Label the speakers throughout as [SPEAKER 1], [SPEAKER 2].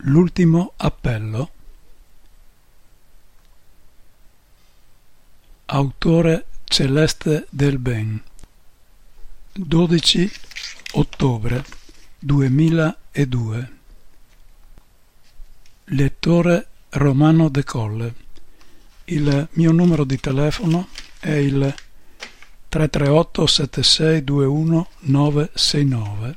[SPEAKER 1] L'ultimo appello. Autore Celeste Del Ben. 12 ottobre 2002. Lettore Romano De Colle. Il mio numero di telefono è il 338 7621 969.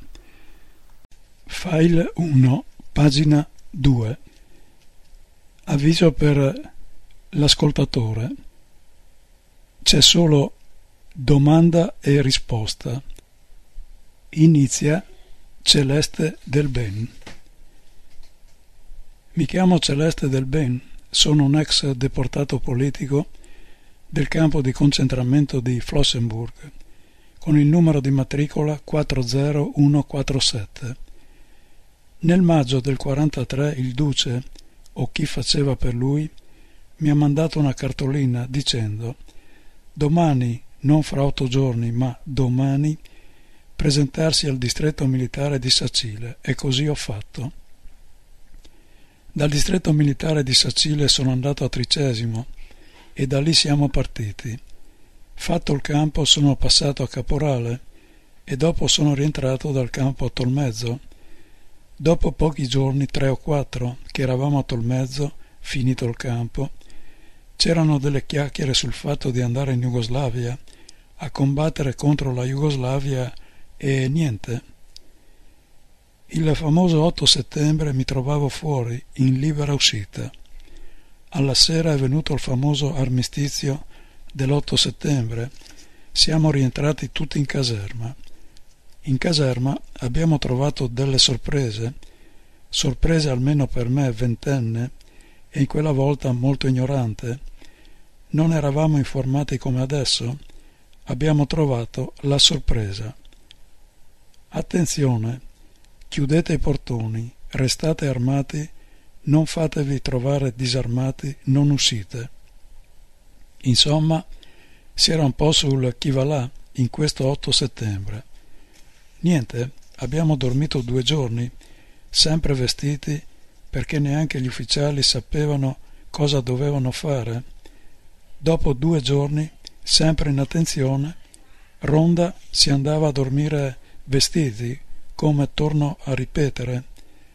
[SPEAKER 1] File 1, pagina 2. Avviso per l'ascoltatore. C'è solo domanda e risposta. Inizia Celeste Del Ben. Mi chiamo Celeste Del Ben, sono un ex deportato politico del campo di concentramento di Flossenburg, con il numero di matricola 40147. Nel maggio del 43 il duce, o chi faceva per lui, mi ha mandato una cartolina dicendo: domani, non fra 8 giorni, ma domani, presentarsi al distretto militare di Sacile, e così ho fatto. Dal distretto militare di Sacile sono andato a Tricesimo e da lì siamo partiti. Fatto il campo sono passato a Caporale e dopo sono rientrato dal campo a Tolmezzo. Dopo pochi giorni, 3 o 4, che eravamo a Tolmezzo, finito il campo, c'erano delle chiacchiere sul fatto di andare in Jugoslavia a combattere contro la Jugoslavia e niente. Il famoso 8 settembre mi trovavo fuori, in libera uscita. Alla sera è venuto il famoso armistizio dell'8 settembre. Siamo rientrati tutti in caserma. In caserma abbiamo trovato delle sorprese almeno per me, ventenne, e in quella volta molto ignorante. Non eravamo informati come adesso. Abbiamo trovato la sorpresa. Attenzione, chiudete i portoni, restate armati, non fatevi trovare disarmati, non uscite. Insomma, si era un po' sul chi va là in questo 8 settembre. Niente, abbiamo dormito 2 giorni, sempre vestiti, perché neanche gli ufficiali sapevano cosa dovevano fare. Dopo 2 giorni, sempre in attenzione, ronda, si andava a dormire vestiti, come torno a ripetere.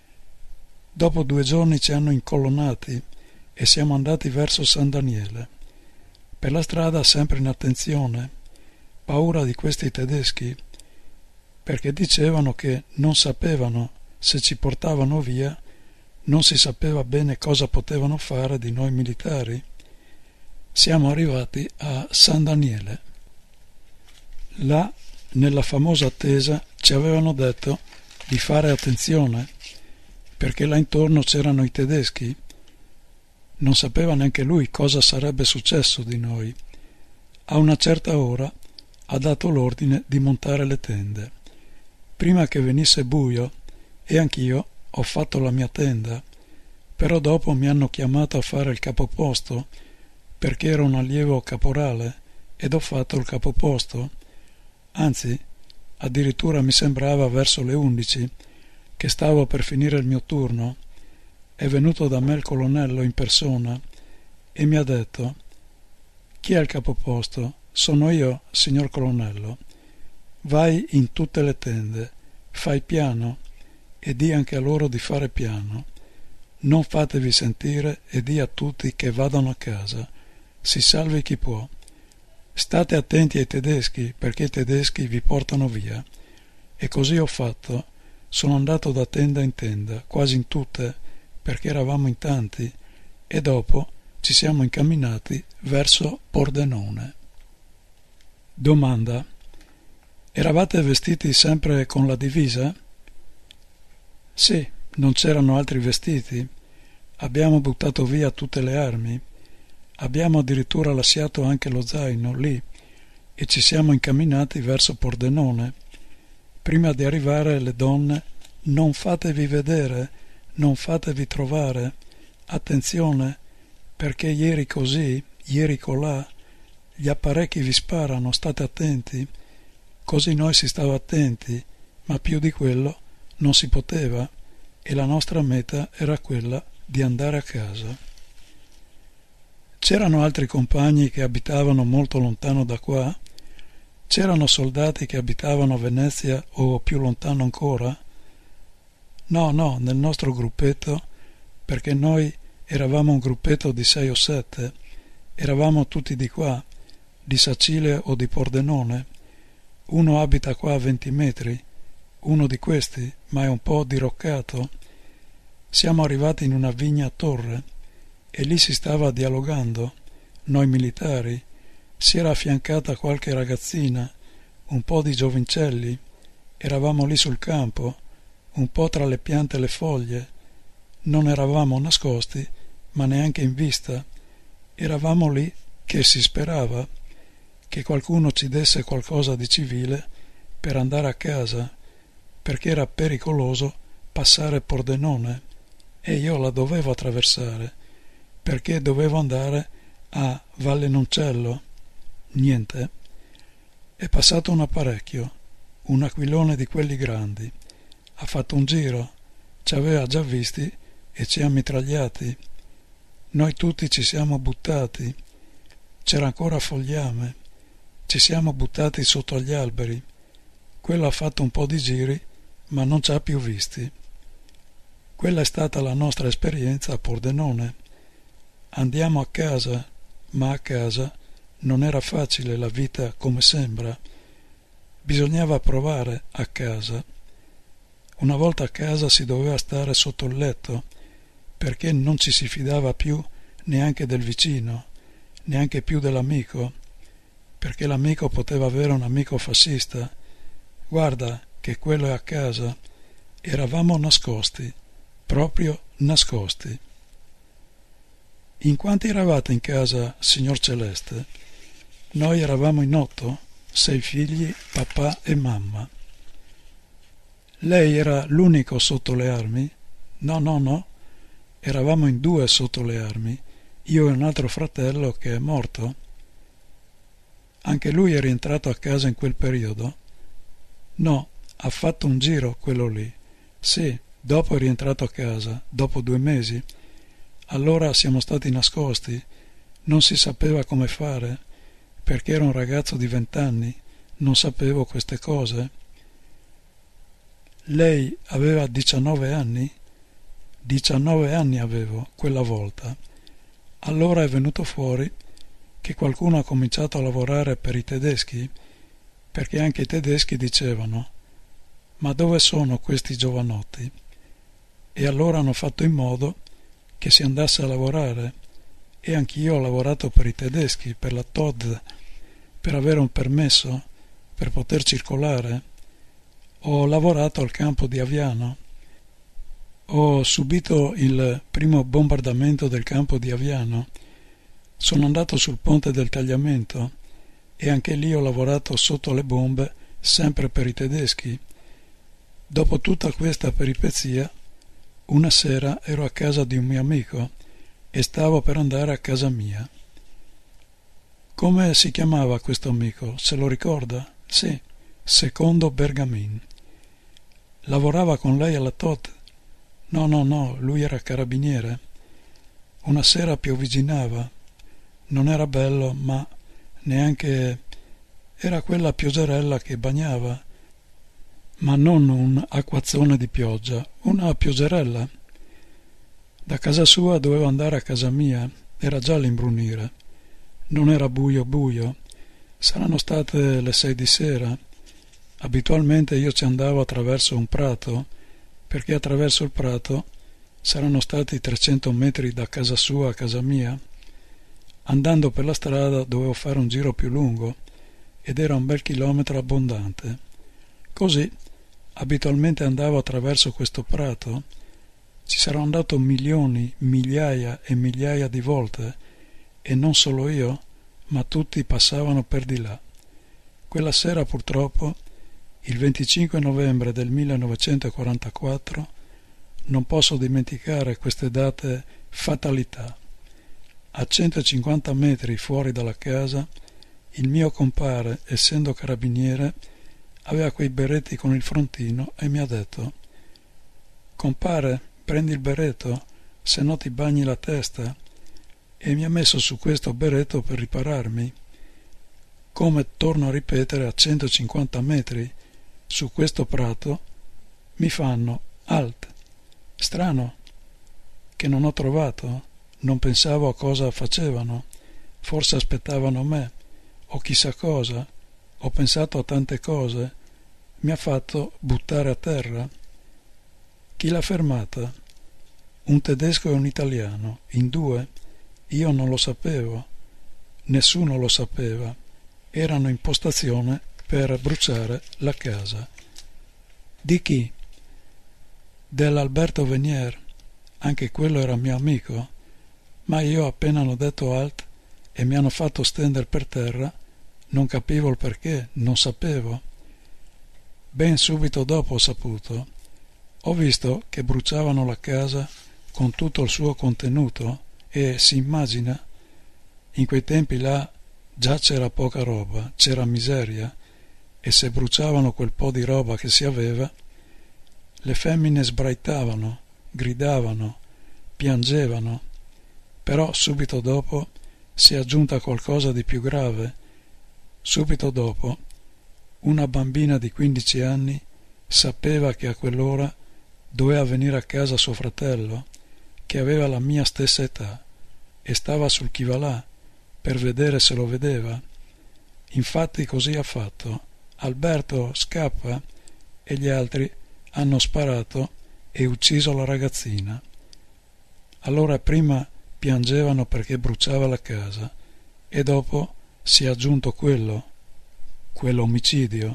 [SPEAKER 1] Dopo 2 giorni ci hanno incolonnati e siamo andati verso San Daniele. Per la strada sempre in attenzione, paura di questi tedeschi, perché dicevano che non sapevano se ci portavano via, non si sapeva bene cosa potevano fare di noi militari. Siamo arrivati a San Daniele. Là, nella famosa attesa, ci avevano detto di fare attenzione, perché là intorno c'erano i tedeschi. Non sapeva neanche lui cosa sarebbe successo di noi. A una certa ora ha dato l'ordine di montare le tende. Prima che venisse buio, e anch'io ho fatto la mia tenda, però dopo mi hanno chiamato a fare il capoposto, perché ero un allievo caporale, ed ho fatto il capoposto. Anzi, addirittura mi sembrava verso le 11, che stavo per finire il mio turno. È venuto da me il colonnello in persona e mi ha detto: chi è il capoposto? Sono io, signor colonnello. Vai in tutte le tende, fai piano e di anche a loro di fare piano. Non fatevi sentire e di a tutti che vadano a casa. Si salvi chi può. State attenti ai tedeschi, perché i tedeschi vi portano via. E così ho fatto. Sono andato da tenda in tenda, quasi in tutte, perché eravamo in tanti, e dopo ci siamo incamminati verso Pordenone. Domanda: eravate vestiti sempre con la divisa? Sì, non c'erano altri vestiti. Abbiamo buttato via tutte le armi. Abbiamo addirittura lasciato anche lo zaino lì e ci siamo incamminati verso Pordenone. Prima di arrivare le donne: non fatevi vedere, non fatevi trovare, attenzione, perché ieri così, ieri colà, gli apparecchi vi sparano, state attenti. Così noi si stava attenti, ma più di quello non si poteva. e la nostra meta era quella di andare a casa. C'erano altri compagni che abitavano molto lontano da qua? C'erano soldati che abitavano a Venezia o più lontano ancora? No, nel nostro gruppetto, perché noi eravamo un gruppetto di 6 o 7, eravamo tutti di qua, di Sacile o di Pordenone. Uno abita qua a 20 metri, uno di questi, ma è un po' diroccato. Siamo arrivati in una vigna a torre e lì si stava dialogando, noi militari. Si era affiancata qualche ragazzina, un po' di giovincelli. Eravamo lì sul campo, un po' tra le piante e le foglie. Non eravamo nascosti, ma neanche in vista. Eravamo lì che si sperava che qualcuno ci desse qualcosa di civile per andare a casa, perché era pericoloso passare Pordenone e io la dovevo attraversare, perché dovevo andare a Valle Noncello. Niente. È passato un apparecchio, un aquilone di quelli grandi. Ha fatto un giro, ci aveva già visti e ci ha mitragliati. Noi tutti ci siamo buttati. C'era ancora fogliame. Ci siamo buttati sotto agli alberi. Quello ha fatto un po' di giri, ma non ci ha più visti. Quella è stata la nostra esperienza a Pordenone. Andiamo a casa, ma a casa non era facile la vita come sembra. Bisognava provare a casa. Una volta a casa si doveva stare sotto il letto, perché non ci si fidava più neanche del vicino, neanche più dell'amico, perché l'amico poteva avere un amico fascista. Guarda che quello è a casa. Eravamo nascosti, proprio nascosti. In quanti eravate in casa, signor Celeste? Noi eravamo in 8, 6 figli, papà e mamma. Lei era l'unico sotto le armi? No. Eravamo in 2 sotto le armi, io e un altro fratello che è morto. Anche lui è rientrato a casa in quel periodo? No, ha fatto un giro quello lì. Sì, dopo è rientrato a casa, dopo 2 mesi. Allora siamo stati nascosti, non si sapeva come fare, perché era un ragazzo di 20 anni, non sapevo queste cose. Lei aveva 19 anni? 19 anni avevo quella volta. Allora è venuto fuori che qualcuno ha cominciato a lavorare per i tedeschi, perché anche i tedeschi dicevano: ma dove sono questi giovanotti? E allora hanno fatto in modo che si andasse a lavorare, e anch'io ho lavorato per i tedeschi, per la TOD, per avere un permesso, per poter circolare. Ho lavorato al campo di Aviano. Ho subito il primo bombardamento del campo di Aviano. Sono andato sul ponte del tagliamento e anche lì ho lavorato sotto le bombe, sempre per i tedeschi. Dopo tutta questa peripezia, una sera ero a casa di un mio amico e stavo per andare a casa mia. Come si chiamava questo amico? Se lo ricorda? Sì, Secondo Bergamin. Lavorava con lei alla TOT? No, lui era carabiniere. Una sera piovigginava. Non era bello, ma neanche... Era quella pioggerella che bagnava, ma non un acquazzone di pioggia, una pioggerella. Da casa sua dovevo andare a casa mia, era già l'imbrunire. Non era buio, saranno state le 6 di sera. Abitualmente io ci andavo attraverso un prato, perché attraverso il prato saranno stati 300 metri da casa sua a casa mia. Andando per la strada dovevo fare un giro più lungo, ed era un bel chilometro abbondante. Così, abitualmente andavo attraverso questo prato. Ci sarò andato milioni, migliaia e migliaia di volte, e non solo io, ma tutti passavano per di là. Quella sera, purtroppo, il 25 novembre del 1944, non posso dimenticare queste date fatalità. A 150 metri fuori dalla casa, il mio compare, essendo carabiniere, aveva quei berretti con il frontino e mi ha detto: Compare, prendi il berretto, se no ti bagni la testa, e mi ha messo su questo berretto per ripararmi. Come torno a ripetere a 150 metri su questo prato, mi fanno halt. Strano che non ho trovato, non pensavo a cosa facevano, forse aspettavano me, o chissà cosa, ho pensato a tante cose, mi ha fatto buttare a terra. Chi l'ha fermata? Un tedesco e un italiano, in due. Io non lo sapevo, nessuno lo sapeva, erano in postazione per bruciare la casa. Di chi? Dell'Alberto Venier, anche quello era mio amico, ma io appena hanno detto halt e mi hanno fatto stendere per terra, non capivo il perché, non sapevo. Ben subito dopo ho saputo. Ho visto che bruciavano la casa con tutto il suo contenuto e si immagina, in quei tempi là già c'era poca roba, c'era miseria, e se bruciavano quel po' di roba che si aveva, le femmine sbraitavano, gridavano, piangevano, però subito dopo si è aggiunta qualcosa di più grave. Subito dopo una bambina di 15 anni sapeva che a quell'ora doveva venire a casa suo fratello, che aveva la mia stessa età, e stava sul chi va là per vedere se lo vedeva. Infatti così ha fatto. Alberto scappa e gli altri hanno sparato e ucciso la ragazzina. Allora prima piangevano perché bruciava la casa e dopo si è aggiunto quell'omicidio.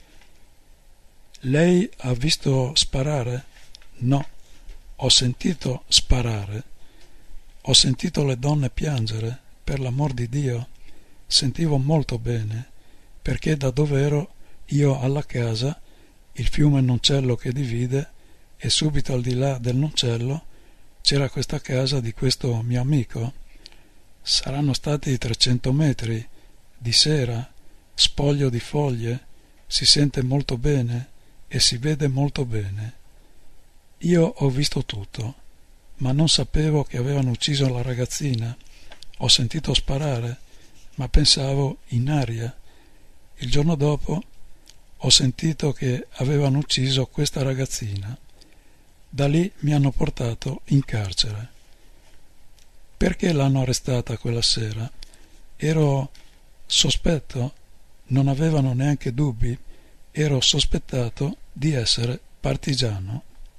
[SPEAKER 1] Lei ha visto sparare? No, ho sentito sparare. Ho sentito le donne piangere, per l'amor di Dio. Sentivo molto bene, perché da dove ero io alla casa, il fiume Noncello che divide, e subito al di là del Noncello c'era questa casa di questo mio amico. Saranno stati 300 metri, di sera, spoglio di foglie, si sente molto bene e si vede molto bene. Io ho visto tutto, ma non sapevo che avevano ucciso la ragazzina. Ho sentito sparare, ma pensavo in aria. Il giorno dopo ho sentito che avevano ucciso questa ragazzina. Da lì mi hanno portato in carcere. Perché l'hanno arrestata quella sera? Ero sospetto, non avevano neanche dubbi, ero sospettato di essere partigiano.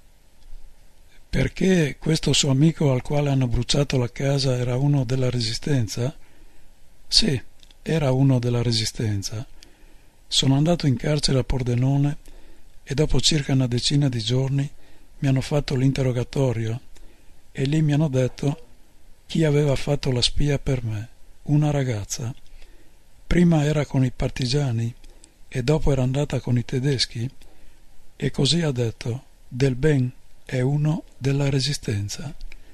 [SPEAKER 1] Perché questo suo amico al quale hanno bruciato la casa era uno della Resistenza? Sì, era uno della Resistenza. Sono andato in carcere a Pordenone e dopo circa una decina di giorni mi hanno fatto l'interrogatorio e lì mi hanno detto chi aveva fatto la spia per me, una ragazza. Prima era con i partigiani e dopo era andata con i tedeschi, e così ha detto: Del Ben è uno della Resistenza.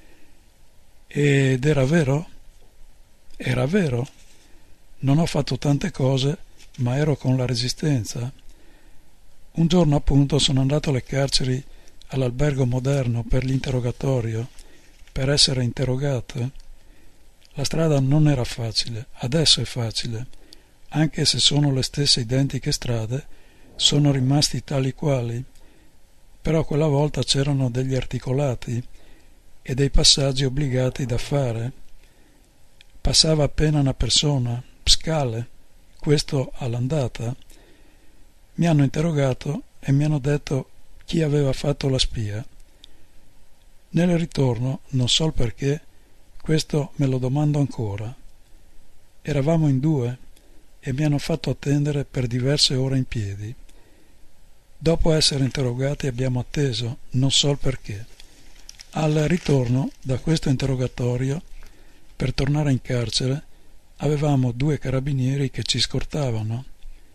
[SPEAKER 1] Ed era vero? Era vero. Non ho fatto tante cose, ma ero con la Resistenza. Un giorno appunto sono andato alle carceri all'Albergo Moderno per l'interrogatorio, per essere interrogato. La strada non era facile, adesso è facile, anche se sono le stesse identiche strade, sono rimasti tali quali, però quella volta c'erano degli articolati e dei passaggi obbligati da fare. Passava appena una persona, scale, questo all'andata. Mi hanno interrogato e mi hanno detto chi aveva fatto la spia. Nel ritorno, non so il perché, questo me lo domando ancora. Eravamo in due e mi hanno fatto attendere per diverse ore in piedi. Dopo essere interrogati abbiamo atteso, non so il perché. Al ritorno da questo interrogatorio, per tornare in carcere, avevamo 2 carabinieri che ci scortavano.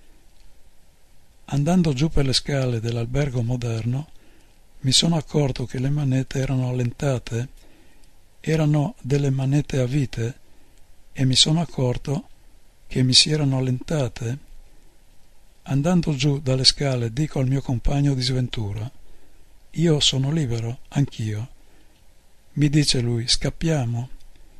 [SPEAKER 1] Andando giù per le scale dell'Albergo Moderno, mi sono accorto che le manette erano allentate, erano delle manette a vite, e mi sono accorto che mi si erano allentate. Andando giù dalle scale dico al mio compagno di sventura: Io sono libero, anch'io. Mi dice lui, scappiamo.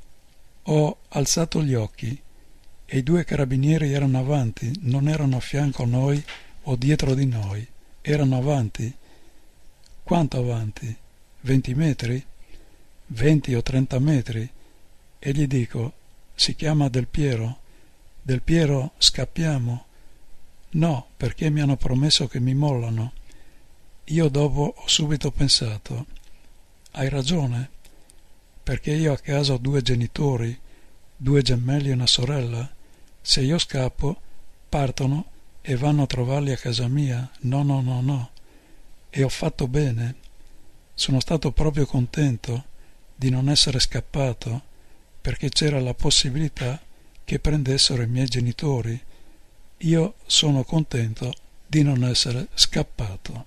[SPEAKER 1] Ho alzato gli occhi e i 2 carabinieri erano avanti, non erano a fianco a noi o dietro di noi, erano avanti. Quanto avanti? 20 metri? 20 o 30 metri? E gli dico, si chiama Del Piero. Del Piero, scappiamo. No, perché mi hanno promesso che mi mollano. Io dopo ho subito pensato, hai ragione, perché io a casa ho 2 genitori, 2 gemelli e una sorella. Se io scappo, partono e vanno a trovarli a casa mia. No, no, no, no. E ho fatto bene. Sono stato proprio contento di non essere scappato, perché c'era la possibilità che prendessero i miei genitori. Io sono contento di non essere scappato.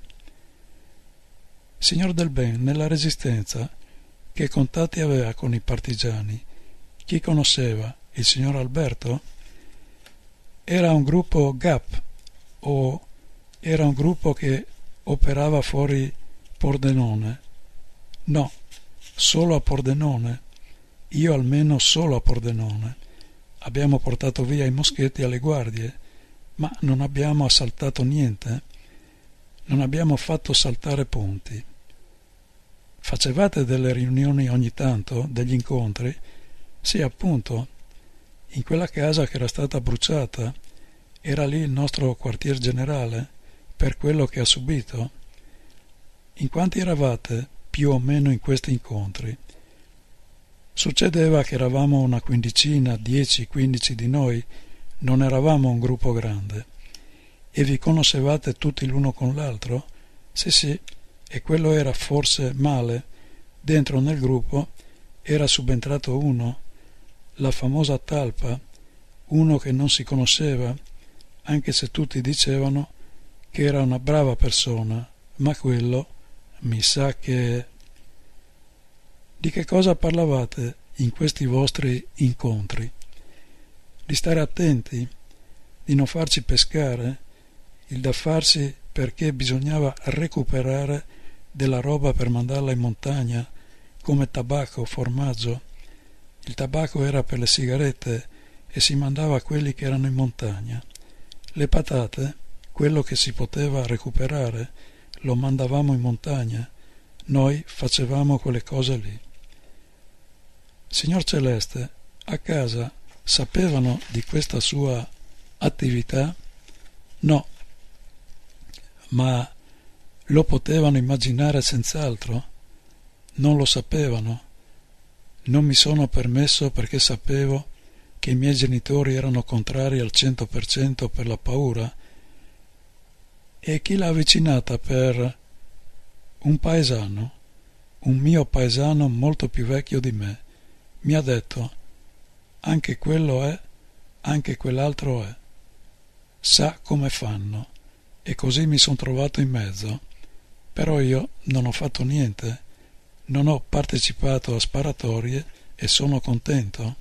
[SPEAKER 1] Signor Del Ben, nella Resistenza, che contatti aveva con i partigiani? Chi conosceva? Il signor Alberto? Era un gruppo GAP o era un gruppo che operava fuori Pordenone? No, solo a Pordenone. Io almeno solo a Pordenone. Abbiamo portato via i moschetti alle guardie, ma non abbiamo assaltato niente. Non abbiamo fatto saltare ponti. Facevate delle riunioni ogni tanto, degli incontri? Sì, appunto. In quella casa che era stata bruciata, era lì il nostro quartier generale, per quello che ha subito. In quanti eravate, più o meno, in questi incontri? Succedeva che eravamo una quindicina, 10-15 di noi, non eravamo un gruppo grande. E vi conoscevate tutti l'uno con l'altro? Sì, sì, e quello era forse male. Dentro nel gruppo era subentrato uno, la famosa talpa, uno che non si conosceva, anche se tutti dicevano che era una brava persona, ma quello mi sa che... Di che cosa parlavate in questi vostri incontri? Di stare attenti, di non farci pescare, il da farsi perché bisognava recuperare della roba per mandarla in montagna, come tabacco, formaggio. Il tabacco era per le sigarette e si mandava a quelli che erano in montagna. Le patate, quello che si poteva recuperare, lo mandavamo in montagna. Noi facevamo quelle cose lì. Signor Celeste, a casa sapevano di questa sua attività? No, ma lo potevano immaginare senz'altro? Non lo sapevano. Non mi sono permesso perché sapevo che i miei genitori erano contrari al 100% per la paura. E chi l'ha avvicinata per un paesano, un mio paesano molto più vecchio di me. Mi ha detto, anche quello è, anche quell'altro è. Sa come fanno. E così mi son trovato in mezzo. Però io non ho fatto niente. Non ho partecipato a sparatorie e sono contento.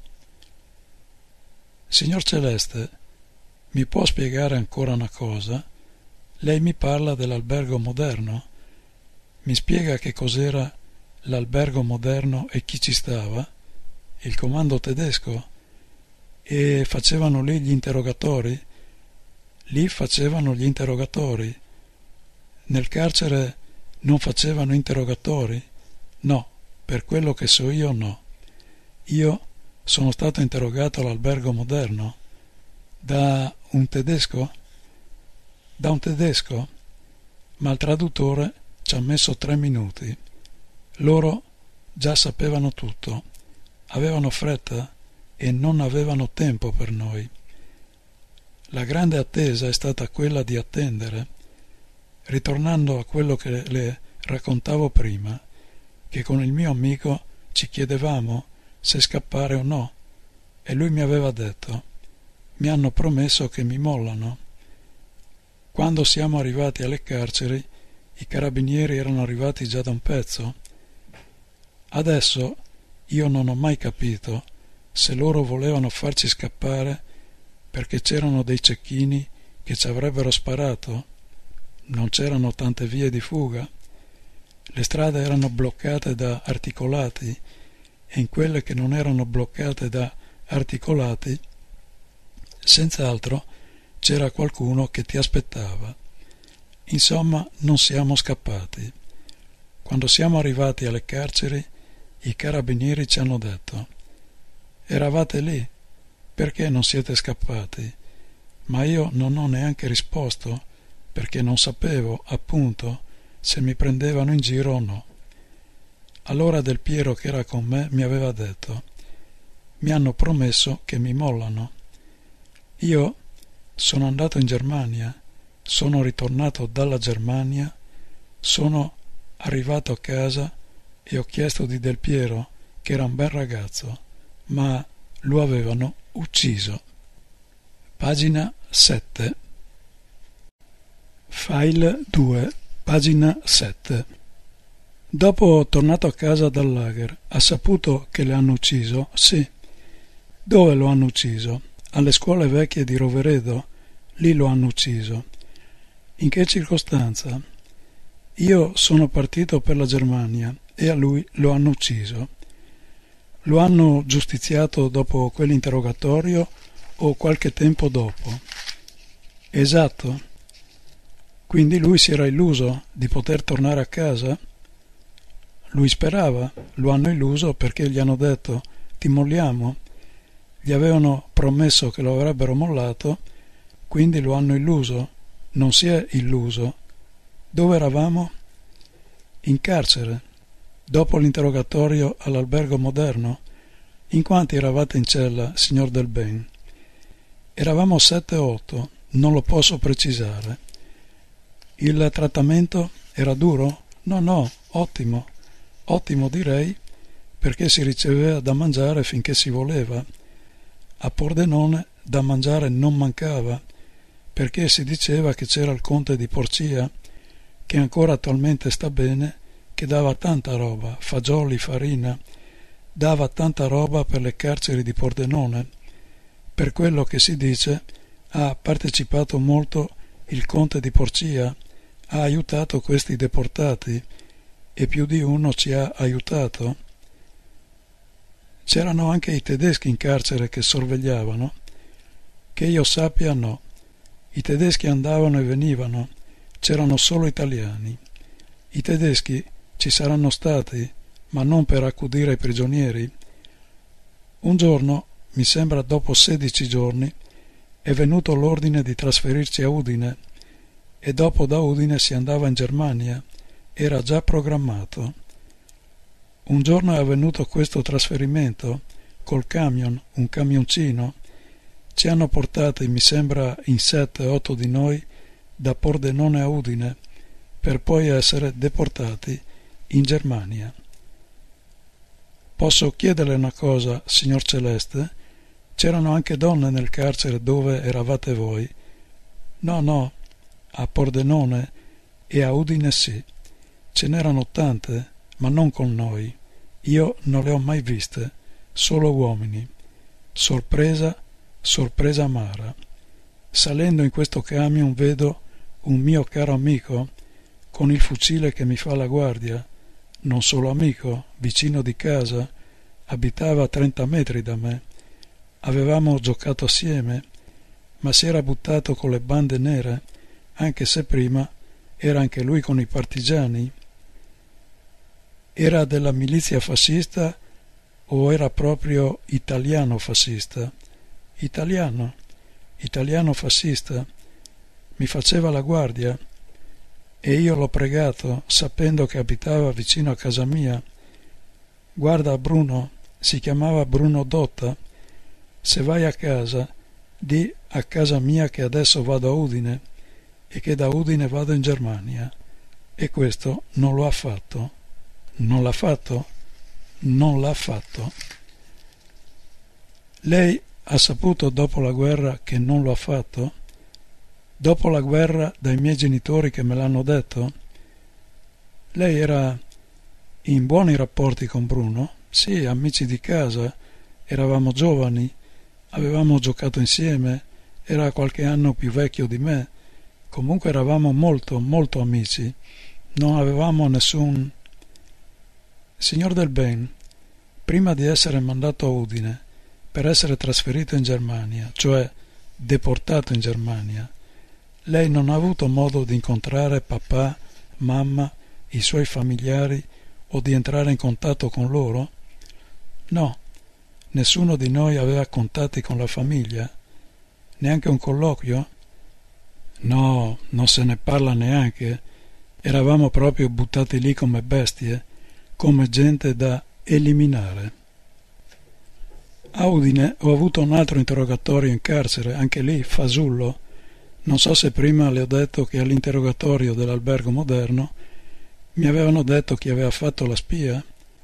[SPEAKER 1] Signor Celeste, mi può spiegare ancora una cosa? Lei mi parla dell'albergo moderno. Mi spiega che cos'era l'albergo moderno e chi ci stava? Il comando tedesco? E facevano lì gli interrogatori? Lì facevano gli interrogatori. Nel carcere non facevano interrogatori? No, per quello che so io no. Io sono stato interrogato all'albergo moderno. Da un tedesco? Da un tedesco? Ma il traduttore ci ha messo 3 minuti. Loro già sapevano tutto. Avevano fretta e non avevano tempo per noi. La grande attesa è stata quella di attendere. Ritornando a quello che le raccontavo prima, che con il mio amico ci chiedevamo se scappare o no, e lui mi aveva detto, mi hanno promesso che mi mollano. Quando siamo arrivati alle carceri, i carabinieri erano arrivati già da un pezzo. Adesso io non ho mai capito se loro volevano farci scappare perché c'erano dei cecchini che ci avrebbero sparato. Non c'erano tante vie di fuga. le strade erano bloccate da articolati e in quelle che non erano bloccate da articolati, senz'altro c'era qualcuno che ti aspettava. Insomma, non siamo scappati. Quando siamo arrivati alle carceri, i carabinieri ci hanno detto: «Eravate lì, perché non siete scappati?» Ma io non ho neanche risposto, perché non sapevo, appunto, se mi prendevano in giro o no. Allora Del Piero, che era con me, mi aveva detto: «Mi hanno promesso che mi mollano». Io sono andato in Germania, sono ritornato dalla Germania, sono arrivato a casa e ho chiesto di Del Piero, che era un bel ragazzo, ma lo avevano ucciso. Pagina 7. File 2, pagina 7. Dopo tornato a casa dal lager, ha saputo che le hanno ucciso? Sì. Dove lo hanno ucciso? Alle scuole vecchie di Roveredo. Lì lo hanno ucciso. In che circostanza? Io sono partito per la Germania e a lui lo hanno ucciso. Lo hanno giustiziato dopo quell'interrogatorio o qualche tempo dopo? Esatto. Quindi lui si era illuso di poter tornare a casa? Lui sperava, lo hanno illuso perché gli hanno detto: «Ti molliamo». Gli avevano promesso che lo avrebbero mollato, quindi lo hanno illuso. Non si è illuso. Dove eravamo? In carcere. Dopo l'interrogatorio all'albergo moderno. In quanti eravate in cella, signor Del Ben? Eravamo 7 o 8, non lo posso precisare. Il trattamento era duro? No, ottimo. Ottimo direi, perché si riceveva da mangiare finché si voleva. A Pordenone da mangiare non mancava, perché si diceva che c'era il conte di Porcia, che ancora attualmente sta bene, che dava tanta roba, fagioli, farina, dava tanta roba per le carceri di Pordenone. Per quello che si dice, ha partecipato molto il conte di Porcia, ha aiutato questi deportati e più di uno ci ha aiutato. C'erano anche i tedeschi in carcere che sorvegliavano? Che io sappia no. I tedeschi andavano e venivano, c'erano solo italiani. I tedeschi ci saranno stati, ma non per accudire ai prigionieri. Un giorno, mi sembra dopo 16 giorni, è venuto l'ordine di trasferirci a Udine e dopo da Udine si andava in Germania, era già programmato. Un giorno è avvenuto questo trasferimento col camion, un camioncino. Ci hanno portati, mi sembra in 7-8 di noi, da Pordenone a Udine, per poi essere deportati in Germania. Posso chiederle una cosa, signor Celeste? C'erano anche donne nel carcere dove eravate voi? No, a Pordenone e a Udine sì. Ce n'erano tante, ma non con noi. Io non le ho mai viste, solo uomini. Sorpresa amara. Salendo in questo camion vedo un mio caro amico con il fucile che mi fa la guardia, non solo amico, vicino di casa, abitava a 30 metri da me. Avevamo giocato assieme, ma si era buttato con le bande nere, anche se prima era anche lui con i partigiani. Era della milizia fascista o era proprio italiano fascista? Italiano fascista. Mi faceva la guardia e io l'ho pregato, sapendo che abitava vicino a casa mia: «Guarda Bruno», si chiamava Bruno Dotta, «se vai a casa, di a casa mia che adesso vado a Udine e che da Udine vado in Germania». E questo non lo ha fatto. Non l'ha fatto? Non l'ha fatto. Lei ha saputo dopo la guerra che non lo ha fatto? Dopo la guerra dai miei genitori che me l'hanno detto? Lei era in buoni rapporti con Bruno? Sì, amici di casa, eravamo giovani, avevamo giocato insieme, era qualche anno più vecchio di me, comunque eravamo molto amici, non avevamo nessun Signor Del Ben, prima di essere mandato a Udine per essere trasferito in Germania, cioè deportato in Germania, lei non ha avuto modo di incontrare papà, mamma, i suoi familiari o di entrare in contatto con loro? No, nessuno di noi aveva contatti con la famiglia, neanche un colloquio? No, non se ne parla neanche. Eravamo proprio buttati lì come bestie, come gente da eliminare. A Udine ho avuto un altro interrogatorio in carcere, anche lì fasullo. Non so se prima le ho detto che all'interrogatorio dell'albergo moderno mi avevano detto chi aveva fatto la spia.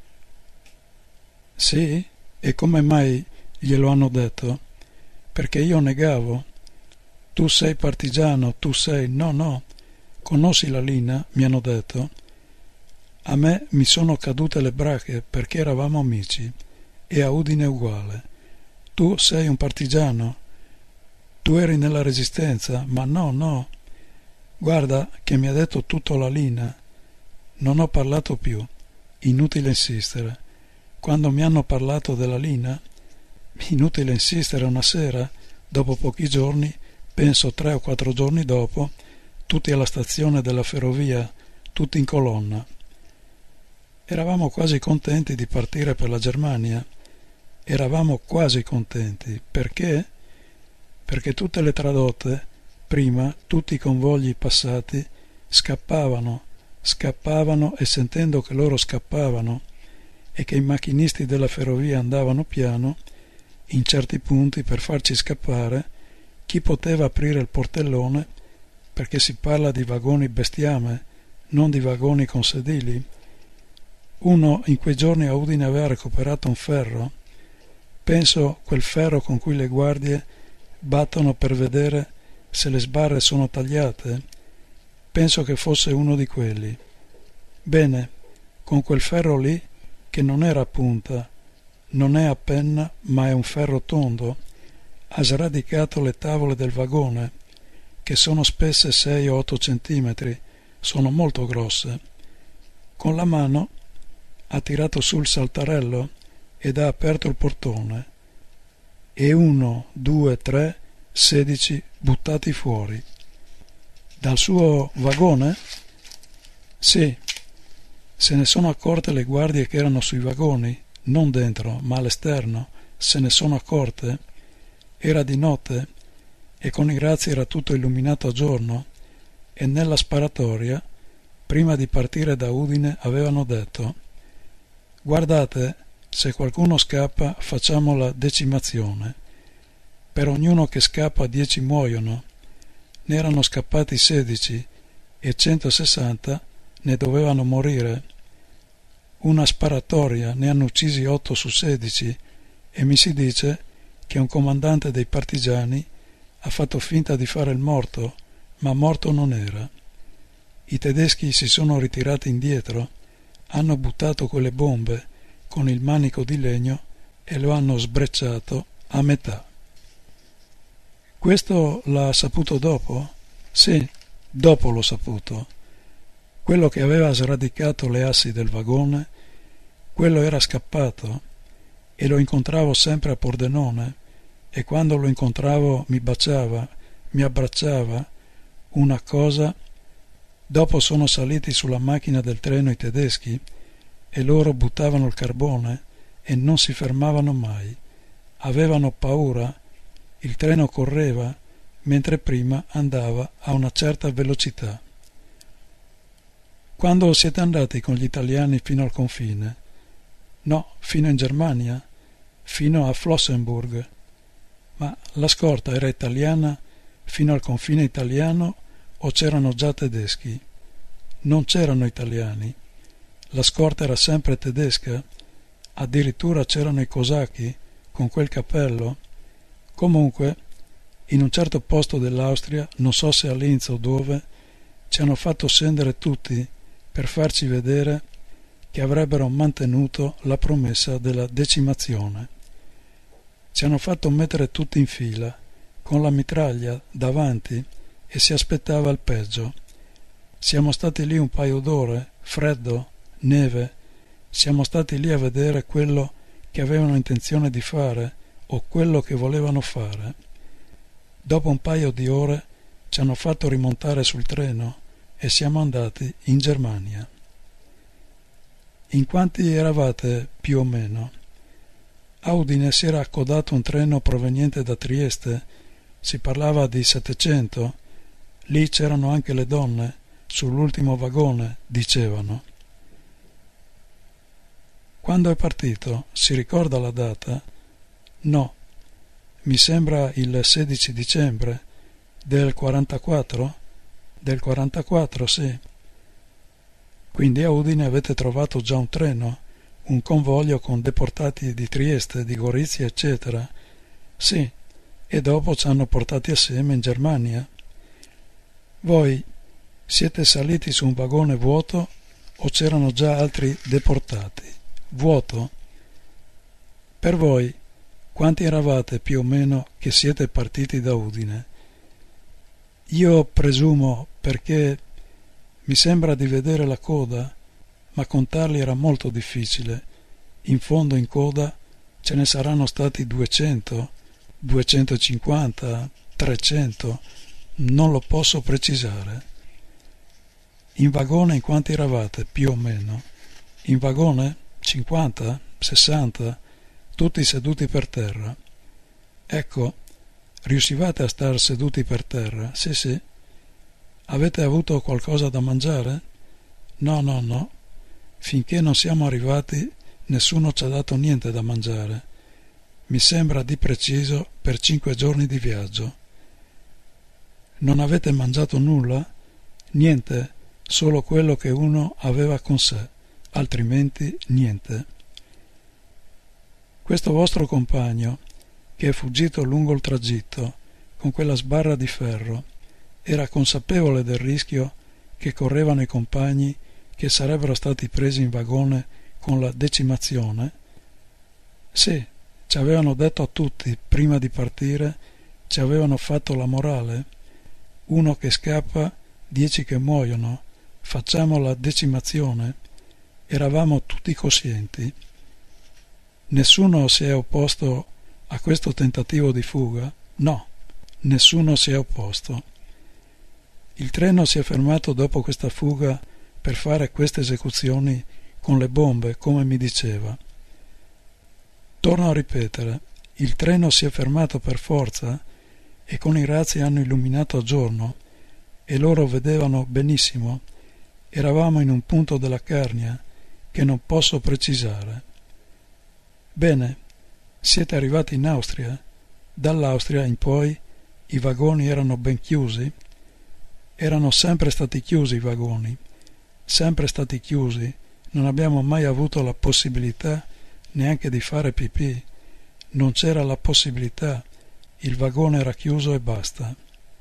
[SPEAKER 1] Sì? E come mai glielo hanno detto? Perché io negavo. Tu sei partigiano, tu sei... No, conosci la Lina? Mi hanno detto. A me mi sono cadute le brache perché eravamo amici, e a Udine uguale. Tu sei un partigiano, tu eri nella resistenza, ma no. Guarda che mi ha detto tutto la Lina. Non ho parlato più, inutile insistere. Quando mi hanno parlato della Lina, inutile insistere una sera, dopo pochi giorni, penso 3 o 4 giorni dopo, tutti alla stazione della ferrovia, tutti in colonna. Eravamo quasi contenti di partire per la Germania. Eravamo quasi contenti. Perché? Perché tutte le tradotte, prima, tutti i convogli passati, scappavano e sentendo che loro scappavano e che i macchinisti della ferrovia andavano piano, in certi punti per farci scappare, chi poteva aprire il portellone, perché si parla di vagoni bestiame, non di vagoni con sedili. Uno in quei giorni a Udine aveva recuperato un ferro, penso quel ferro con cui le guardie battono per vedere se le sbarre sono tagliate, penso che fosse uno di quelli. Bene, con quel ferro lì, che non era a punta, non è a penna, ma è un ferro tondo, ha sradicato le tavole del vagone, che sono spesse 6 o 8 centimetri, sono molto grosse. Con la mano ha tirato su il saltarello ed ha aperto il portone, e 1, 2, 3, 16 buttati fuori. Dal suo vagone? Sì. Se ne sono accorte le guardie che erano sui vagoni, non dentro, ma all'esterno, se ne sono accorte. Era di notte e con i razzi era tutto illuminato a giorno, e nella sparatoria, prima di partire da Udine, avevano detto: guardate, se qualcuno scappa facciamo la decimazione. Per ognuno che scappa 10 muoiono. Ne erano scappati 16 e 160 ne dovevano morire. Una sparatoria, ne hanno uccisi 8 su 16 e mi si dice che un comandante dei partigiani ha fatto finta di fare il morto, ma morto non era. I tedeschi si sono ritirati indietro, hanno buttato quelle bombe con il manico di legno e lo hanno sbrecciato a metà. Questo l'ha saputo dopo? Sì, dopo l'ho saputo. Quello che aveva sradicato le assi del vagone, quello era scappato, e lo incontravo sempre a Pordenone, e quando lo incontravo mi baciava, mi abbracciava, una cosa. Dopo sono saliti sulla macchina del treno i tedeschi e loro buttavano il carbone e non si fermavano mai. Avevano paura, il treno correva, mentre prima andava a una certa velocità. Quando siete andati con gli italiani fino al confine? No, fino in Germania, fino a Flossenburg. Ma la scorta era italiana fino al confine italiano o c'erano già tedeschi? Non c'erano italiani. La scorta era sempre tedesca. Addirittura c'erano i cosacchi con quel cappello. Comunque, in un certo posto dell'Austria, non so se a Linz o dove, ci hanno fatto scendere tutti per farci vedere che avrebbero mantenuto la promessa della decimazione. Ci hanno fatto mettere tutti in fila, con la mitraglia davanti, e si aspettava il peggio. Siamo stati lì un paio d'ore, freddo, neve, siamo stati lì a vedere quello che avevano intenzione di fare o quello che volevano fare. Dopo un paio di ore ci hanno fatto rimontare sul treno e siamo andati in Germania. In quanti eravate più o meno? A Udine si era accodato un treno proveniente da Trieste, si parlava di 700, lì c'erano anche le donne, sull'ultimo vagone, dicevano. Quando è partito? Si ricorda la data? No, mi sembra il 16 dicembre del 44? Del 44, sì. Quindi a Udine avete trovato già un treno, un convoglio con deportati di Trieste, di Gorizia, eccetera. Sì, e dopo ci hanno portati assieme in Germania. Voi siete saliti su un vagone vuoto o c'erano già altri deportati? Vuoto. Per voi, quanti eravate più o meno che siete partiti da Udine? Io presumo, perché mi sembra di vedere la coda, ma contarli era molto difficile. In fondo in coda ce ne saranno stati 200, 250, 300, non lo posso precisare. In vagone in quanti eravate, più o meno? In vagone 50, 60, tutti seduti per terra. Ecco, riuscivate a star seduti per terra? Sì, sì. Avete avuto qualcosa da mangiare? No. Finché non siamo arrivati nessuno ci ha dato niente da mangiare. Mi sembra di preciso per 5 giorni di viaggio. Non avete mangiato nulla? Niente, solo quello che uno aveva con sé, altrimenti niente. Questo vostro compagno, che è fuggito lungo il tragitto con quella sbarra di ferro, era consapevole del rischio che correvano i compagni che sarebbero stati presi in vagone con la decimazione? Sì, ci avevano detto a tutti, prima di partire, ci avevano fatto la morale. Uno che scappa, 10 che muoiono, facciamo la decimazione. Eravamo tutti coscienti. Nessuno si è opposto a questo tentativo di fuga? No, nessuno si è opposto. Il treno si è fermato dopo questa fuga per fare queste esecuzioni con le bombe, come mi diceva. Torno a ripetere, il treno si è fermato per forza e con i razzi hanno illuminato a giorno e loro vedevano benissimo. Eravamo in un punto della Carnia che non posso precisare. Bene, siete arrivati in Austria. Dall'Austria in poi i vagoni erano ben chiusi. Erano sempre stati chiusi i vagoni, sempre stati chiusi, non abbiamo mai avuto la possibilità neanche di fare pipì, non c'era la possibilità, il vagone era chiuso e basta.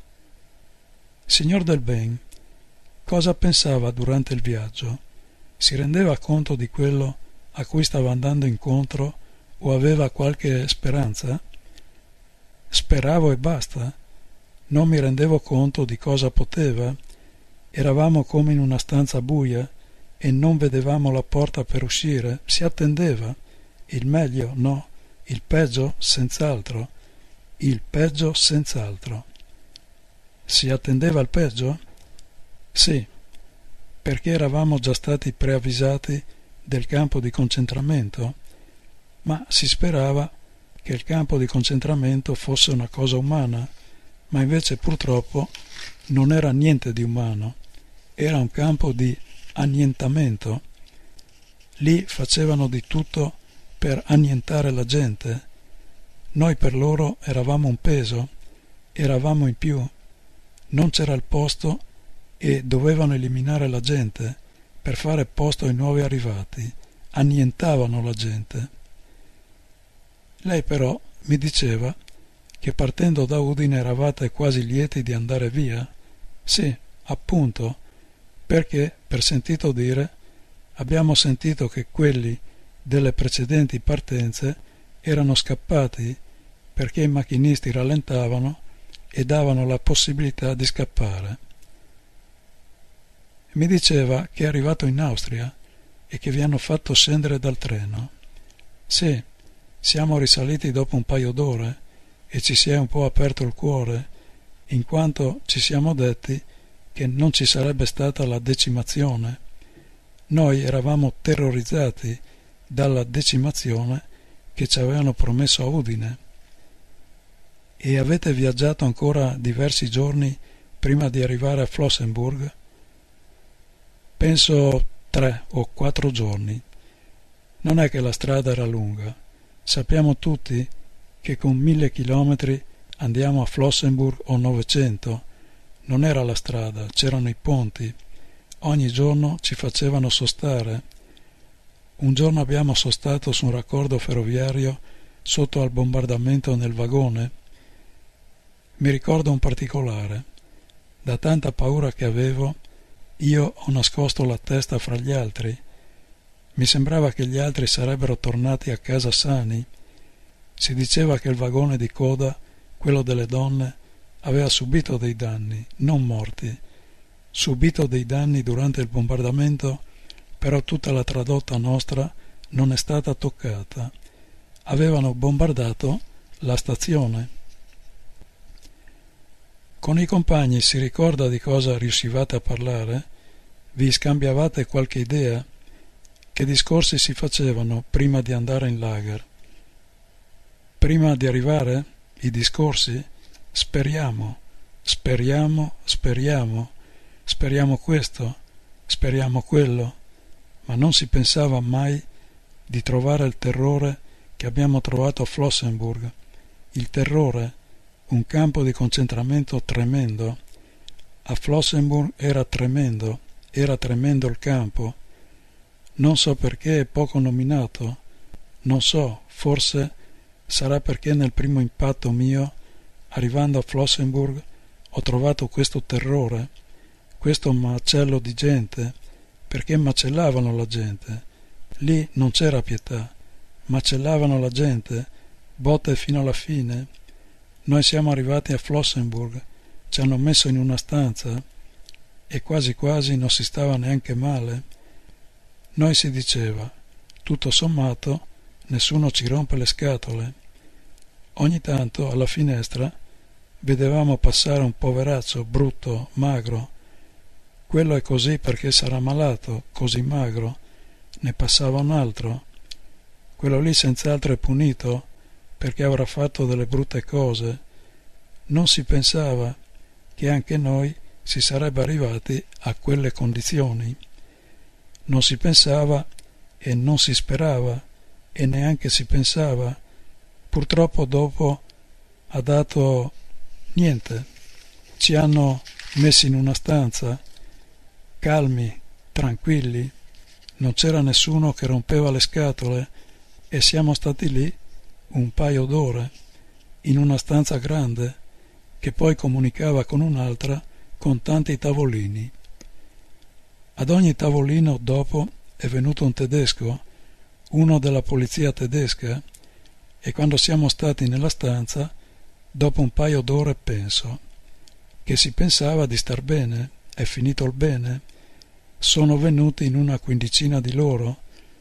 [SPEAKER 1] Signor Del Ben, cosa pensava durante il viaggio? Si rendeva conto di quello a cui stava andando incontro o aveva qualche speranza? Speravo e basta. Non mi rendevo conto di cosa poteva. Eravamo come in una stanza buia e non vedevamo la porta per uscire. Si attendeva. Il meglio, no. Il peggio, senz'altro. Il peggio, senz'altro. Si attendeva il peggio? Sì, perché eravamo già stati preavvisati del campo di concentramento, ma si sperava che il campo di concentramento fosse una cosa umana, ma invece purtroppo non era niente di umano, era un campo di annientamento. Lì facevano di tutto per annientare la gente. Noi per loro eravamo un peso, eravamo in più, non c'era il posto e dovevano eliminare la gente per fare posto ai nuovi arrivati, annientavano la gente. Lei però mi diceva che partendo da Udine eravate quasi lieti di andare via? Sì, appunto, perché, per sentito dire, abbiamo sentito che quelli delle precedenti partenze erano scappati perché i macchinisti rallentavano e davano la possibilità di scappare. Mi diceva che è arrivato in Austria e che vi hanno fatto scendere dal treno. Sì, siamo risaliti dopo un paio d'ore e ci si è un po' aperto il cuore, in quanto ci siamo detti che non ci sarebbe stata la decimazione. Noi eravamo terrorizzati dalla decimazione che ci avevano promesso a Udine. E avete viaggiato ancora diversi giorni prima di arrivare a Flossenburg? Penso 3 o 4 giorni. Non è che la strada era lunga. Sappiamo tutti che con 1000 chilometri andiamo a Flossenburg o 900. Non era la strada, c'erano i ponti. Ogni giorno ci facevano sostare. Un giorno abbiamo sostato su un raccordo ferroviario sotto al bombardamento nel vagone. Mi ricordo un particolare. Da tanta paura che avevo, io ho nascosto la testa fra gli altri. Mi sembrava che gli altri sarebbero tornati a casa sani. Si diceva che il vagone di coda, quello delle donne, aveva subito dei danni, non morti. Subito dei danni durante il bombardamento, però tutta la tradotta nostra non è stata toccata. Avevano bombardato la stazione. Con i compagni si ricorda di cosa riuscivate a parlare? Vi scambiavate qualche idea? Che discorsi si facevano prima di andare in lager? Prima di arrivare? I discorsi? Speriamo, speriamo, speriamo, speriamo questo, speriamo quello, ma non si pensava mai di trovare il terrore che abbiamo trovato a Flossenburg. Il terrore, un campo di concentramento tremendo. A Flossenburg era tremendo il campo. Non so perché è poco nominato, non so, forse sarà perché nel primo impatto mio, arrivando a Flossenburg, ho trovato questo terrore, questo macello di gente, perché macellavano la gente. Lì non c'era pietà, macellavano la gente, botte fino alla fine. Noi siamo arrivati a Flossenburg, ci hanno messo in una stanza e quasi quasi non si stava neanche male. Noi si diceva, tutto sommato, nessuno ci rompe le scatole. Ogni tanto alla finestra vedevamo passare un poveraccio brutto, magro. Quello è così perché sarà malato, così magro. Ne passava un altro. Quello lì senz'altro è punito perché avrà fatto delle brutte cose. Non si pensava che anche noi si sarebbe arrivati a quelle condizioni. Non si pensava e non si sperava e neanche si pensava. Purtroppo dopo ha dato niente. Ci hanno messi in una stanza, calmi, tranquilli, non c'era nessuno che rompeva le scatole e siamo stati lì un paio d'ore in una stanza grande che poi comunicava con un'altra con tanti tavolini. Ad ogni tavolino dopo è venuto un tedesco, uno della polizia tedesca, e quando siamo stati nella stanza, dopo un paio d'ore penso che si pensava di star bene, è finito il bene. Sono venuti in una quindicina di loro,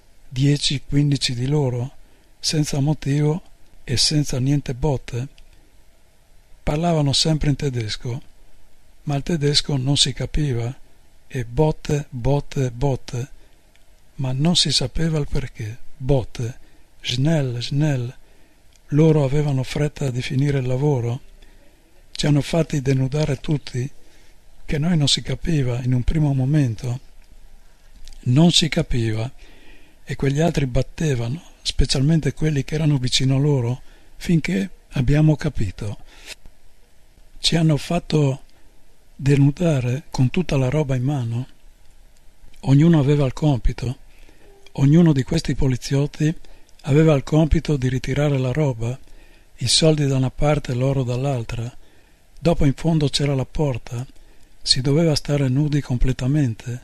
[SPEAKER 1] 10-15 di loro, senza motivo e senza niente botte. Parlavano sempre in tedesco, ma il tedesco non si capiva, e botte, botte, botte, ma non si sapeva il perché. Botte, schnell, schnell. Loro avevano fretta di finire il lavoro. Ci hanno fatti denudare tutti, che noi non si capiva in un primo momento. Non si capiva, e quegli altri battevano, specialmente quelli che erano vicino a loro, finché abbiamo capito. Ci hanno fatto denudare con tutta la roba in mano. Ognuno aveva il compito. Ognuno di questi poliziotti aveva il compito di ritirare la roba, i soldi da una parte e l'oro dall'altra. Dopo in fondo c'era la porta. Si doveva stare nudi completamente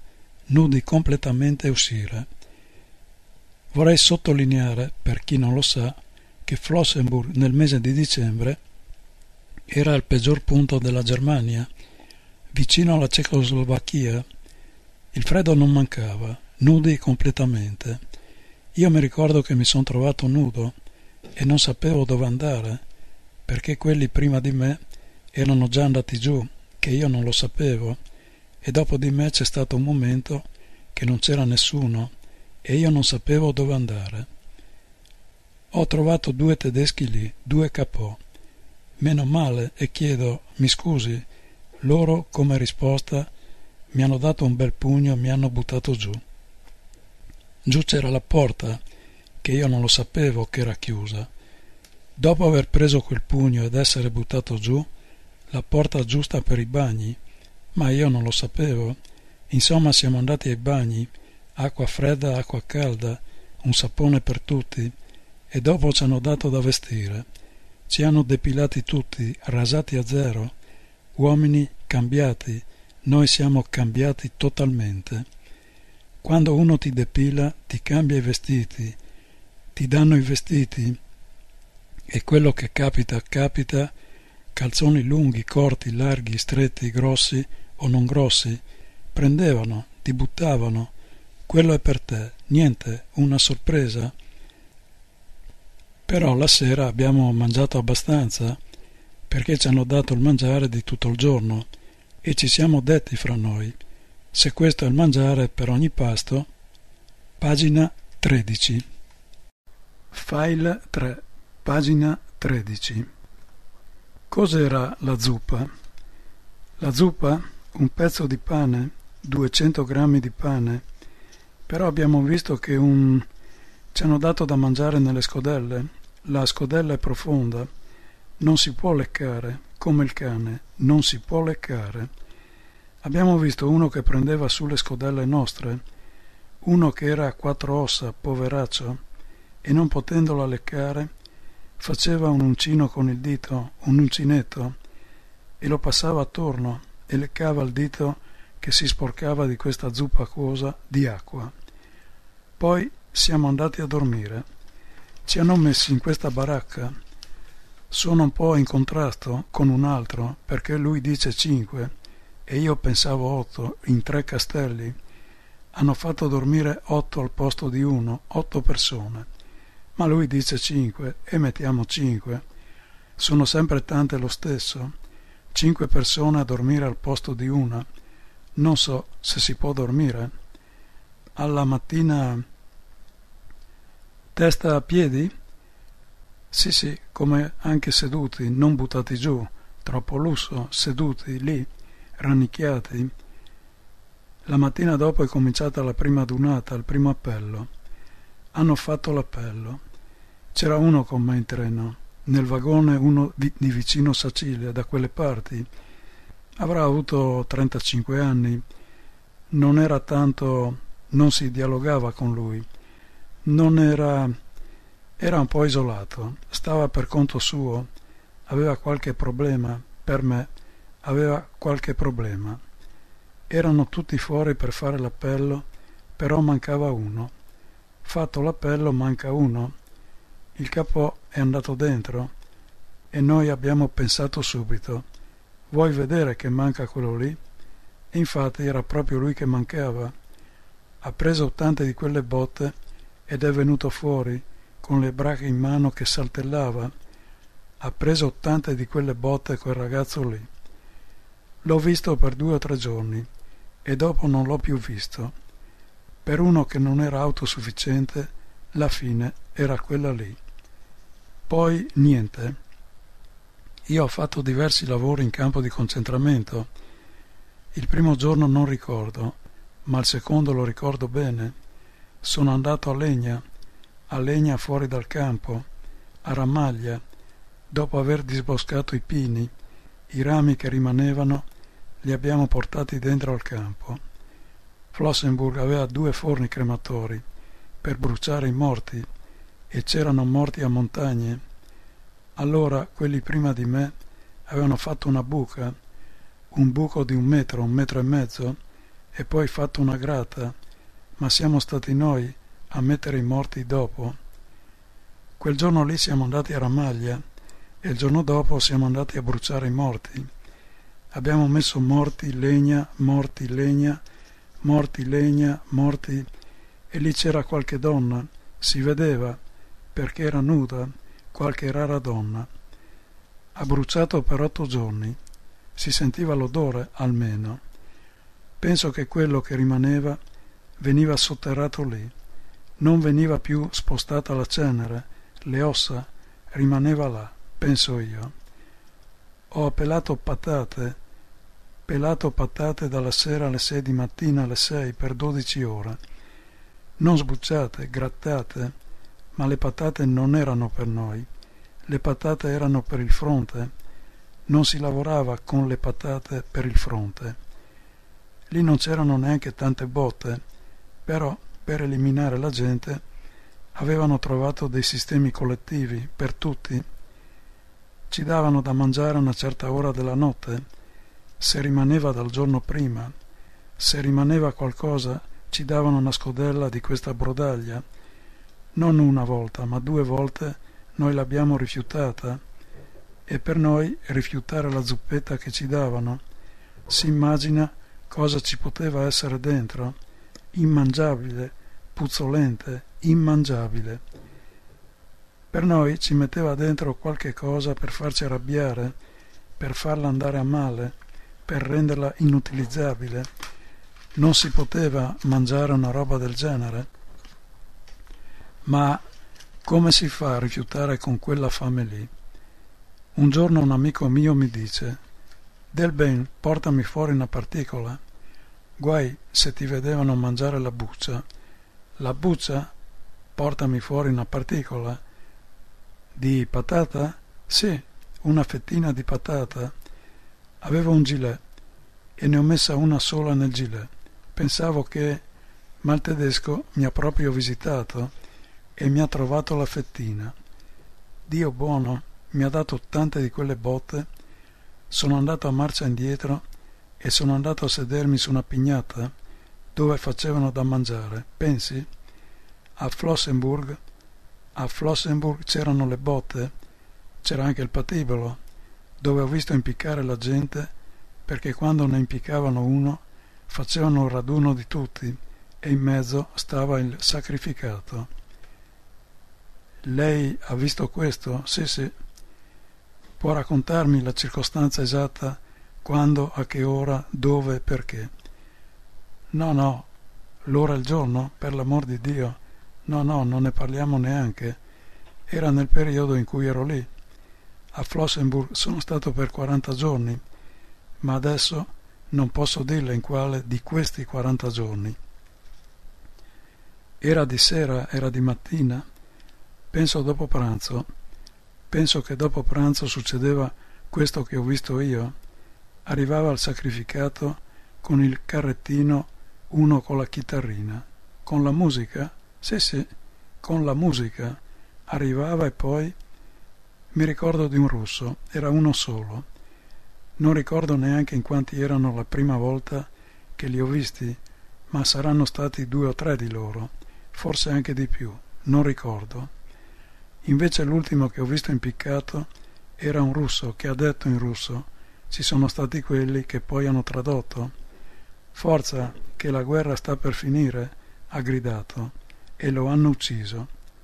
[SPEAKER 1] e uscire. Vorrei sottolineare, per chi non lo sa, che Flossenburg nel mese di dicembre era il peggior punto della Germania, vicino alla Cecoslovacchia. Il freddo non mancava, nudi completamente. Io mi ricordo che mi sono trovato nudo e non sapevo dove andare, perché quelli prima di me erano già andati giù, che io non lo sapevo, e dopo di me c'è stato un momento che non c'era nessuno e io non sapevo dove andare. Ho trovato 2 tedeschi lì, 2 capò. Meno male, e chiedo, mi scusi, loro come risposta mi hanno dato un bel pugno e mi hanno buttato giù. Giù c'era la porta, che io non lo sapevo che era chiusa. Dopo aver preso quel pugno ed essere buttato giù, la porta giusta per i bagni, ma io non lo sapevo. Insomma, siamo andati ai bagni, acqua fredda, acqua calda, un sapone per tutti, e dopo ci hanno dato da vestire. Ci hanno depilati tutti, rasati a zero, uomini cambiati, noi siamo cambiati totalmente. Quando uno ti depila, ti cambia i vestiti, ti danno i vestiti, e quello che capita, capita, calzoni lunghi, corti, larghi, stretti, grossi o non grossi, prendevano, ti buttavano, quello è per te, niente, una sorpresa. Però la sera abbiamo mangiato abbastanza, perché ci hanno dato il mangiare di tutto il giorno, e ci siamo detti fra noi, se questo è il mangiare per ogni pasto. Pagina 13. File 3, pagina 13. Cos'era la zuppa? La zuppa? Un pezzo di pane, 200 grammi di pane, però abbiamo visto che ci hanno dato da mangiare nelle scodelle. La scodella è profonda, non si può leccare, come il cane, non si può leccare. Abbiamo visto uno che prendeva sulle scodelle nostre, uno che era a 4 ossa, poveraccio, e non potendola leccare, faceva un uncino con il dito, un uncinetto, e lo passava attorno e leccava il dito che si sporcava di questa zuppa acquosa di acqua. Poi siamo andati a dormire. Ci hanno messi in questa baracca. Sono un po' in contrasto con un altro, perché lui dice 5 e io pensavo 8 in 3 castelli. Hanno fatto dormire 8 al posto di 1, 8 persone. Ma lui dice 5 e mettiamo 5. Sono sempre tante lo stesso. 5 persone a dormire al posto di una. Non so se si può dormire. Alla mattina testa a piedi? Sì, come anche seduti, non buttati giù, troppo lusso, seduti lì, rannicchiati. La mattina dopo è cominciata la prima dunata, il primo appello. Hanno fatto l'appello. C'era uno con me in treno, nel vagone uno di vicino Sicilia, da quelle parti. Avrà avuto 35 anni, non era tanto, non si dialogava con lui. Era un po' isolato, stava per conto suo, aveva qualche problema, per me aveva qualche problema. Erano tutti fuori per fare l'appello, però mancava uno. Fatto l'appello manca uno. Il capò è andato dentro e noi abbiamo pensato subito, vuoi vedere che manca quello lì? E infatti era proprio lui che mancava. Ha preso tante di quelle botte ed è venuto fuori con le braccia in mano che saltellava. Ha preso tante di quelle botte quel ragazzo lì. L'ho visto per 2 o 3 giorni e dopo non l'ho più visto. Per uno che non era autosufficiente, la fine era quella lì. Poi niente. Io ho fatto diversi lavori in campo di concentramento. Il primo giorno non ricordo, ma il secondo lo ricordo bene. Sono andato a Legna fuori dal campo, a Ramaglia, dopo aver disboscato i pini, i rami che rimanevano li abbiamo portati dentro al campo. Flossenburg aveva 2 forni crematori per bruciare i morti e c'erano morti a montagne. Allora quelli prima di me avevano fatto una buca, un buco di 1 metro, 1 metro e mezzo, e poi fatto una grata, ma siamo stati noi a mettere i morti dopo. Quel giorno lì siamo andati a Ramaglia e il giorno dopo siamo andati a bruciare i morti. Abbiamo messo morti, legna, morti, legna, morti, legna, morti, e lì c'era qualche donna, si vedeva, perché era nuda, qualche rara donna. Ha bruciato per 8 giorni, si sentiva l'odore almeno. Penso che quello che rimaneva veniva sotterrato lì, non veniva più spostata la cenere, le ossa, rimaneva là, penso io. Ho pelato patate dalla sera alle 6 di mattina alle 6 per 12 ore, non sbucciate, grattate, ma le patate non erano per noi, le patate erano per il fronte, non si lavorava con le patate per il fronte. Lì non c'erano neanche tante botte, però per eliminare la gente avevano trovato dei sistemi collettivi per tutti. Ci davano da mangiare a una certa ora della notte, se rimaneva dal giorno prima, se rimaneva qualcosa ci davano una scodella di questa brodaglia. Non una volta, ma 2 volte noi l'abbiamo rifiutata, e per noi rifiutare la zuppetta che ci davano, si immagina cosa ci poteva essere dentro, immangiabile, puzzolente, immangiabile. Per noi ci metteva dentro qualche cosa per farci arrabbiare, per farla andare a male, per renderla inutilizzabile. Non si poteva mangiare una roba del genere. Ma come si fa a rifiutare con quella fame lì? Un giorno un amico mio mi dice: «Del ben, portami fuori una particola». Guai se ti vedevano mangiare la buccia. La buccia? Portami fuori una particola. Di patata? Sì, una fettina di patata. Avevo un gilet e ne ho messa una sola nel gilet. Pensavo che... Ma il tedesco mi ha proprio visitato e mi ha trovato la fettina. Dio buono, mi ha dato tante di quelle botte. Sono andato a marcia indietro e sono andato a sedermi su una pignata dove facevano da mangiare. Pensi? A Flossenburg c'erano le botte, c'era anche il patibolo, dove ho visto impiccare la gente, perché quando ne impiccavano uno facevano il raduno di tutti e in mezzo stava il sacrificato. Lei ha visto questo? Sì, sì. Può raccontarmi la circostanza esatta, quando, a che ora, dove, perché? No, l'ora e il giorno, per l'amor di Dio. No, non ne parliamo neanche. Era nel periodo in cui ero lì. A Flossenburg sono stato per 40 giorni, ma adesso non posso dirle in quale di questi 40 giorni. Era di sera, era di mattina? Penso dopo pranzo. Penso che dopo pranzo succedeva questo che ho visto io. Arrivava al sacrificato con il carrettino, uno con la chitarrina. Con la musica? Sì, con la musica. Arrivava e poi... Mi ricordo di un russo, era uno solo. Non ricordo neanche in quanti erano la prima volta che li ho visti, ma saranno stati 2 o 3 di loro, forse anche di più, non ricordo. Invece l'ultimo che ho visto impiccato era un russo che ha detto in russo: ci sono stati quelli che poi hanno tradotto. Forza, che la guerra sta per finire, ha gridato, e lo hanno ucciso.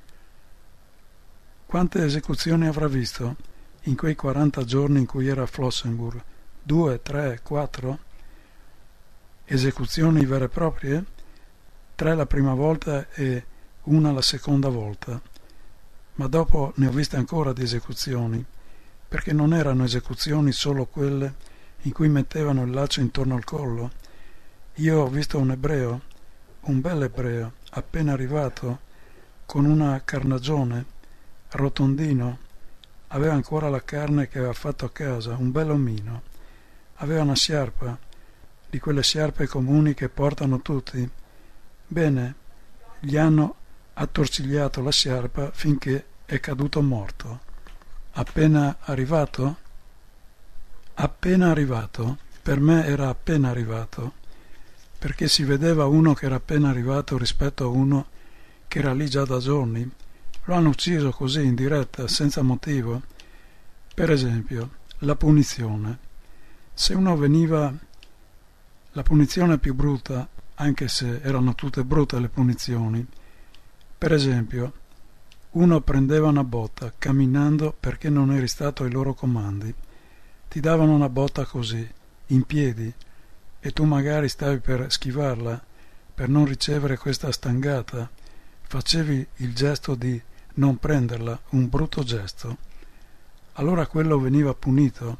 [SPEAKER 1] Quante esecuzioni avrà visto in quei 40 giorni in cui era a Flossenburg? 2, 3, 4? Esecuzioni vere e proprie? 3 la prima volta e 1 la seconda volta. Ma dopo ne ho viste ancora di esecuzioni, perché non erano esecuzioni solo quelle in cui mettevano il laccio intorno al collo. Io ho visto un ebreo, un bel ebreo, appena arrivato, con una carnagione, rotondino, aveva ancora la carne che aveva fatto a casa, un bel omino, aveva una sciarpa, di quelle sciarpe comuni che portano tutti. Bene, gli hanno attorcigliato la sciarpa finché è caduto morto. Appena arrivato? Appena arrivato, per me era appena arrivato, perché si vedeva uno che era appena arrivato rispetto a uno che era lì già da giorni. Lo hanno ucciso così in diretta, senza motivo. Per esempio, la punizione. Se uno veniva... La punizione più brutta anche se erano tutte brutte le punizioni. Per esempio, uno prendeva una botta camminando perché non eri stato ai loro comandi. Ti davano una botta così, in piedi, e tu magari stavi per schivarla, per non ricevere questa stangata. Facevi il gesto di non prenderla, un brutto gesto. Allora quello veniva punito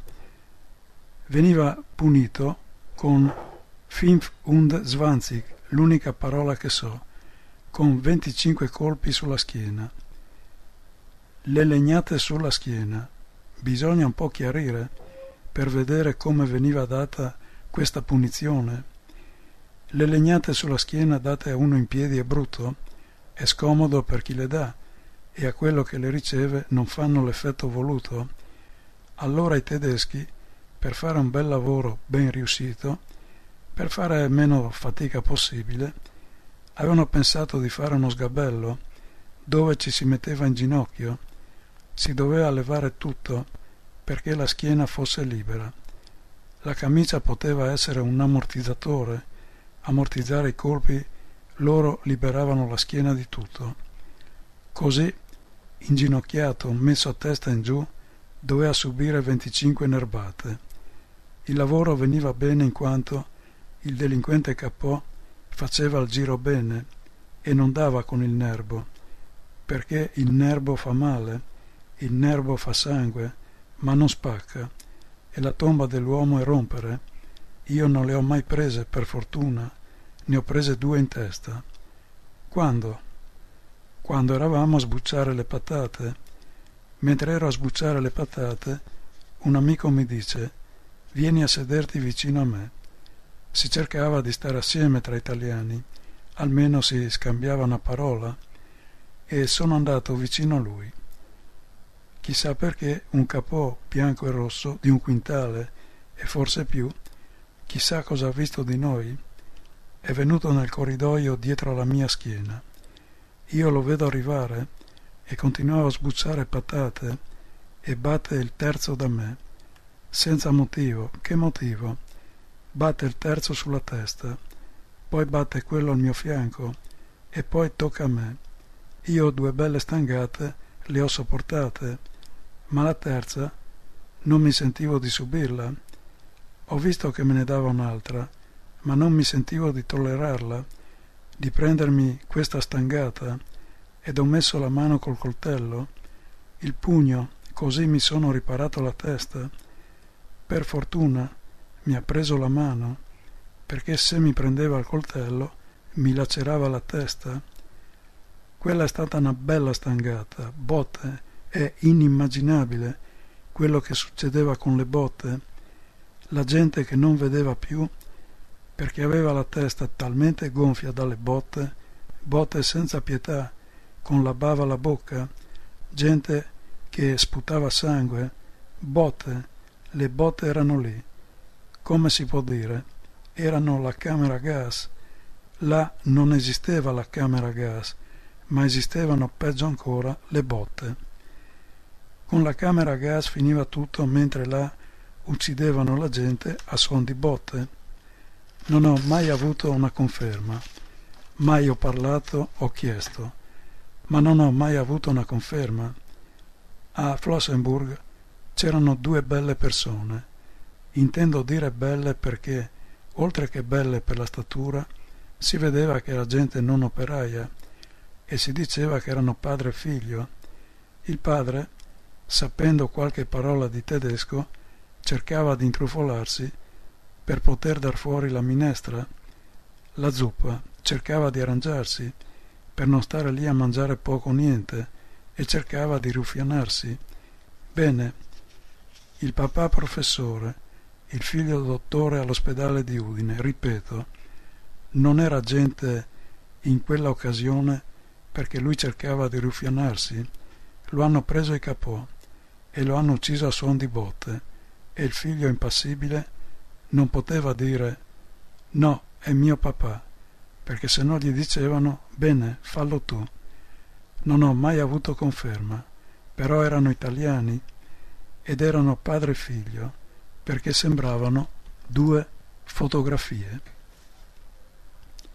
[SPEAKER 1] con 25 l'unica parola che so, con 25 colpi sulla schiena. Le legnate sulla schiena. Bisogna un po' chiarire per vedere come veniva data questa punizione. Le legnate sulla schiena date a uno in piedi è brutto, è scomodo per chi le dà, e a quello che le riceve non fanno l'effetto voluto. Allora i tedeschi, per fare un bel lavoro ben riuscito, per fare meno fatica possibile, avevano pensato di fare uno sgabello dove ci si metteva in ginocchio. Si doveva levare tutto perché la schiena fosse libera. La camicia poteva essere un ammortizzatore, ammortizzare i colpi, loro liberavano la schiena di tutto. Così, inginocchiato, messo a testa in giù, doveva subire 25 nerbate. Il lavoro veniva bene in quanto il delinquente capò faceva il giro bene e non dava con il nerbo, perché il nerbo fa male, il nerbo fa sangue, ma non spacca, e la tomba dell'uomo è rompere. Io non le ho mai prese, per fortuna, ne ho prese 2 in testa. Quando? Quando eravamo a sbucciare le patate. Mentre ero a sbucciare le patate, un amico mi dice: vieni a sederti vicino a me. Si cercava di stare assieme tra italiani, almeno si scambiava una parola, e sono andato vicino a lui. Chissà perché un capò bianco e rosso di 1 quintale e forse più, chissà cosa ha visto di noi, è venuto nel corridoio dietro alla mia schiena. Io lo vedo arrivare e continuavo a sbucciare patate e batte il terzo da me, senza motivo. Che motivo? Batte il terzo sulla testa, poi batte quello al mio fianco e poi tocca a me. Io 2 belle stangate le ho sopportate, ma la terza non mi sentivo di subirla. Ho visto che me ne dava un'altra, ma non mi sentivo di tollerarla, di prendermi questa stangata, ed ho messo la mano col coltello, il pugno, così mi sono riparato la testa. Per fortuna mi ha preso la mano, perché se mi prendeva il coltello mi lacerava la testa. Quella è stata una bella stangata, botte. È inimmaginabile quello che succedeva con le botte. La gente che non vedeva più perché aveva la testa talmente gonfia dalle botte senza pietà, con la bava alla bocca, gente che sputava sangue, botte, le botte erano lì. Come si può dire? Erano la camera a gas. Là non esisteva la camera a gas, ma esistevano, peggio ancora, le botte. Con la camera a gas finiva tutto, mentre là uccidevano la gente a suon di botte. Non ho mai avuto una conferma, mai ho parlato, ho chiesto, ma non ho mai avuto una conferma. A Flossenburg c'erano 2 belle persone. Intendo dire belle perché, oltre che belle per la statura, si vedeva che era gente non operaia e si diceva che erano padre e figlio. Il padre, sapendo qualche parola di tedesco, cercava di intrufolarsi per poter dar fuori la minestra, la zuppa, cercava di arrangiarsi per non stare lì a mangiare poco o niente e cercava di ruffianarsi. Bene, il papà professore, il figlio dottore all'ospedale di Udine, ripeto, non era gente in quella occasione perché lui cercava di ruffianarsi. Lo hanno preso i capò e lo hanno ucciso a suon di botte, e il figlio impassibile non poteva dire no, è mio papà, perché se no gli dicevano bene, fallo tu. Non ho mai avuto conferma, però erano italiani ed erano padre e figlio, perché sembravano 2 fotografie.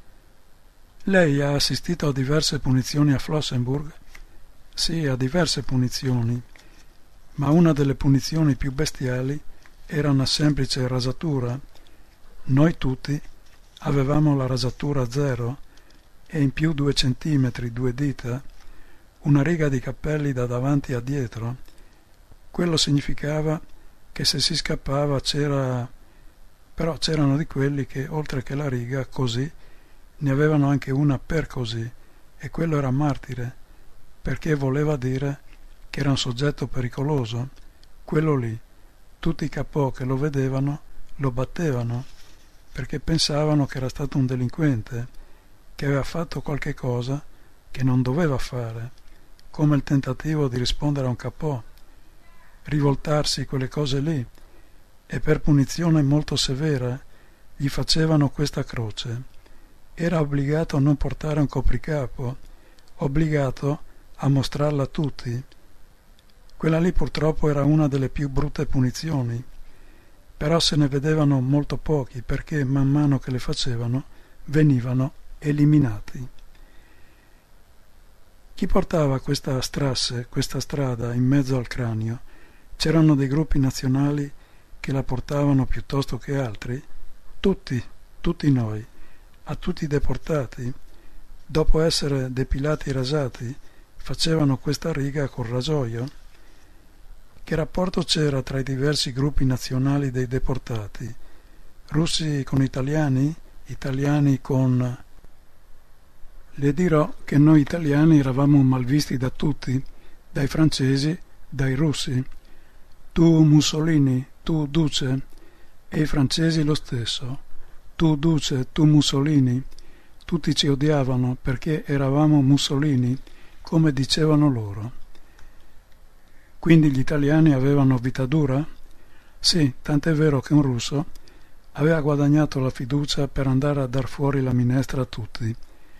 [SPEAKER 1] Lei ha assistito a diverse punizioni a Flossenburg? Sì, a diverse punizioni, ma una delle punizioni più bestiali era una semplice rasatura. Noi tutti avevamo la rasatura zero e in più 2 centimetri, 2 dita, una riga di capelli da davanti a dietro. Quello significava che se si scappava però c'erano di quelli che oltre che la riga così ne avevano anche una per così, e quello era martire, perché voleva dire che era un soggetto pericoloso. Quello lì, tutti i capò che lo vedevano lo battevano, perché pensavano che era stato un delinquente, che aveva fatto qualche cosa che non doveva fare, come il tentativo di rispondere a un capò, rivoltarsi, quelle cose lì, e per punizione molto severa gli facevano questa croce. Era obbligato a non portare un copricapo, obbligato a mostrarla a tutti. Quella lì purtroppo era una delle più brutte punizioni, però se ne vedevano molto pochi perché man mano che le facevano venivano eliminati. Chi portava questa strasse, questa strada in mezzo al cranio? C'erano dei gruppi nazionali che la portavano piuttosto che altri? Tutti noi, a tutti i deportati, dopo essere depilati e rasati, facevano questa riga col rasoio? Che rapporto c'era tra i diversi gruppi nazionali dei deportati? Russi con italiani? Italiani con... Le dirò che noi italiani eravamo malvisti da tutti, dai francesi, dai russi. Tu Mussolini, tu Duce, e i francesi lo stesso. Tu Duce, tu Mussolini. Tutti ci odiavano perché eravamo Mussolini, come dicevano loro. Quindi gli italiani avevano vita dura? Sì, tant'è vero che un russo aveva guadagnato la fiducia per andare a dar fuori la minestra a tutti.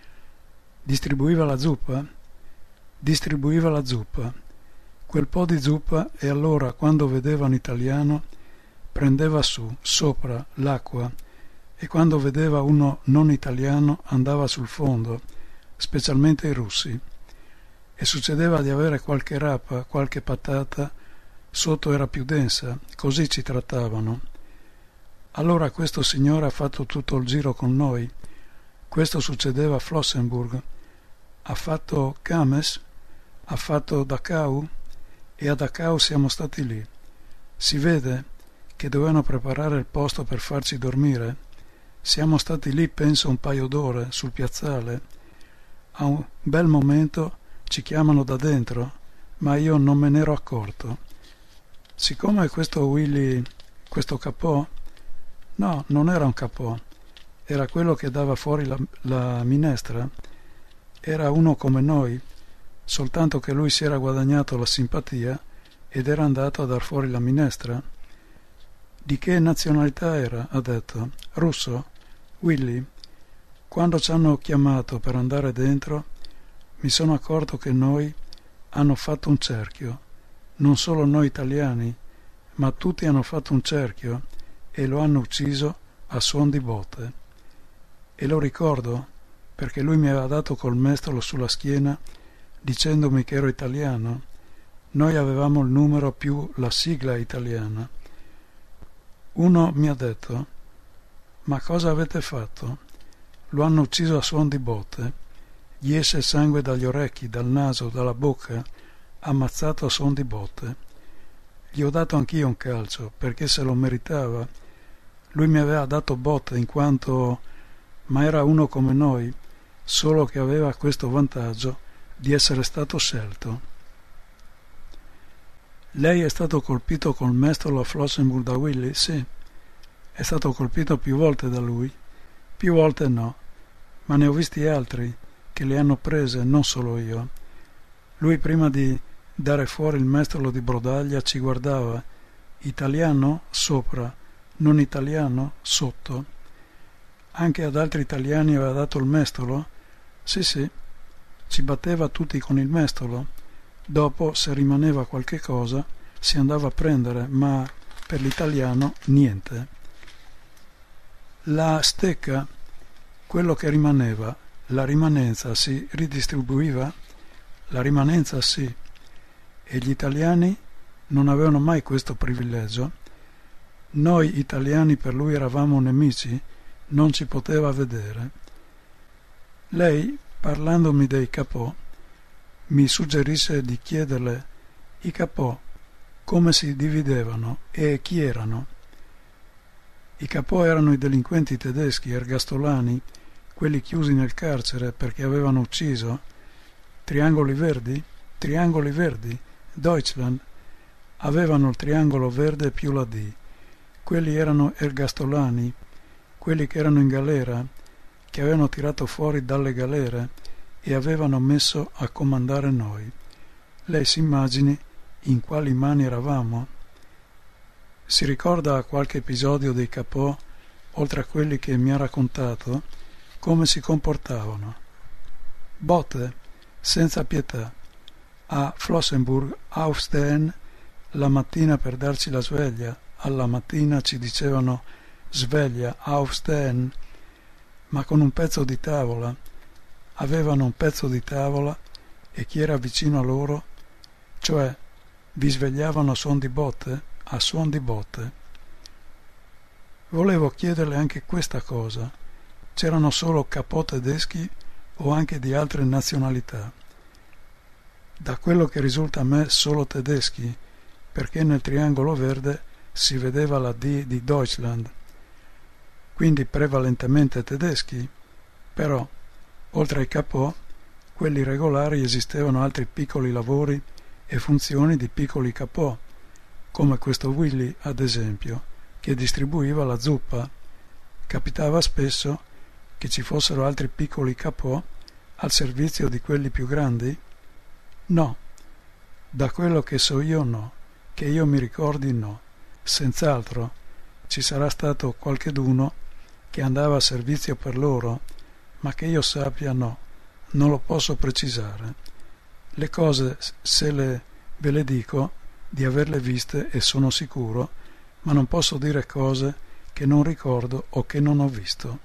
[SPEAKER 1] Distribuiva la zuppa? Distribuiva la zuppa. Quel po' di zuppa, e allora quando vedeva un italiano prendeva su, sopra, l'acqua, e quando vedeva uno non italiano andava sul fondo, specialmente i russi. E succedeva di avere qualche rapa, qualche patata, sotto era più densa, così ci trattavano. Allora questo signore ha fatto tutto il giro con noi. Questo succedeva a Flossenburg, ha fatto Cames, ha fatto Dachau, e a Dachau siamo stati lì. Si vede che dovevano preparare il posto per farci dormire. Siamo stati lì penso un paio d'ore sul piazzale. A un bel momento ci chiamano da dentro, ma io non me n'ero accorto. Siccome questo Willy, questo capò, no, non era un capò, era quello che dava fuori la minestra, era uno come noi, soltanto che lui si era guadagnato la simpatia ed era andato a dar fuori la minestra. Di che nazionalità era? Ha detto. Russo? Willy. Quando ci hanno chiamato per andare dentro, mi sono accorto che noi hanno fatto un cerchio, non solo noi italiani, ma tutti hanno fatto un cerchio e lo hanno ucciso a suon di botte. E lo ricordo perché lui mi aveva dato col mestolo sulla schiena dicendomi che ero italiano. Noi avevamo il numero più la sigla italiana. Uno mi ha detto: ma cosa avete fatto? Lo hanno ucciso a suon di botte. Gli esce sangue dagli orecchi, dal naso, dalla bocca, ammazzato a suon di botte. Gli ho dato anch'io un calcio, perché se lo meritava. Lui mi aveva dato botte in quanto... ma era uno come noi, solo che aveva questo vantaggio di essere stato scelto. Lei è stato colpito col mestolo a Flossenburg da Willy? Sì. È stato colpito più volte da lui? Più volte no, ma ne ho visti altri che le hanno prese, non solo io. Lui prima di dare fuori il mestolo di Brodaglia ci guardava. Italiano? Sopra. Non italiano? Sotto. Anche ad altri italiani aveva dato il mestolo? Sì, sì. Ci batteva tutti con il mestolo. Dopo, se rimaneva qualche cosa, si andava a prendere, ma per l'italiano niente. La stecca, quello che rimaneva, la rimanenza si ridistribuiva? La rimanenza sì, e gli italiani non avevano mai questo privilegio. Noi italiani per lui eravamo nemici, non ci poteva vedere. Lei, parlandomi dei capò, mi suggerisce di chiederle i capò come si dividevano e chi erano. I capò erano i delinquenti tedeschi, ergastolani, quelli chiusi nel carcere perché avevano ucciso. Triangoli verdi? Triangoli verdi. Deutschland. Avevano il triangolo verde più la D. Quelli erano ergastolani, quelli che erano in galera, che avevano tirato fuori dalle galere e avevano messo a comandare noi. Lei si immagini in quali mani eravamo? Si ricorda qualche episodio dei capò, oltre a quelli che mi ha raccontato, come si comportavano? Botte, senza pietà. A Flossenburg, aufstehen, la mattina per darci la sveglia, alla mattina ci dicevano sveglia, aufstehen, ma con un pezzo di tavola. Avevano un pezzo di tavola e chi era vicino a loro, cioè vi svegliavano a suon di botte, a suon di botte. Volevo chiederle anche questa cosa: c'erano solo capò tedeschi o anche di altre nazionalità? Da quello che risulta a me solo tedeschi, perché nel triangolo verde si vedeva la D di Deutschland, quindi prevalentemente tedeschi, però oltre ai capò, quelli regolari, esistevano altri piccoli lavori e funzioni di piccoli capò, come questo Willy ad esempio, che distribuiva la zuppa. Capitava spesso che ci fossero altri piccoli capò al servizio di quelli più grandi? No, da quello che so io no, che io mi ricordi no, senz'altro ci sarà stato qualcheduno che andava a servizio per loro, ma che io sappia no, non lo posso precisare. Le cose ve le dico di averle viste e sono sicuro, ma non posso dire cose che non ricordo o che non ho visto.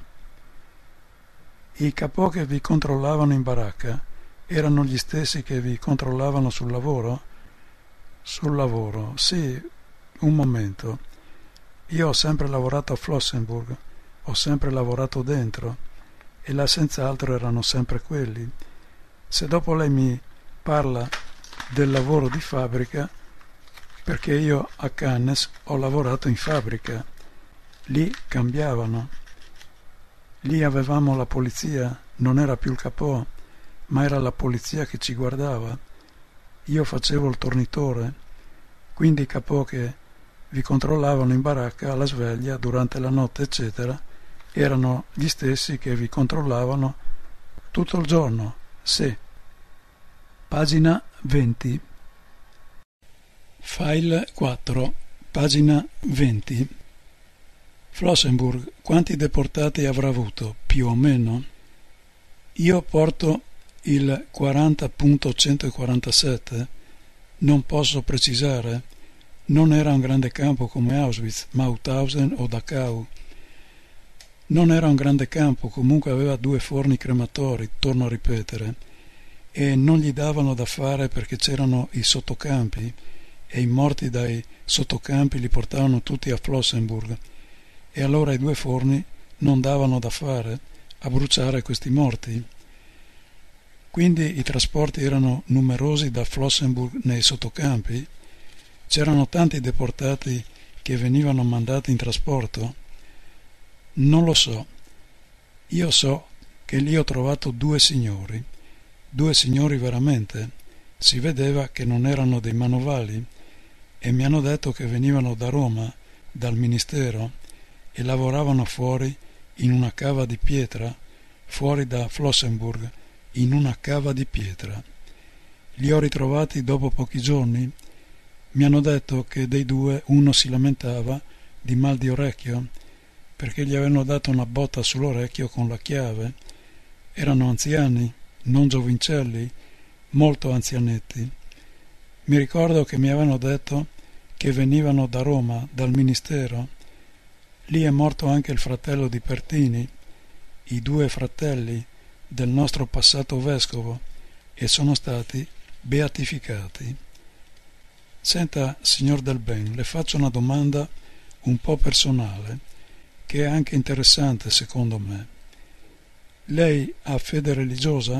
[SPEAKER 1] I capò che vi controllavano in baracca erano gli stessi che vi controllavano sul lavoro? Sul lavoro, sì, un momento. Io ho sempre lavorato a Flossenburg, ho sempre lavorato dentro, e là senz'altro erano sempre quelli. Se dopo lei mi parla del lavoro di fabbrica, perché io a Cannes ho lavorato in fabbrica, lì cambiavano, lì avevamo la polizia, non era più il capò, ma era la polizia che ci guardava. Io facevo il tornitore, quindi i capò che vi controllavano in baracca alla sveglia durante la notte eccetera erano gli stessi che vi controllavano tutto il giorno. Sì. Pagina 20. File 4, pagina 20. Flossenburg, quanti deportati avrà avuto, più o meno? Io porto il 40.147, non posso precisare, non era un grande campo come Auschwitz, Mauthausen o Dachau. Non era un grande campo, comunque aveva 2 forni crematori, torno a ripetere, e non gli davano da fare perché c'erano i sottocampi e i morti dai sottocampi li portavano tutti a Flossenburg e allora i 2 forni non davano da fare a bruciare questi morti. Quindi i trasporti erano numerosi da Flossenburg nei sottocampi? C'erano tanti deportati che venivano mandati in trasporto? Non lo so. Io so che lì ho trovato 2 signori veramente. Si vedeva che non erano dei manovali e mi hanno detto che venivano da Roma, dal ministero, e lavoravano fuori in una cava di pietra, fuori da Flossenburg, in una cava di pietra. Li ho ritrovati dopo pochi giorni. Mi hanno detto che dei 2 uno si lamentava di mal di orecchio perché gli avevano dato una botta sull'orecchio con la chiave. Erano anziani, non giovincelli, molto anzianetti. Mi ricordo che mi avevano detto che venivano da Roma, dal ministero. Lì è morto anche il fratello di Pertini, i 2 fratelli, del nostro passato vescovo e sono stati beatificati. Senta, signor Del Ben, le faccio una domanda un po' personale, che è anche interessante secondo me. Lei ha fede religiosa?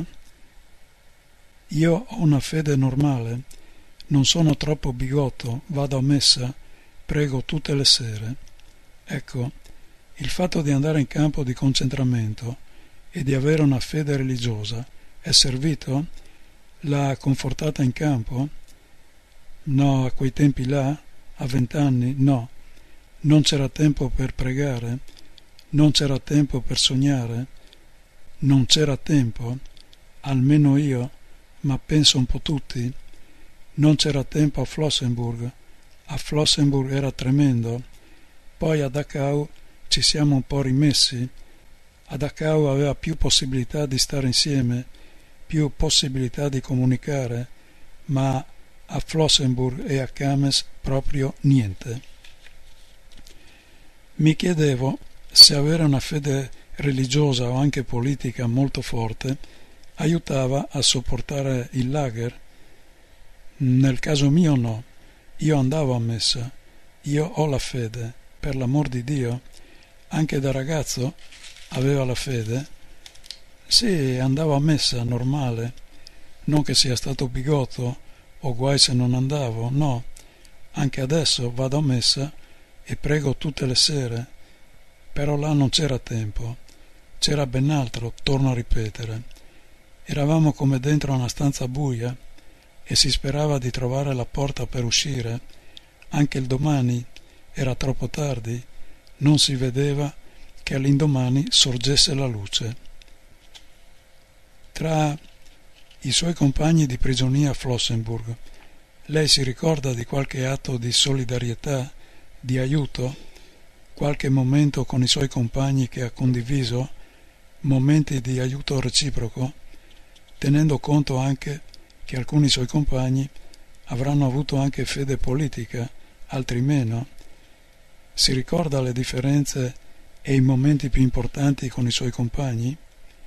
[SPEAKER 1] Io ho una fede normale, non sono troppo bigotto, vado a messa, prego tutte le sere. Ecco, il fatto di andare in campo di concentramento e di avere una fede religiosa è servito? L'ha confortata in campo? No, a quei tempi là, a 20 anni, no. Non c'era tempo per pregare, non c'era tempo per sognare, non c'era tempo, almeno io, ma penso un po' tutti. Non c'era tempo a Flossenburg. A Flossenburg era tremendo. Poi a Dachau ci siamo un po' rimessi. A Dachau aveva più possibilità di stare insieme, più possibilità di comunicare, ma a Flossenburg e a Cames proprio niente. Mi chiedevo se avere una fede religiosa o anche politica molto forte aiutava a sopportare il lager. Nel caso mio no, io andavo a messa, io ho la fede, per l'amor di Dio. Anche da ragazzo aveva la fede. Sì, andavo a messa, normale, non che sia stato bigotto o guai se non andavo, no, anche adesso vado a messa e prego tutte le sere, però là non c'era tempo, c'era ben altro, torno a ripetere. Eravamo come dentro una stanza buia e si sperava di trovare la porta per uscire. Anche il domani era troppo tardi, non si vedeva che all'indomani sorgesse la luce. Tra i suoi compagni di prigionia a Flossenburg, lei si ricorda di qualche atto di solidarietà, di aiuto, qualche momento con i suoi compagni che ha condiviso, momenti di aiuto reciproco, tenendo conto anche che alcuni suoi compagni avranno avuto anche fede politica, altri meno. Si ricorda le differenze e i momenti più importanti con i suoi compagni?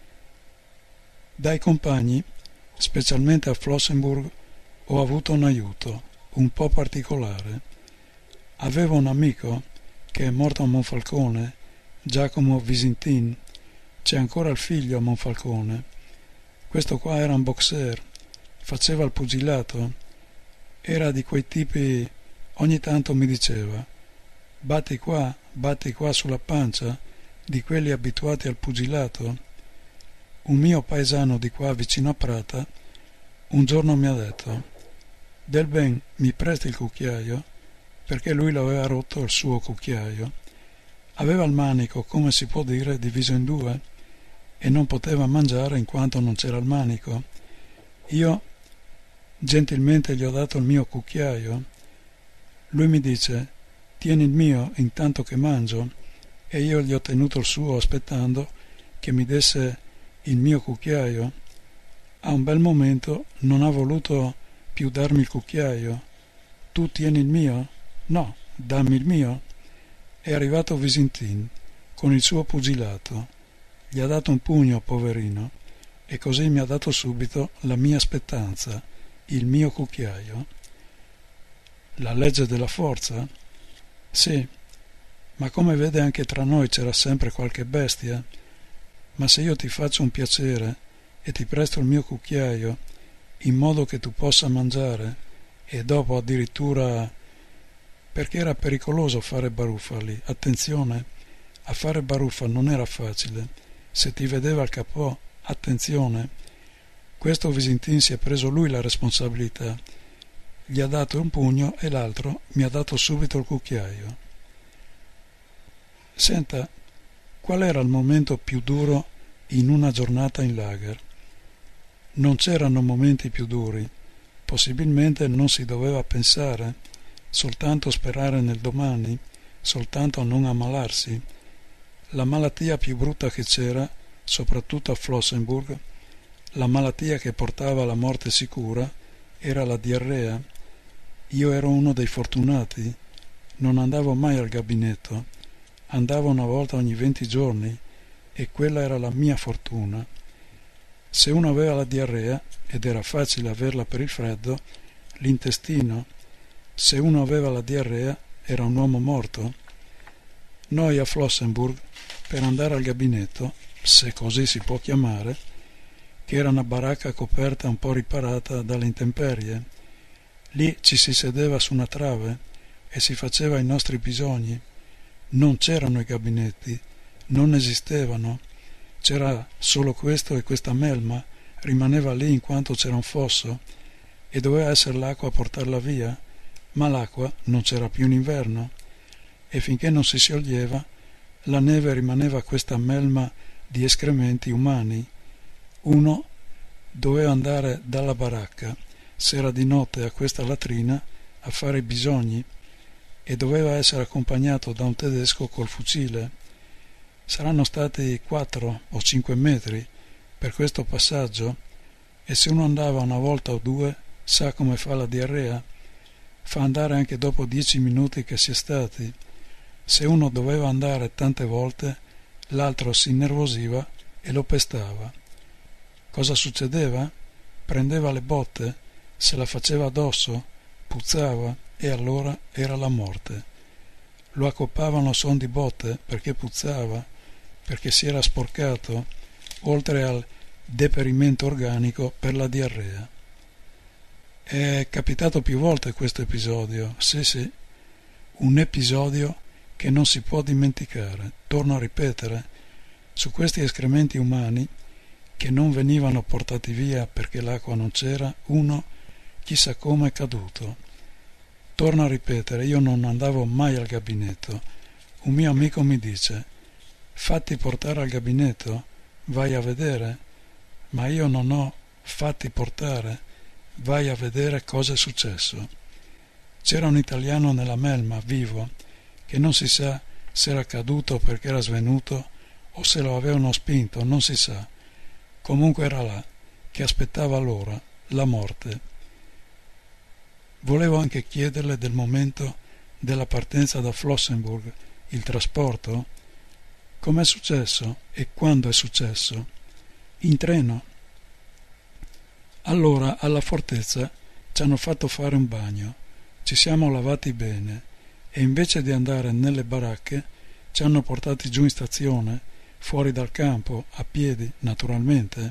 [SPEAKER 1] Dai compagni, specialmente a Flossenburg, ho avuto un aiuto, un po' particolare. Avevo un amico che è morto a Monfalcone, Giacomo Visintin, c'è ancora il figlio a Monfalcone. Questo qua era un boxer, faceva il pugilato, era di quei tipi, ogni tanto mi diceva batti qua sulla pancia, di quelli abituati al pugilato. Un mio paesano di qua vicino a Prata un giorno mi ha detto: Del Ben, mi presti il cucchiaio? Perché lui l'aveva rotto il suo cucchiaio. Aveva il manico, come si può dire, diviso in due e non poteva mangiare in quanto non c'era il manico. Io gentilmente gli ho dato il mio cucchiaio. Lui mi dice: tieni il mio intanto che mangio, e io gli ho tenuto il suo aspettando che mi desse il mio cucchiaio. A un bel momento non ha voluto più darmi il cucchiaio. Tu tieni il mio? No, dammi il mio. È arrivato Visintin con il suo pugilato, gli ha dato un pugno, poverino, e così mi ha dato subito la mia spettanza, il mio cucchiaio. La legge della forza? Sì, ma come vede anche tra noi c'era sempre qualche bestia. Ma se io ti faccio un piacere e ti presto il mio cucchiaio in modo che tu possa mangiare e dopo addirittura, perché era pericoloso fare baruffa lì, attenzione, a fare baruffa non era facile, se ti vedeva il capò, attenzione. Questo Visintin si è preso lui la responsabilità, gli ha dato un pugno e l'altro mi ha dato subito il cucchiaio. Senta, qual era il momento più duro in una giornata in lager? Non c'erano momenti più duri, possibilmente non si doveva pensare, soltanto sperare nel domani, soltanto non ammalarsi. La malattia più brutta che c'era, soprattutto a Flossenburg, la malattia che portava alla morte sicura, era la diarrea. Io ero uno dei fortunati, non andavo mai al gabinetto, andavo una volta ogni 20 giorni e quella era la mia fortuna. Se uno aveva la diarrea, ed era facile averla per il freddo, l'intestino, se uno aveva la diarrea, era un uomo morto. Noi a Flossenburg, per andare al gabinetto, se così si può chiamare, che era una baracca coperta un po' riparata dalle intemperie, lì ci si sedeva su una trave e si faceva i nostri bisogni. Non c'erano i gabinetti, non esistevano, c'era solo questo e questa melma rimaneva lì in quanto c'era un fosso e doveva essere l'acqua a portarla via, ma l'acqua non c'era più in inverno e finché non si scioglieva la neve rimaneva questa melma di escrementi umani. Uno doveva andare dalla baracca, se era di notte, a questa latrina a fare i bisogni e doveva essere accompagnato da un tedesco col fucile. Saranno stati 4 o 5 metri per questo passaggio e se uno andava una volta o due sa come fa la diarrea, fa andare anche dopo 10 minuti che si è stati. Se uno doveva andare tante volte, l'altro si innervosiva e lo pestava. Cosa succedeva? Prendeva le botte, se la faceva addosso, puzzava e allora era la morte. Lo accoppavano son di botte perché puzzava, perché si era sporcato, oltre al deperimento organico per la diarrea. È capitato più volte questo episodio, sì, un episodio che non si può dimenticare. Torno a ripetere, su questi escrementi umani che non venivano portati via perché l'acqua non c'era, uno chissà come è caduto. Torno a ripetere, io non andavo mai al gabinetto. Un mio amico mi dice: fatti portare al gabinetto, vai a vedere. Ma io non ho fatti portare, vai a vedere cosa è successo. C'era un italiano nella melma, vivo, che non si sa se era caduto perché era svenuto o se lo avevano spinto, non si sa. Comunque era là, che aspettava l'ora, la morte. Volevo anche chiederle del momento della partenza da Flossenburg, il trasporto. Com'è successo e quando è successo? In treno. Allora alla fortezza ci hanno fatto fare un bagno, ci siamo lavati bene e invece di andare nelle baracche ci hanno portati giù in stazione, fuori dal campo, a piedi, naturalmente.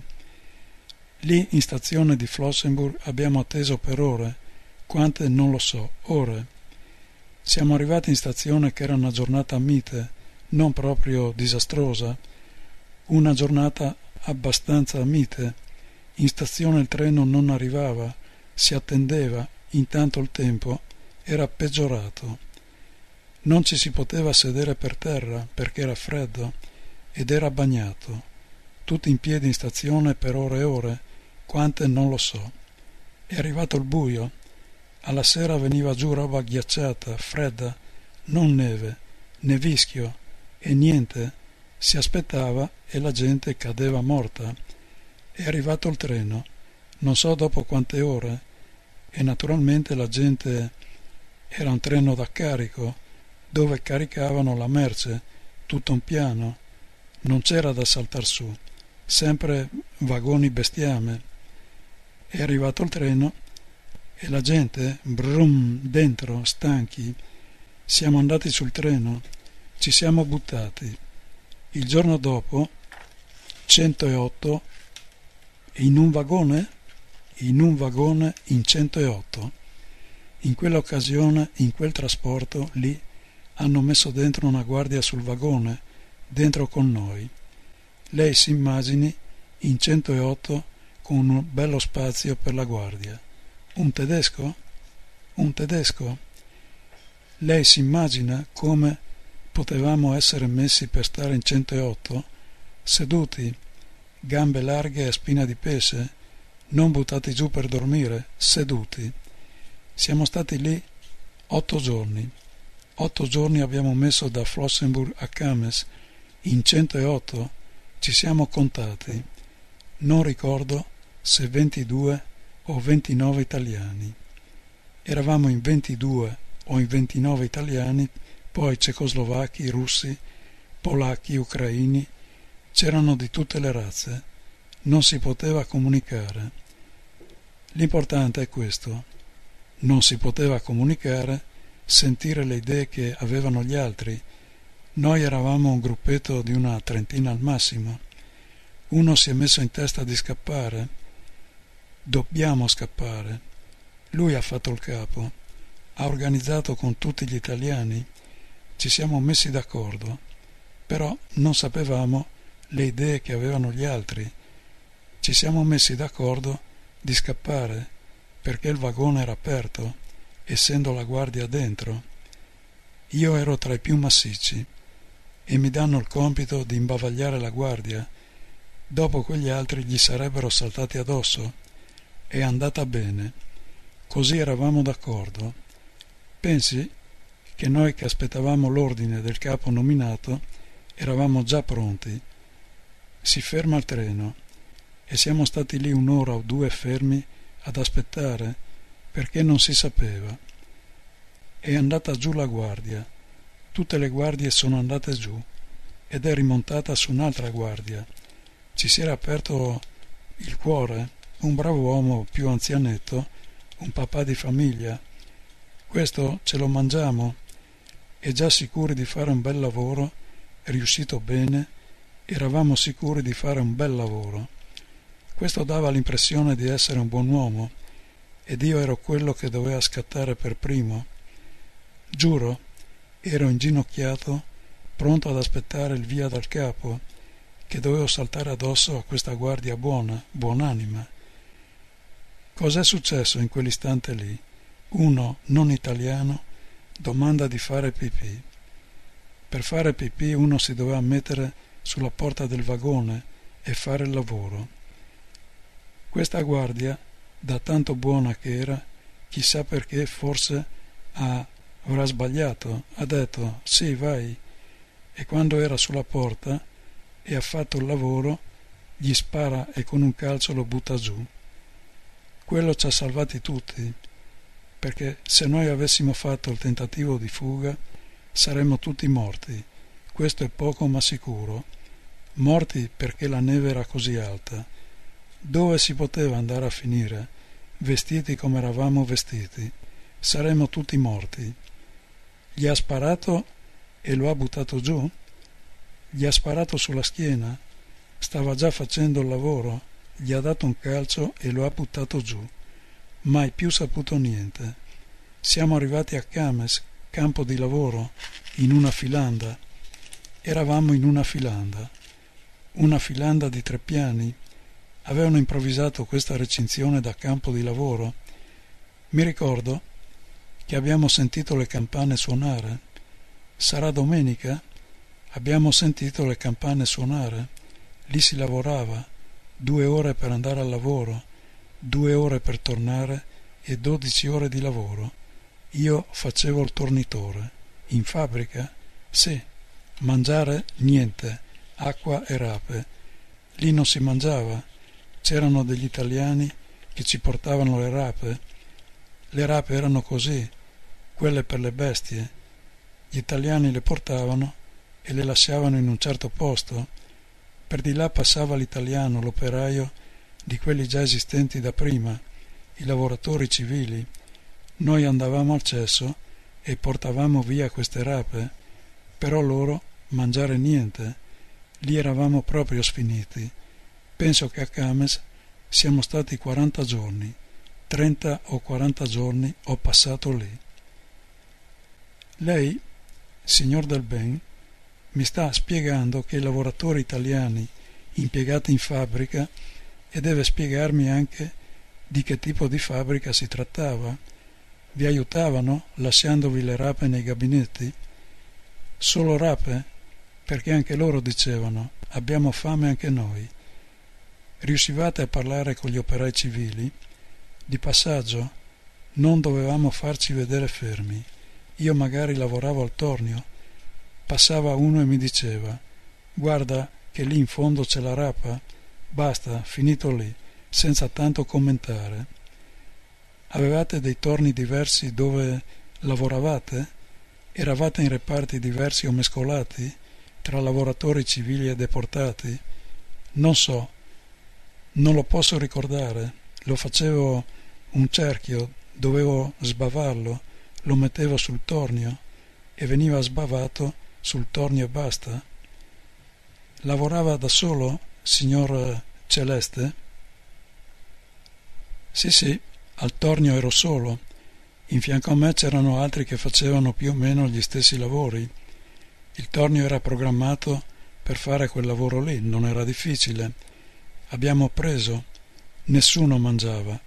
[SPEAKER 1] Lì in stazione di Flossenburg abbiamo atteso per ore, quante non lo so, ore. Siamo arrivati in stazione che era una giornata mite, non proprio disastrosa, una giornata abbastanza mite. In stazione il treno non arrivava, si attendeva, intanto il tempo era peggiorato. Non ci si poteva sedere per terra perché era freddo ed era bagnato. Tutti in piedi in stazione per ore e ore, quante non lo so. È arrivato il buio. Alla sera veniva giù roba ghiacciata, fredda, non neve, né vischio e niente. Si aspettava e la gente cadeva morta. È arrivato il treno, non so dopo quante ore, e naturalmente la gente era un treno da carico, dove caricavano la merce, tutto un piano, non c'era da saltar su, sempre vagoni bestiame. È arrivato il treno e la gente, brum, dentro, stanchi, siamo andati sul treno, ci siamo buttati. Il giorno dopo, 108, in un vagone in 108. In quell'occasione, in quel trasporto, lì, hanno messo dentro una guardia sul vagone, dentro con noi. Lei si immagini in 108 con un bello spazio per la guardia. Un tedesco? Un tedesco? Lei si immagina come potevamo essere messi per stare in 108, seduti, gambe larghe a spina di pesce, non buttati giù per dormire, seduti. Siamo stati lì 8 giorni. 8 giorni abbiamo messo da Flossenburg a Cames, in 108 ci siamo contati. Non ricordo se 22 o 29 italiani. Eravamo in 22 o in 29 italiani, poi cecoslovacchi, russi, polacchi, ucraini, c'erano di tutte le razze. non si poteva comunicare. L'importante è questo: non si poteva comunicare, sentire le idee che avevano gli altri. Noi eravamo un gruppetto di una trentina al massimo. Uno si è messo in testa di scappare. Dobbiamo scappare. Lui ha fatto il capo, ha organizzato con tutti gli italiani, ci siamo messi d'accordo, però non sapevamo le idee che avevano gli altri. Ci siamo messi d'accordo di scappare perché il vagone era aperto, essendo la guardia dentro. Io ero tra i più massicci e mi danno il compito di imbavagliare la guardia. Dopo quegli altri gli sarebbero saltati addosso. È andata bene. Così eravamo d'accordo. Pensi che noi che aspettavamo l'ordine del capo nominato eravamo già pronti. Si ferma il treno e siamo stati lì un'ora o due fermi ad aspettare perché non si sapeva. È andata giù la guardia, tutte le guardie sono andate giù ed è rimontata su un'altra guardia. Ci si era aperto il cuore, un bravo uomo più anzianetto, un papà di famiglia. Questo ce lo mangiamo, e già sicuri di fare un bel lavoro, è riuscito bene, eravamo sicuri di fare un bel lavoro. Questo dava l'impressione di essere un buon uomo, ed io ero quello che doveva scattare per primo. Giuro, ero inginocchiato, pronto ad aspettare il via dal capo, che dovevo saltare addosso a questa guardia buonanima. Cos'è successo in quell'istante lì? Uno non italiano domanda di fare pipì. Per fare pipì uno si doveva mettere sulla porta del vagone e fare il lavoro. Questa guardia, da tanto buona che era, chissà perché, forse avrà sbagliato, ha detto sì, vai, e quando era sulla porta e ha fatto il lavoro gli spara e con un calcio lo butta giù. Quello ci ha salvati tutti, perché se noi avessimo fatto il tentativo di fuga saremmo tutti morti. Questo è poco ma sicuro. Morti perché la neve era così alta. Dove si poteva andare a finire, vestiti come eravamo vestiti? Saremmo tutti morti. Gli ha sparato e lo ha buttato giù? Gli ha sparato sulla schiena? Stava già facendo il lavoro? Gli ha dato un calcio e lo ha buttato giù. Mai più saputo niente. Siamo arrivati a Cames, campo di lavoro, in una filanda. Eravamo in una filanda di 3 piani. Avevano improvvisato questa recinzione da campo di lavoro. Mi ricordo che abbiamo sentito le campane suonare. Sarà domenica? Abbiamo sentito le campane suonare. Lì si lavorava, 2 ore per andare al lavoro, 2 ore per tornare e 12 ore di lavoro. Io facevo il tornitore. In fabbrica? Sì. Mangiare? Niente. Acqua e rape. Lì non si mangiava. C'erano degli italiani che ci portavano le rape. Le rape erano così, quelle per le bestie. Gli italiani le portavano e le lasciavano in un certo posto. Per di là passava l'italiano, l'operaio di quelli già esistenti da prima, i lavoratori civili. Noi andavamo al cesso e portavamo via queste rape, però loro mangiare niente. Lì eravamo proprio sfiniti. Penso che a Cames siamo stati 40 giorni, 30 o 40 giorni ho passato lì. Lei, signor Del Ben, mi sta spiegando che i lavoratori italiani impiegati in fabbrica, e deve spiegarmi anche di che tipo di fabbrica si trattava. Vi aiutavano lasciandovi le rape nei gabinetti? Solo rape? Perché anche loro dicevano abbiamo fame anche noi. Riuscivate a parlare con gli operai civili? Di passaggio, non dovevamo farci vedere fermi. Io magari lavoravo al tornio. Passava uno e mi diceva guarda che lì in fondo c'è la rapa, basta, finito lì, senza tanto commentare. Avevate dei torni diversi dove lavoravate? Eravate in reparti diversi o mescolati tra lavoratori civili e deportati? Non so. Non lo posso ricordare. Lo facevo un cerchio, dovevo sbavarlo, lo mettevo sul tornio e veniva sbavato sul tornio e basta. Lavorava da solo, signor Celeste? Sì, al tornio ero solo. In fianco a me c'erano altri che facevano più o meno gli stessi lavori. Il tornio era programmato per fare quel lavoro lì, non era difficile. Abbiamo preso, nessuno mangiava.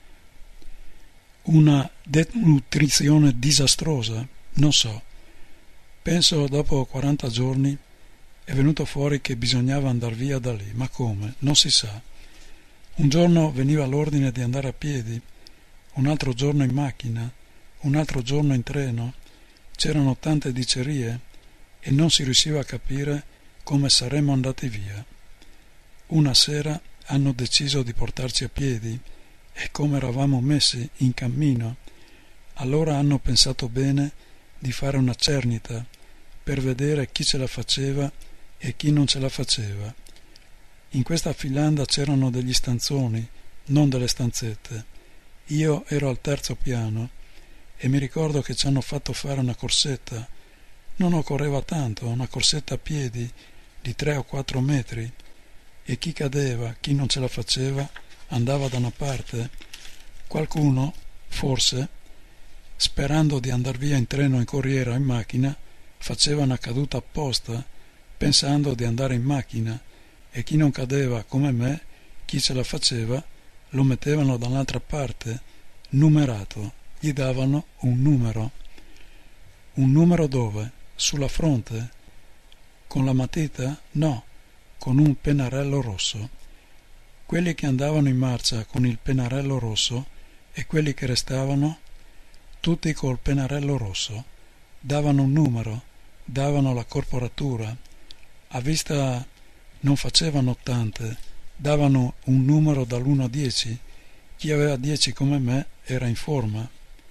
[SPEAKER 1] Una denutrizione disastrosa, non so. Penso dopo 40 giorni è venuto fuori che bisognava andar via da lì, ma come? Non si sa. Un giorno veniva l'ordine di andare a piedi, un altro giorno in macchina, un altro giorno in treno. C'erano tante dicerie e non si riusciva a capire come saremmo andati via. Una sera hanno deciso di portarci a piedi e come eravamo messi in cammino, allora hanno pensato bene di fare una cernita per vedere chi ce la faceva e chi non ce la faceva. In questa filanda c'erano degli stanzoni, non delle stanzette. Io ero al terzo piano e mi ricordo che ci hanno fatto fare una corsetta. Non occorreva tanto, una corsetta a piedi di 3 o 4 metri, e chi cadeva, chi non ce la faceva, andava da una parte. Qualcuno, forse, sperando di andar via in treno, in corriera o in macchina, faceva una caduta apposta, pensando di andare in macchina, e chi non cadeva come me, chi ce la faceva, lo mettevano dall'altra parte, numerato, gli davano un numero. Un numero dove? Sulla fronte? Con la matita? No, con un pennarello rosso. Quelli che andavano in marcia con il pennarello rosso e quelli che restavano, tutti col pennarello rosso, davano un numero, davano la corporatura. A vista non facevano tante, davano un numero dall'1 a 10. Chi aveva 10 come me era in forma.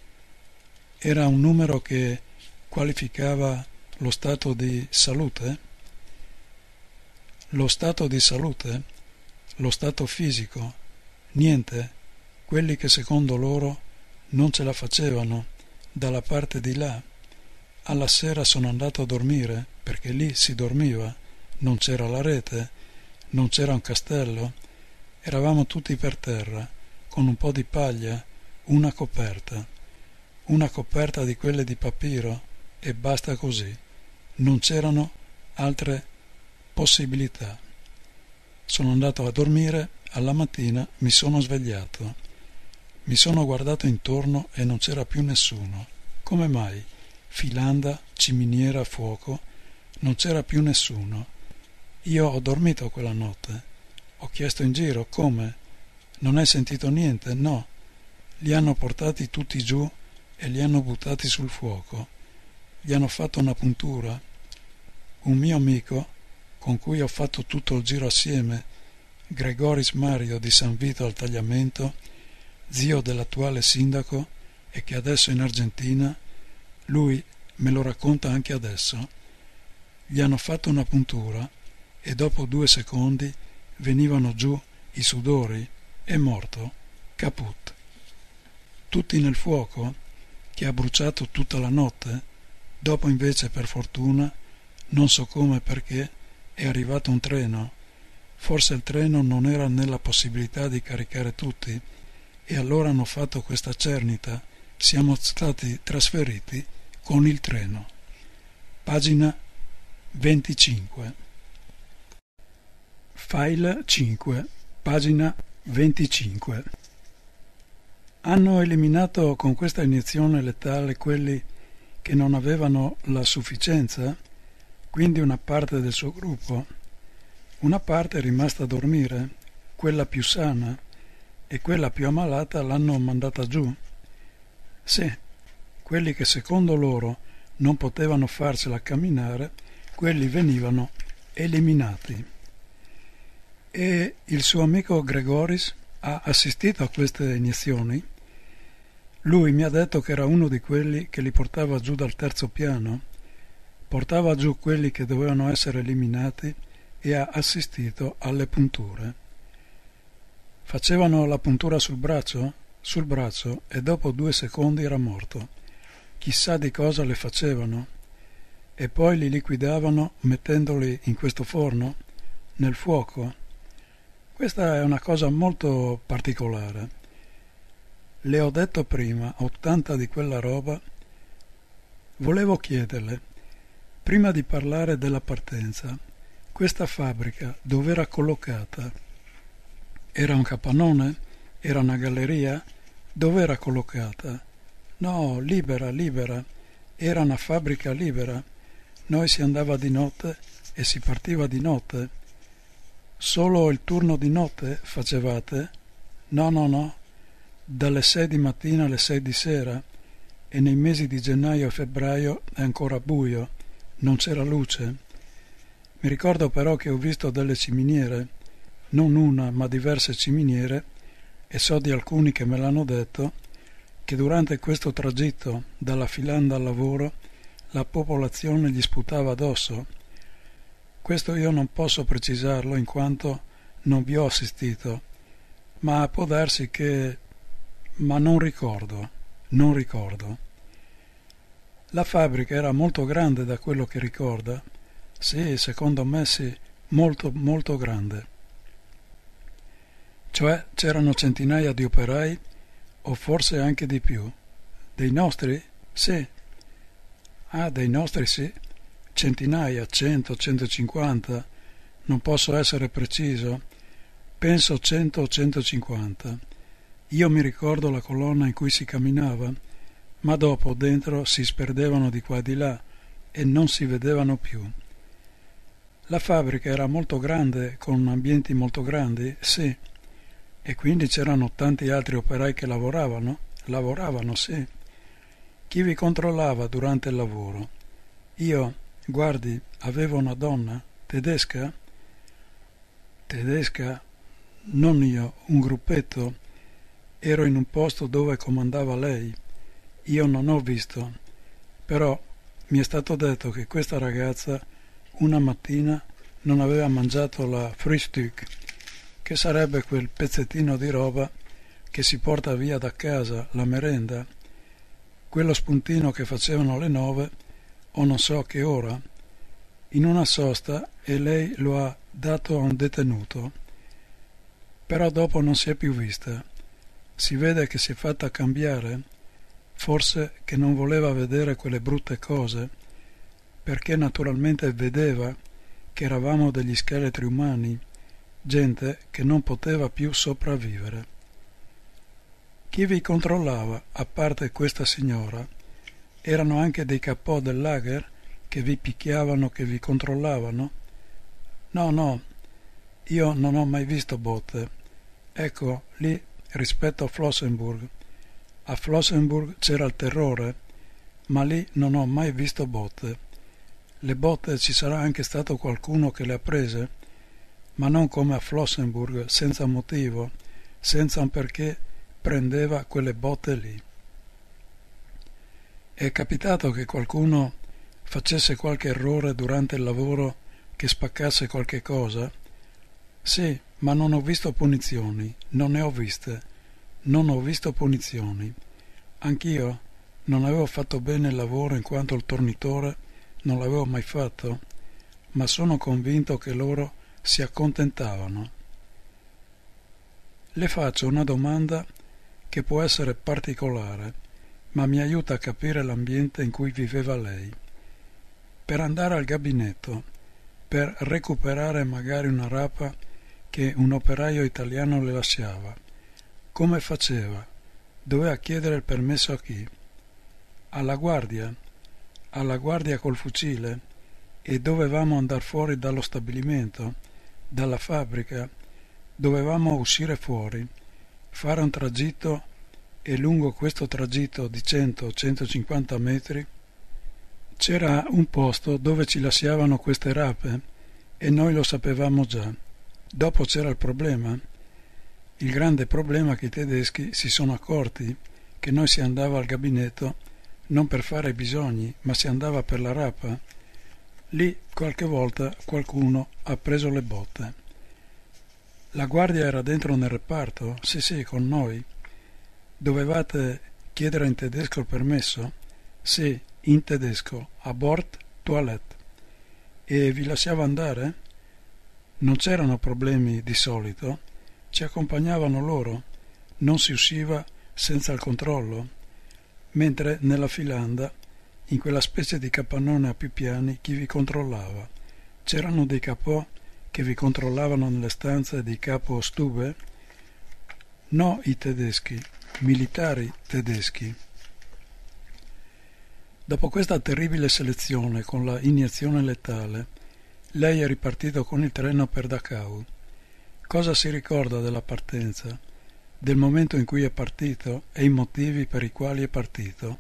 [SPEAKER 1] Era un numero che qualificava lo stato di salute, lo stato fisico, niente. Quelli che secondo loro non ce la facevano, dalla parte di là. Alla sera sono andato a dormire, perché lì si dormiva, non c'era la rete, non c'era un castello, eravamo tutti per terra, con un po' di paglia, una coperta di quelle di papiro, e basta così. Non c'erano altre possibilità. Sono andato a dormire, alla mattina mi sono svegliato. Mi sono guardato intorno e non c'era più nessuno. Come mai? Filanda, ciminiera a fuoco, non c'era più nessuno. Io ho dormito quella notte. Ho chiesto in giro, come? Non hai sentito niente? No. Li hanno portati tutti giù e li hanno buttati sul fuoco. Gli hanno fatto una puntura. Un mio amico, con cui ho fatto tutto il giro assieme, Gregoris Mario di San Vito al Tagliamento, zio dell'attuale sindaco e che adesso è in Argentina, lui me lo racconta anche adesso. Gli hanno fatto una puntura e dopo 2 secondi venivano giù i sudori. È morto, caput. Tutti nel fuoco, che ha bruciato tutta la notte. Dopo invece, per fortuna, non so come e perché, è arrivato un treno. Forse il treno non era nella possibilità di caricare tutti, e allora hanno fatto questa cernita. Siamo stati trasferiti con il treno. Pagina 25. File 5, pagina 25. Hanno eliminato con questa iniezione letale quelli che non avevano la sufficienza, quindi una parte del suo gruppo. Una parte è rimasta a dormire, quella più sana, e quella più ammalata l'hanno mandata giù. Sì, quelli che secondo loro non potevano farsela camminare, quelli venivano eliminati. E il suo amico Gregoris ha assistito a queste iniezioni. Lui mi ha detto che era uno di quelli che li portava giù dal terzo piano, portava giù quelli che dovevano essere eliminati e ha assistito alle punture. Facevano la puntura sul braccio, e dopo 2 secondi era morto. Chissà di cosa le facevano. E poi li liquidavano mettendoli in questo forno, nel fuoco. Questa è una cosa molto particolare. Le ho detto prima, ho tanta di quella roba. Volevo chiederle, prima di parlare della partenza, questa fabbrica dove era collocata? Era un capannone? Era una galleria? Dove era collocata? No, libera. Era una fabbrica libera. Noi si andava di notte e si partiva di notte. Solo il turno di notte facevate? No. Dalle 6 di mattina alle 6 di sera, e nei mesi di gennaio e febbraio è ancora buio, non c'era luce. Mi ricordo però che ho visto delle ciminiere, non una ma diverse ciminiere, e so di alcuni che me l'hanno detto, che durante questo tragitto dalla filanda al lavoro la popolazione gli sputava addosso. Questo io non posso precisarlo in quanto non vi ho assistito, ma può darsi che... ma non ricordo. La fabbrica era molto grande da quello che ricorda. Sì, secondo me sì, molto grande. Cioè c'erano centinaia di operai, o forse anche di più. Dei nostri? Sì. Ah, dei nostri sì. Centinaia, 100, 150. Non posso essere preciso. Penso 100 o 150. Io mi ricordo la colonna in cui si camminava, ma dopo dentro si sperdevano di qua e di là e non si vedevano più. La fabbrica era molto grande, con ambienti molto grandi, sì, e quindi c'erano tanti altri operai che lavoravano, sì. Chi vi controllava durante il lavoro? Io, guardi, avevo una donna, tedesca? Tedesca? Non io, un gruppetto. Ero in un posto dove comandava lei. Io non ho visto, però mi è stato detto che questa ragazza una mattina non aveva mangiato la Frühstück, che sarebbe quel pezzettino di roba che si porta via da casa, la merenda, quello spuntino che facevano alle 9 o non so a che ora, in una sosta, e lei lo ha dato a un detenuto. Però dopo non si è più vista. Si vede che si è fatta cambiare, forse che non voleva vedere quelle brutte cose, perché naturalmente vedeva che eravamo degli scheletri umani, gente che non poteva più sopravvivere. Chi vi controllava, a parte questa signora? Erano anche dei capò del lager che vi picchiavano, che vi controllavano? No, io non ho mai visto botte. Ecco, lì rispetto a Flossenburg. A Flossenburg c'era il terrore, ma lì non ho mai visto botte. Le botte ci sarà anche stato qualcuno che le ha prese, ma non come a Flossenburg, senza motivo, senza un perché prendeva quelle botte lì. È capitato che qualcuno facesse qualche errore durante il lavoro, che spaccasse qualche cosa? Sì, ma non ho visto punizioni, non ne ho viste. Non ho visto punizioni. Anch'io non avevo fatto bene il lavoro in quanto il tornitore non l'avevo mai fatto, ma sono convinto che loro si accontentavano. Le faccio una domanda che può essere particolare, ma mi aiuta a capire l'ambiente in cui viveva lei. Per andare al gabinetto, per recuperare magari una rapa che un operaio italiano le lasciava, come faceva? Doveva chiedere il permesso a chi? Alla guardia col fucile, e dovevamo andare fuori dallo stabilimento, dalla fabbrica, dovevamo uscire fuori, fare un tragitto, e lungo questo tragitto di 100-150 metri c'era un posto dove ci lasciavano queste rape, e noi lo sapevamo già. Dopo c'era il problema. Il grande problema che i tedeschi si sono accorti che noi si andava al gabinetto non per fare i bisogni, ma si andava per la rapa. Lì qualche volta qualcuno ha preso le botte. La guardia era dentro nel reparto? Sì, con noi. Dovevate chiedere in tedesco il permesso? Sì, in tedesco, a bord, toilette. E vi lasciava andare? Non c'erano problemi di solito. Ci accompagnavano loro. Non si usciva senza il controllo. Mentre nella filanda, in quella specie di capannone a più piani, chi vi controllava? C'erano dei capò che vi controllavano nelle stanze di capo stube? No, i tedeschi, militari tedeschi. Dopo questa terribile selezione con la iniezione letale, lei è ripartito con il treno per Dachau. Cosa si ricorda della partenza, del momento in cui è partito e i motivi per i quali è partito?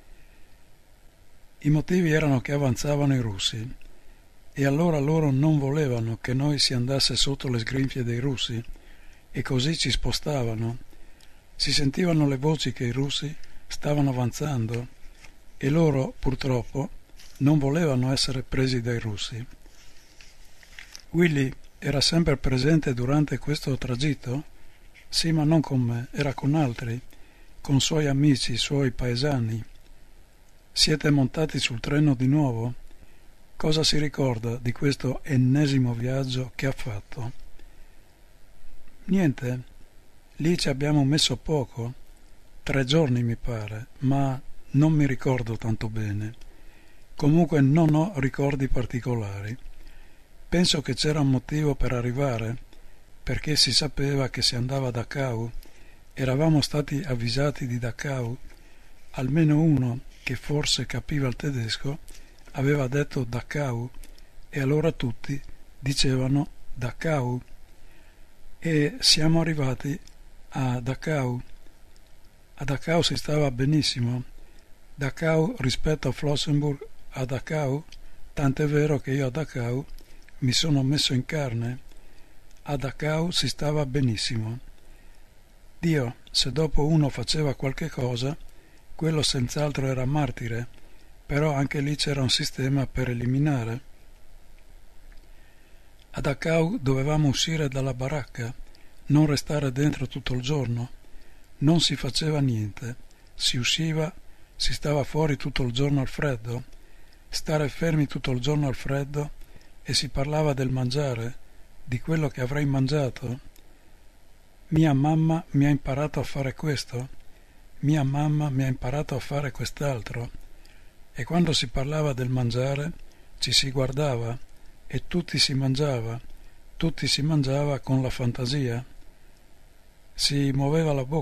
[SPEAKER 1] I motivi erano che avanzavano i russi, e allora loro non volevano che noi si andasse sotto le sgrinfie dei russi, e così ci spostavano. Si sentivano le voci che i russi stavano avanzando, e loro, purtroppo, non volevano essere presi dai russi. Willy era sempre presente durante questo tragitto? Sì, ma non con me, era con altri, con suoi amici, suoi paesani. Siete montati sul treno di nuovo? Cosa si ricorda di questo ennesimo viaggio che ha fatto? Niente, lì ci abbiamo messo poco, 3 giorni mi pare, ma non mi ricordo tanto bene. Comunque non ho ricordi particolari. Penso che c'era un motivo per arrivare, perché si sapeva che si andava a Dachau. Eravamo stati avvisati di Dachau. Almeno uno, che forse capiva il tedesco, aveva detto Dachau, e allora tutti dicevano Dachau. E siamo arrivati a Dachau. A Dachau si stava benissimo. Dachau rispetto a Flossenburg a Dachau, tant'è vero che io a Dachau mi sono messo in carne. A Dachau si stava benissimo. Dio, se dopo uno faceva qualche cosa, quello senz'altro era martire, però anche lì c'era un sistema per eliminare. A Dachau dovevamo uscire dalla baracca, non restare dentro tutto il giorno. Non si faceva niente, si usciva, si stava fuori tutto il giorno al freddo, stare fermi tutto il giorno al freddo, e si parlava del mangiare, di quello che avrei mangiato. Mia mamma mi ha imparato a fare questo, mia mamma mi ha imparato a fare quest'altro. E quando si parlava del mangiare ci si guardava e tutti si mangiava con la fantasia. Si muoveva la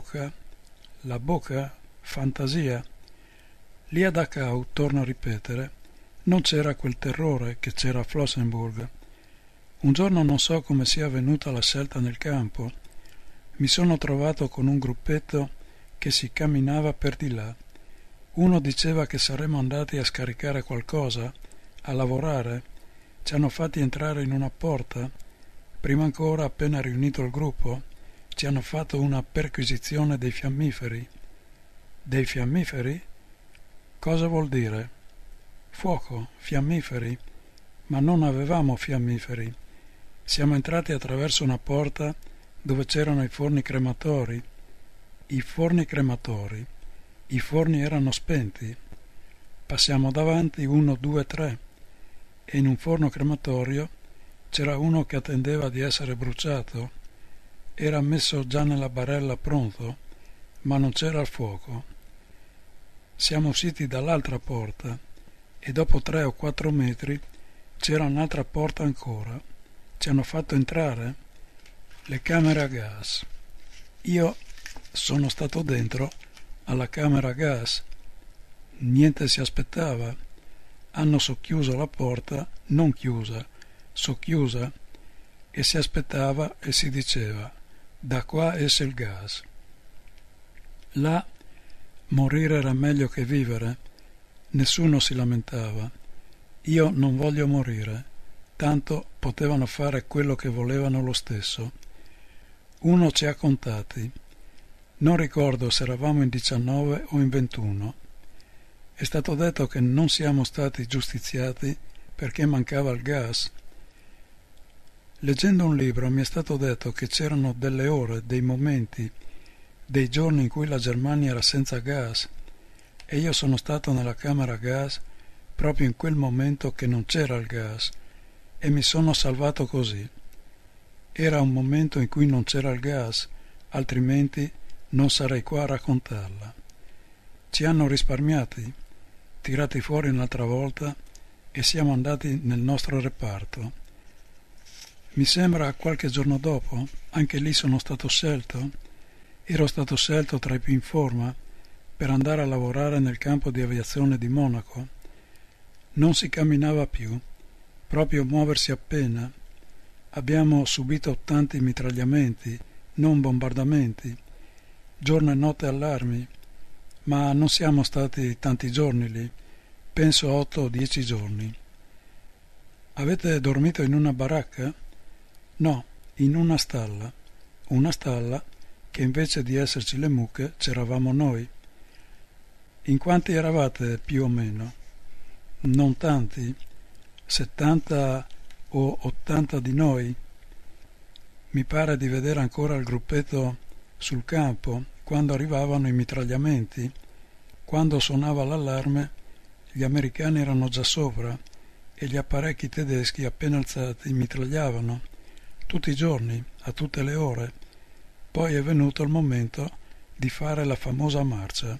[SPEAKER 1] bocca, fantasia. Lì a Dachau, torno a ripetere, non c'era quel terrore che c'era a Flossenburg. Un giorno non so come sia avvenuta la scelta nel campo. Mi sono trovato con un gruppetto che si camminava per di là. Uno diceva che saremmo andati a scaricare qualcosa, a lavorare. Ci hanno fatti entrare in una porta. Prima ancora, appena riunito il gruppo, ci hanno fatto una perquisizione dei fiammiferi. Dei fiammiferi? Cosa vuol dire? Fuoco, fiammiferi. Ma non avevamo fiammiferi. Siamo entrati attraverso una porta dove c'erano i forni crematori. I forni crematori. I forni erano spenti. Passiamo davanti 1, 2, 3 e in un forno crematorio c'era uno che attendeva di essere bruciato. Era messo già nella barella pronto, ma non c'era il fuoco. Siamo usciti dall'altra porta e dopo 3 o 4 metri c'era un'altra porta ancora. Ci hanno fatto entrare. Le camere a gas. Io sono stato dentro alla camera a gas. Niente si aspettava. Hanno socchiuso la porta, non chiusa, socchiusa, e si aspettava e si diceva: da qua esce il gas. Là morire era meglio che vivere. Nessuno si lamentava. Io non voglio morire, tanto potevano fare quello che volevano lo stesso. Uno ci ha contati. Non ricordo se eravamo in 19 o in 21. È stato detto che non siamo stati giustiziati perché mancava il gas. Leggendo un libro mi è stato detto che c'erano delle ore, dei momenti, dei giorni in cui la Germania era senza gas e io sono stato nella camera a gas proprio in quel momento che non c'era il gas e mi sono salvato così. Era un momento in cui non c'era il gas, altrimenti non sarei qua a raccontarla. Ci hanno risparmiati, tirati fuori un'altra volta e siamo andati nel nostro reparto. Mi sembra qualche giorno dopo, anche lì sono stato scelto. Ero stato scelto tra i più in forma per andare a lavorare nel campo di aviazione di Monaco. Non si camminava più, proprio muoversi appena. Abbiamo subito tanti mitragliamenti, non bombardamenti, giorno e notte allarmi, ma non siamo stati tanti giorni lì, penso 8 o 10 giorni. Avete dormito in una baracca? No, in una stalla che invece di esserci le mucche c'eravamo noi. In quanti eravate più o meno? Non tanti, 70 o 80 di noi. Mi pare di vedere ancora il gruppetto sul campo quando arrivavano i mitragliamenti. Quando suonava l'allarme gli americani erano già sopra e gli apparecchi tedeschi appena alzati mitragliavano tutti i giorni, a tutte le ore. Poi è venuto il momento di fare la famosa marcia.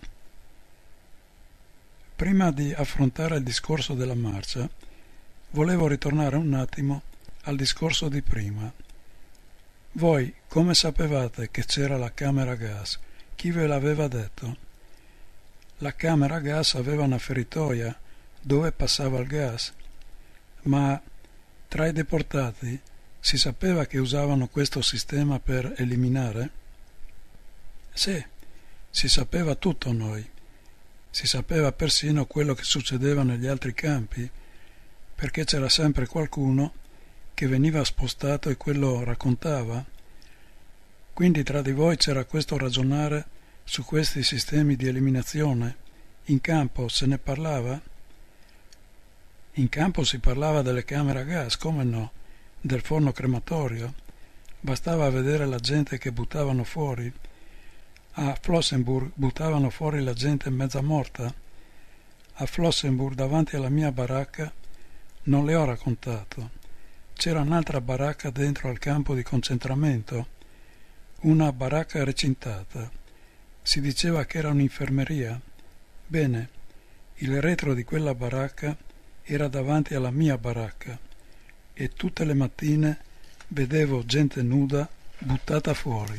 [SPEAKER 1] Prima di affrontare il discorso della marcia, volevo ritornare un attimo al discorso di prima. Voi come sapevate che c'era la camera a gas? Chi ve l'aveva detto? La camera a gas aveva una feritoia dove passava il gas, ma tra i deportati si sapeva che usavano questo sistema per eliminare? Sì, si sapeva tutto noi. Si sapeva persino quello che succedeva negli altri campi, perché c'era sempre qualcuno che veniva spostato e quello raccontava. Quindi tra di voi c'era questo ragionare su questi sistemi di eliminazione. In campo se ne parlava? In campo si parlava delle camere a gas, come no, del forno crematorio. Bastava vedere la gente che buttavano fuori. A Flossenburg buttavano fuori la gente mezza morta. A Flossenburg, davanti alla mia baracca, non le ho raccontato. C'era un'altra baracca dentro al campo di concentramento, una baracca recintata. Si diceva che era un'infermeria. Bene, il retro di quella baracca era davanti alla mia baracca e tutte le mattine vedevo gente nuda buttata fuori.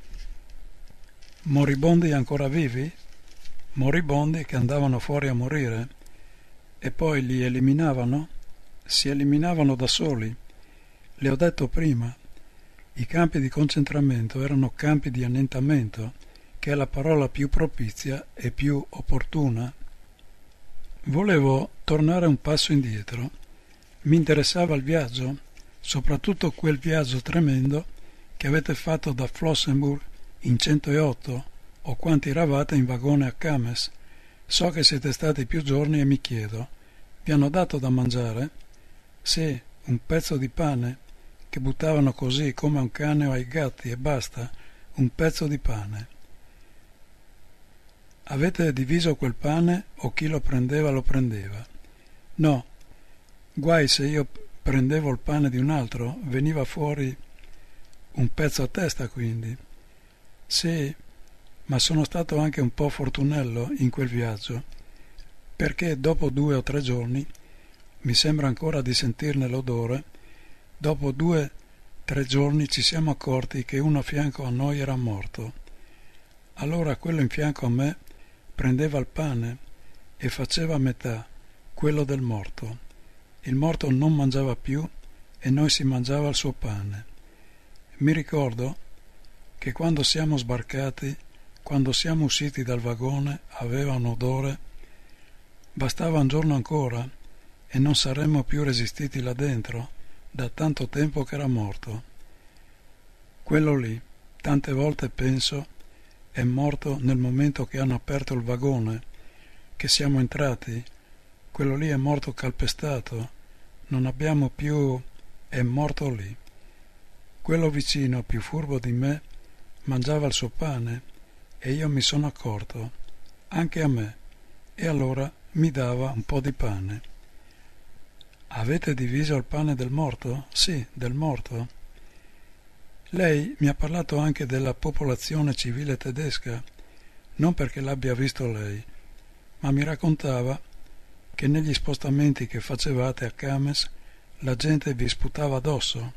[SPEAKER 1] Moribondi ancora vivi? Moribondi che andavano fuori a morire e poi li eliminavano? Si eliminavano da soli. Le ho detto prima, i campi di concentramento erano campi di annientamento, che è la parola più propizia e più opportuna. Volevo tornare un passo indietro. Mi interessava il viaggio, soprattutto quel viaggio tremendo che avete fatto da Flossenburg in 108 o quanti eravate in vagone a Cames. So che siete stati più giorni e mi chiedo, vi hanno dato da mangiare? Sì, un pezzo di pane che buttavano così come un cane o ai gatti e basta, un pezzo di pane. Avete diviso quel pane o chi lo prendeva lo prendeva? No, guai se io prendevo il pane di un altro, veniva fuori un pezzo a testa quindi. Sì, ma sono stato anche un po' fortunello in quel viaggio, perché dopo 2 o 3 giorni, mi sembra ancora di sentirne l'odore, dopo 2 o 3 giorni ci siamo accorti che uno a fianco a noi era morto. Allora quello in fianco a me prendeva il pane e faceva a metà quello del morto. Il morto non mangiava più e noi si mangiava il suo pane. Mi ricordo che quando siamo sbarcati, quando siamo usciti dal vagone, aveva un odore. Bastava un giorno ancora e non saremmo più resistiti là dentro, da tanto tempo che era morto. Quello lì, tante volte penso, è morto nel momento che hanno aperto il vagone, che siamo entrati. Quello lì è morto calpestato, non abbiamo più... è morto lì. Quello vicino, più furbo di me, mangiava il suo pane e io mi sono accorto, anche a me, e allora mi dava un po' di pane. Avete diviso il pane del morto? Sì, del morto. Lei mi ha parlato anche della popolazione civile tedesca, non perché l'abbia visto lei, ma mi raccontava che negli spostamenti che facevate a Cames la gente vi sputava addosso.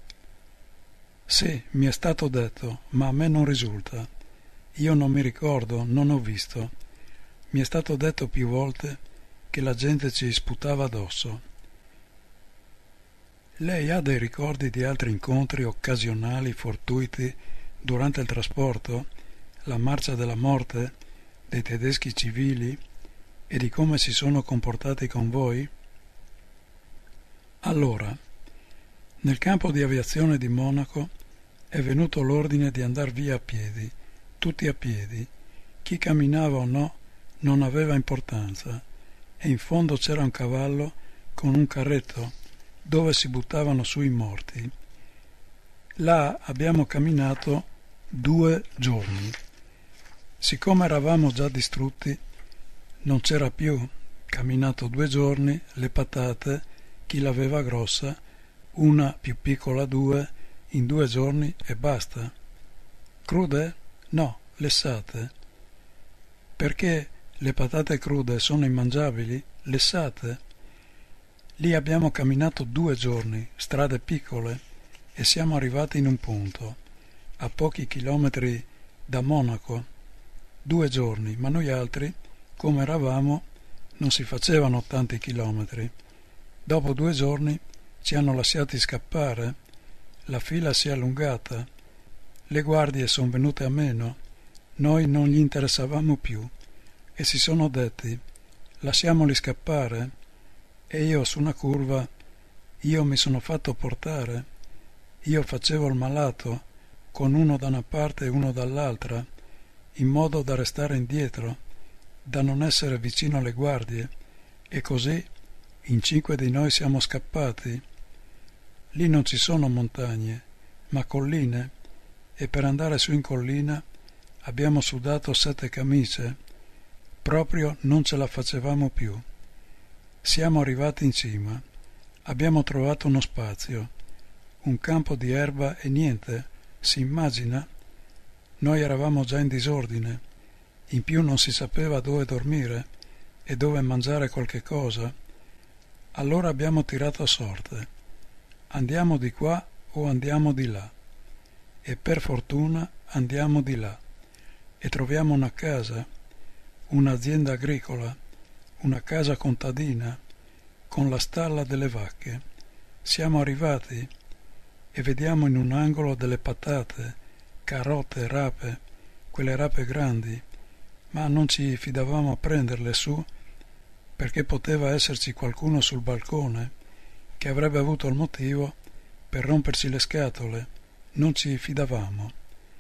[SPEAKER 1] Sì, mi è stato detto, ma a me non risulta. Io non mi ricordo, non ho visto. Mi è stato detto più volte che la gente ci sputava addosso. Lei ha dei ricordi di altri incontri occasionali, fortuiti, durante il trasporto, la marcia della morte, dei tedeschi civili e di come si sono comportati con voi? Allora, nel campo di aviazione di Monaco è venuto l'ordine di andar via a piedi, tutti a piedi. Chi camminava o no non aveva importanza, e in fondo c'era un cavallo con un carretto dove si buttavano su i morti. Là abbiamo camminato 2 giorni. Siccome eravamo già distrutti, non c'era più. Camminato 2 giorni, le patate, chi l'aveva grossa, una più piccola 2, in 2 giorni e basta. Crude? No, lessate. Perché le patate crude sono immangiabili? Lessate. Lì abbiamo camminato 2 giorni, strade piccole, e siamo arrivati in un punto, a pochi chilometri da Monaco. 2 giorni, ma noi altri, come eravamo, non si facevano tanti chilometri. Dopo 2 giorni ci hanno lasciati scappare, la fila si è allungata, le guardie sono venute a meno, noi non gli interessavamo più, e si sono detti, lasciamoli scappare. E io su una curva, io mi sono fatto portare, io facevo il malato, con uno da una parte e uno dall'altra, in modo da restare indietro, da non essere vicino alle guardie, e così in 5 di noi siamo scappati. Lì non ci sono montagne, ma colline, e per andare su in collina abbiamo sudato 7 camicie, proprio non ce la facevamo più. Siamo arrivati in cima, abbiamo trovato uno spazio, un campo di erba e niente, si immagina? Noi eravamo già in disordine, in più non si sapeva dove dormire e dove mangiare qualche cosa. Allora abbiamo tirato a sorte, andiamo di qua o andiamo di là, e per fortuna andiamo di là, e troviamo una casa, un'azienda agricola, una casa contadina, con la stalla delle vacche. Siamo arrivati e vediamo in un angolo delle patate, carote, rape, quelle rape grandi, ma non ci fidavamo a prenderle su perché poteva esserci qualcuno sul balcone che avrebbe avuto il motivo per romperci le scatole. Non ci fidavamo.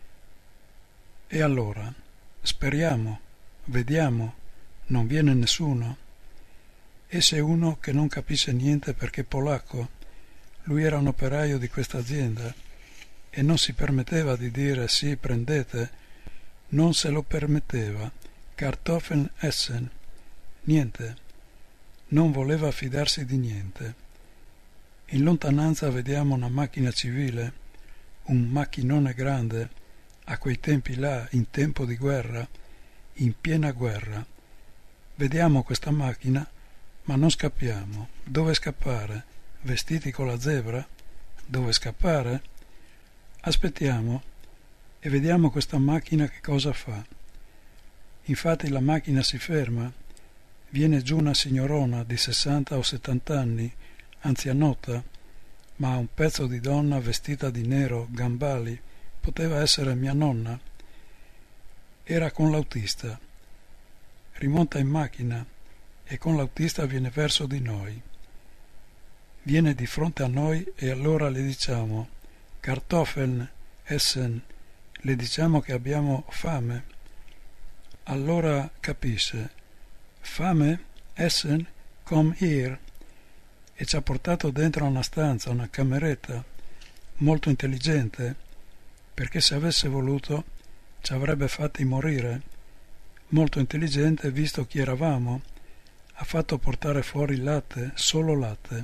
[SPEAKER 1] E allora, speriamo, vediamo, non viene nessuno. E se uno che non capisce niente perché polacco, lui era un operaio di questa azienda e non si permetteva di dire sì, prendete, non se lo permetteva, Kartoffeln essen, niente, non voleva fidarsi di niente. In lontananza vediamo una macchina civile, un macchinone grande, a quei tempi là, in tempo di guerra, in piena guerra. Vediamo questa macchina, ma non scappiamo. Dove scappare? Vestiti con la zebra? Dove scappare? Aspettiamo e vediamo questa macchina che cosa fa. Infatti la macchina si ferma, viene giù una signorona di 60 o 70 anni, anzianotta, ma un pezzo di donna vestita di nero, gambali, poteva essere mia nonna. Era con l'autista. Rimonta in macchina e con l'autista viene verso di noi. Viene di fronte a noi e allora le diciamo Kartoffeln essen, le diciamo che abbiamo fame. Allora capisce, fame? Essen? Come here? E ci ha portato dentro una stanza, una cameretta, molto intelligente, perché se avesse voluto ci avrebbe fatti morire. Molto intelligente visto chi eravamo. Ha fatto portare fuori il latte, solo latte.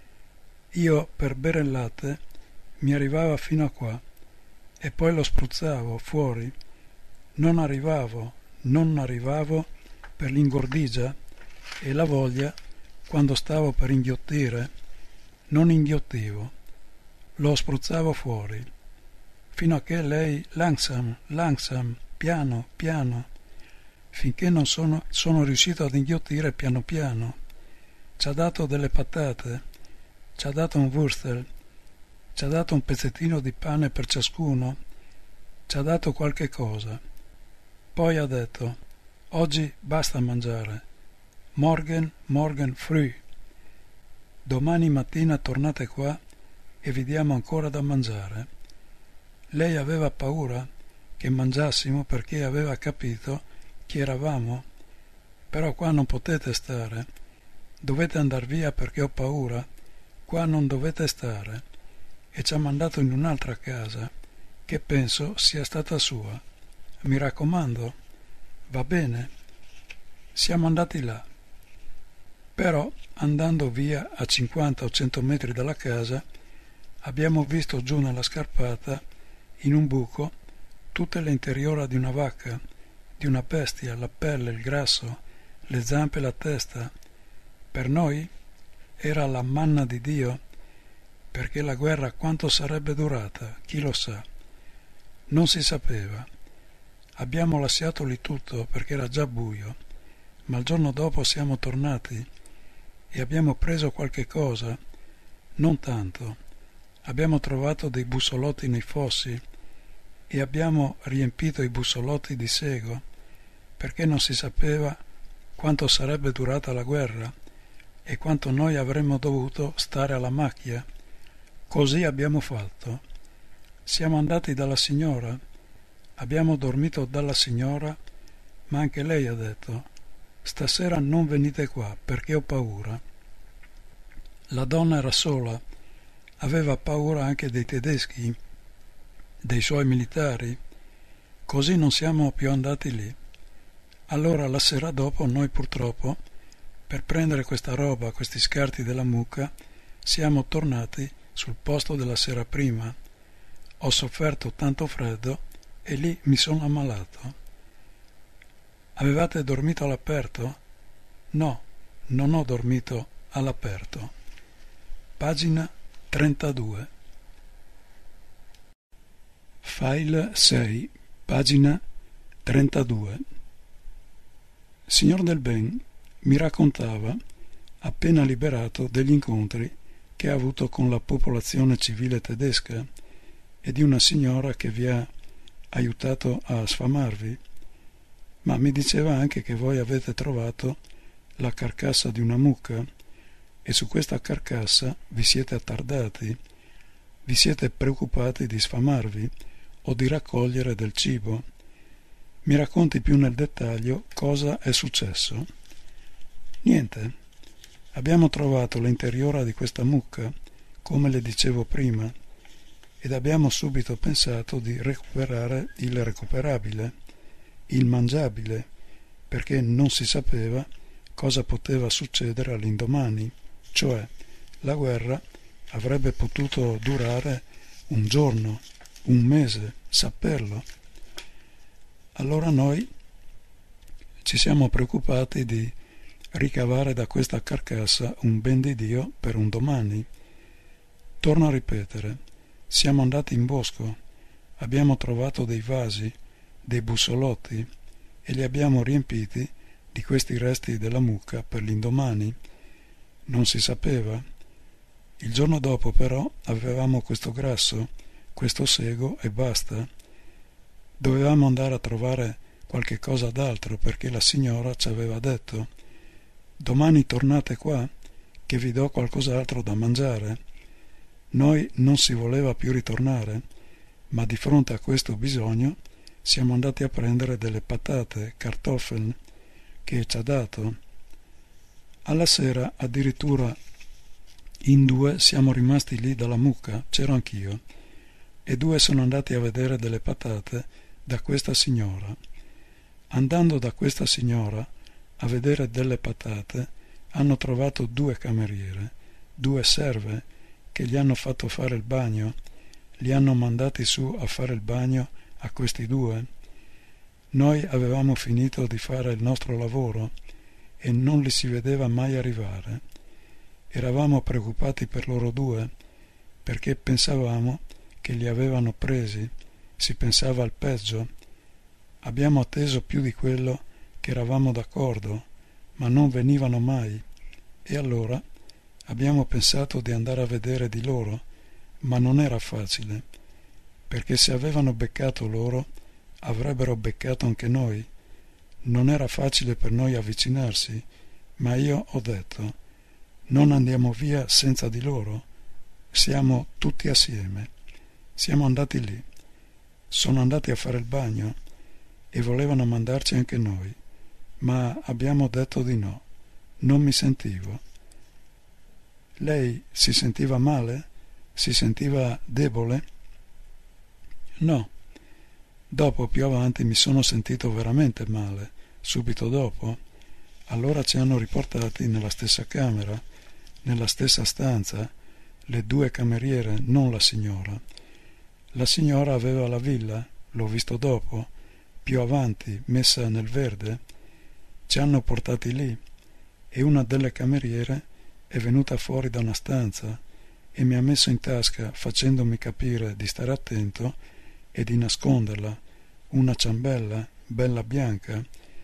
[SPEAKER 1] Io per bere il latte mi arrivava fino a qua e poi lo spruzzavo fuori. Non arrivavo per l'ingordigia e la voglia. Quando stavo per inghiottire non inghiottivo, lo spruzzavo fuori, fino a che lei langsam, piano, finché non sono riuscito ad inghiottire piano piano. Ci ha dato delle patate, ci ha dato un würstel, ci ha dato un pezzettino di pane per ciascuno, ci ha dato qualche cosa. Poi ha detto: oggi basta mangiare, morgen früh. Domani mattina tornate qua e vi diamo ancora da mangiare. Lei aveva paura che mangiassimo perché aveva capito chi eravamo. Però qua non potete stare, dovete andar via perché ho paura, qua non dovete stare. E ci ha mandato in un'altra casa, che penso sia stata sua. Mi raccomando, va bene? Siamo andati là. Però, andando via a 50 o 100 metri dalla casa, abbiamo visto giù nella scarpata, in un buco, tutte le interiora di una vacca, di una bestia, la pelle, il grasso, le zampe e la testa. Per noi era la manna di Dio, perché la guerra quanto sarebbe durata, chi lo sa. Non si sapeva. Abbiamo lasciato lì tutto perché era già buio, ma il giorno dopo siamo tornati e abbiamo preso qualche cosa, non tanto. Abbiamo trovato dei bussolotti nei fossi e abbiamo riempito i bussolotti di sego, perché non si sapeva quanto sarebbe durata la guerra e quanto noi avremmo dovuto stare alla macchia. Così abbiamo fatto. Siamo andati dalla signora, abbiamo dormito dalla signora, ma anche lei ha detto: stasera non venite qua perché ho paura. La donna era sola, aveva paura anche dei tedeschi, dei suoi militari, così non siamo più andati lì. Allora la sera dopo noi purtroppo, per prendere questa roba, questi scarti della mucca, siamo tornati sul posto della sera prima. Ho sofferto tanto freddo e lì mi sono ammalato. Avevate dormito all'aperto? No, non ho dormito all'aperto. Pagina 32. File 6, pagina 32. Signor Del Ben mi raccontava, appena liberato, degli incontri che ha avuto con la popolazione civile tedesca e di una signora che vi ha aiutato a sfamarvi. Ma mi diceva anche che voi avete trovato la carcassa di una mucca e su questa carcassa vi siete attardati, vi siete preoccupati di sfamarvi o di raccogliere del cibo. Mi racconti più nel dettaglio cosa è successo? Niente. Abbiamo trovato l'interiora di questa mucca, come le dicevo prima, ed abbiamo subito pensato di recuperare il recuperabile, il mangiabile, perché non si sapeva cosa poteva succedere all'indomani, cioè la guerra avrebbe potuto durare un giorno, un mese, saperlo. Allora noi ci siamo preoccupati di ricavare da questa carcassa un ben di Dio per un domani. Torno a ripetere, siamo andati in bosco, abbiamo trovato dei vasi, dei bussolotti e li abbiamo riempiti di questi resti della mucca per l'indomani. Non si sapeva. Il giorno dopo però avevamo questo grasso, questo sego e basta. Dovevamo andare a trovare qualche cosa d'altro perché la signora ci aveva detto: domani tornate qua che vi do qualcos'altro da mangiare. Noi non si voleva più ritornare, ma di fronte a questo bisogno siamo andati a prendere delle patate, kartoffeln, che ci ha dato. Alla sera addirittura in due siamo rimasti lì dalla mucca, c'ero anch'io, e 2 sono andati a vedere delle patate da questa signora. Andando da questa signora a vedere delle patate, hanno trovato 2 cameriere, 2 serve che gli hanno fatto fare il bagno, li hanno mandati su a fare il bagno a questi 2. Noi avevamo finito di fare il nostro lavoro e non li si vedeva mai arrivare. Eravamo preoccupati per loro 2 perché pensavamo che li avevano presi, si pensava al peggio. Abbiamo atteso più di quello che eravamo d'accordo, ma non venivano mai, e allora abbiamo pensato di andare a vedere di loro, ma non era facile, perché se avevano beccato loro, avrebbero beccato anche noi. Non era facile per noi avvicinarsi, ma io ho detto, non andiamo via senza di loro, siamo tutti assieme. Siamo andati lì, sono andati a fare il bagno e volevano mandarci anche noi, ma abbiamo detto di no, non mi sentivo. Lei si sentiva male? Si sentiva debole? No. Dopo, più avanti, mi sono sentito veramente male, subito dopo. Allora ci hanno riportati nella stessa camera, nella stessa stanza, le 2 cameriere, non la signora. La signora aveva la villa, l'ho visto dopo, più avanti, messa nel verde. Ci hanno portati lì e una delle cameriere è venuta fuori da una stanza e mi ha messo in tasca, facendomi capire di stare attento e di nasconderla, una ciambella bella bianca.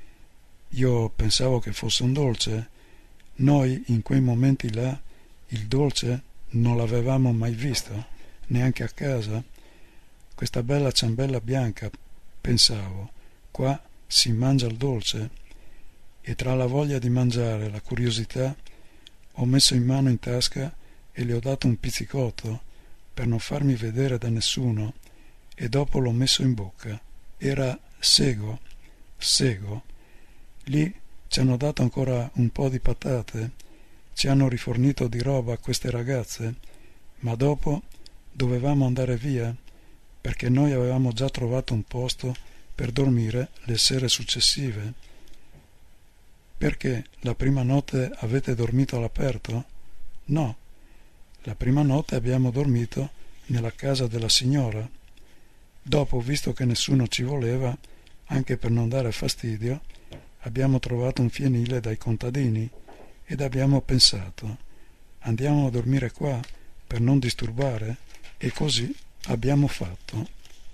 [SPEAKER 1] Io pensavo che fosse un dolce. Noi in quei momenti là il dolce non l'avevamo mai visto, neanche a casa. Questa bella ciambella bianca, pensavo, qua si mangia il dolce, e tra la voglia di mangiare e la curiosità ho messo in mano in tasca e le ho dato un pizzicotto per non farmi vedere da nessuno, e dopo l'ho messo in bocca. Era sego. Lì ci hanno dato ancora un po' di patate, ci hanno rifornito di roba a queste ragazze, ma dopo dovevamo andare via perché noi avevamo già trovato un posto per dormire le sere successive. Perché la prima notte avete dormito all'aperto? No, la prima notte abbiamo dormito nella casa della signora. Dopo, visto che nessuno ci voleva, anche per non dare fastidio, abbiamo trovato un fienile dai contadini ed abbiamo pensato, andiamo a dormire qua per non disturbare, e così abbiamo fatto.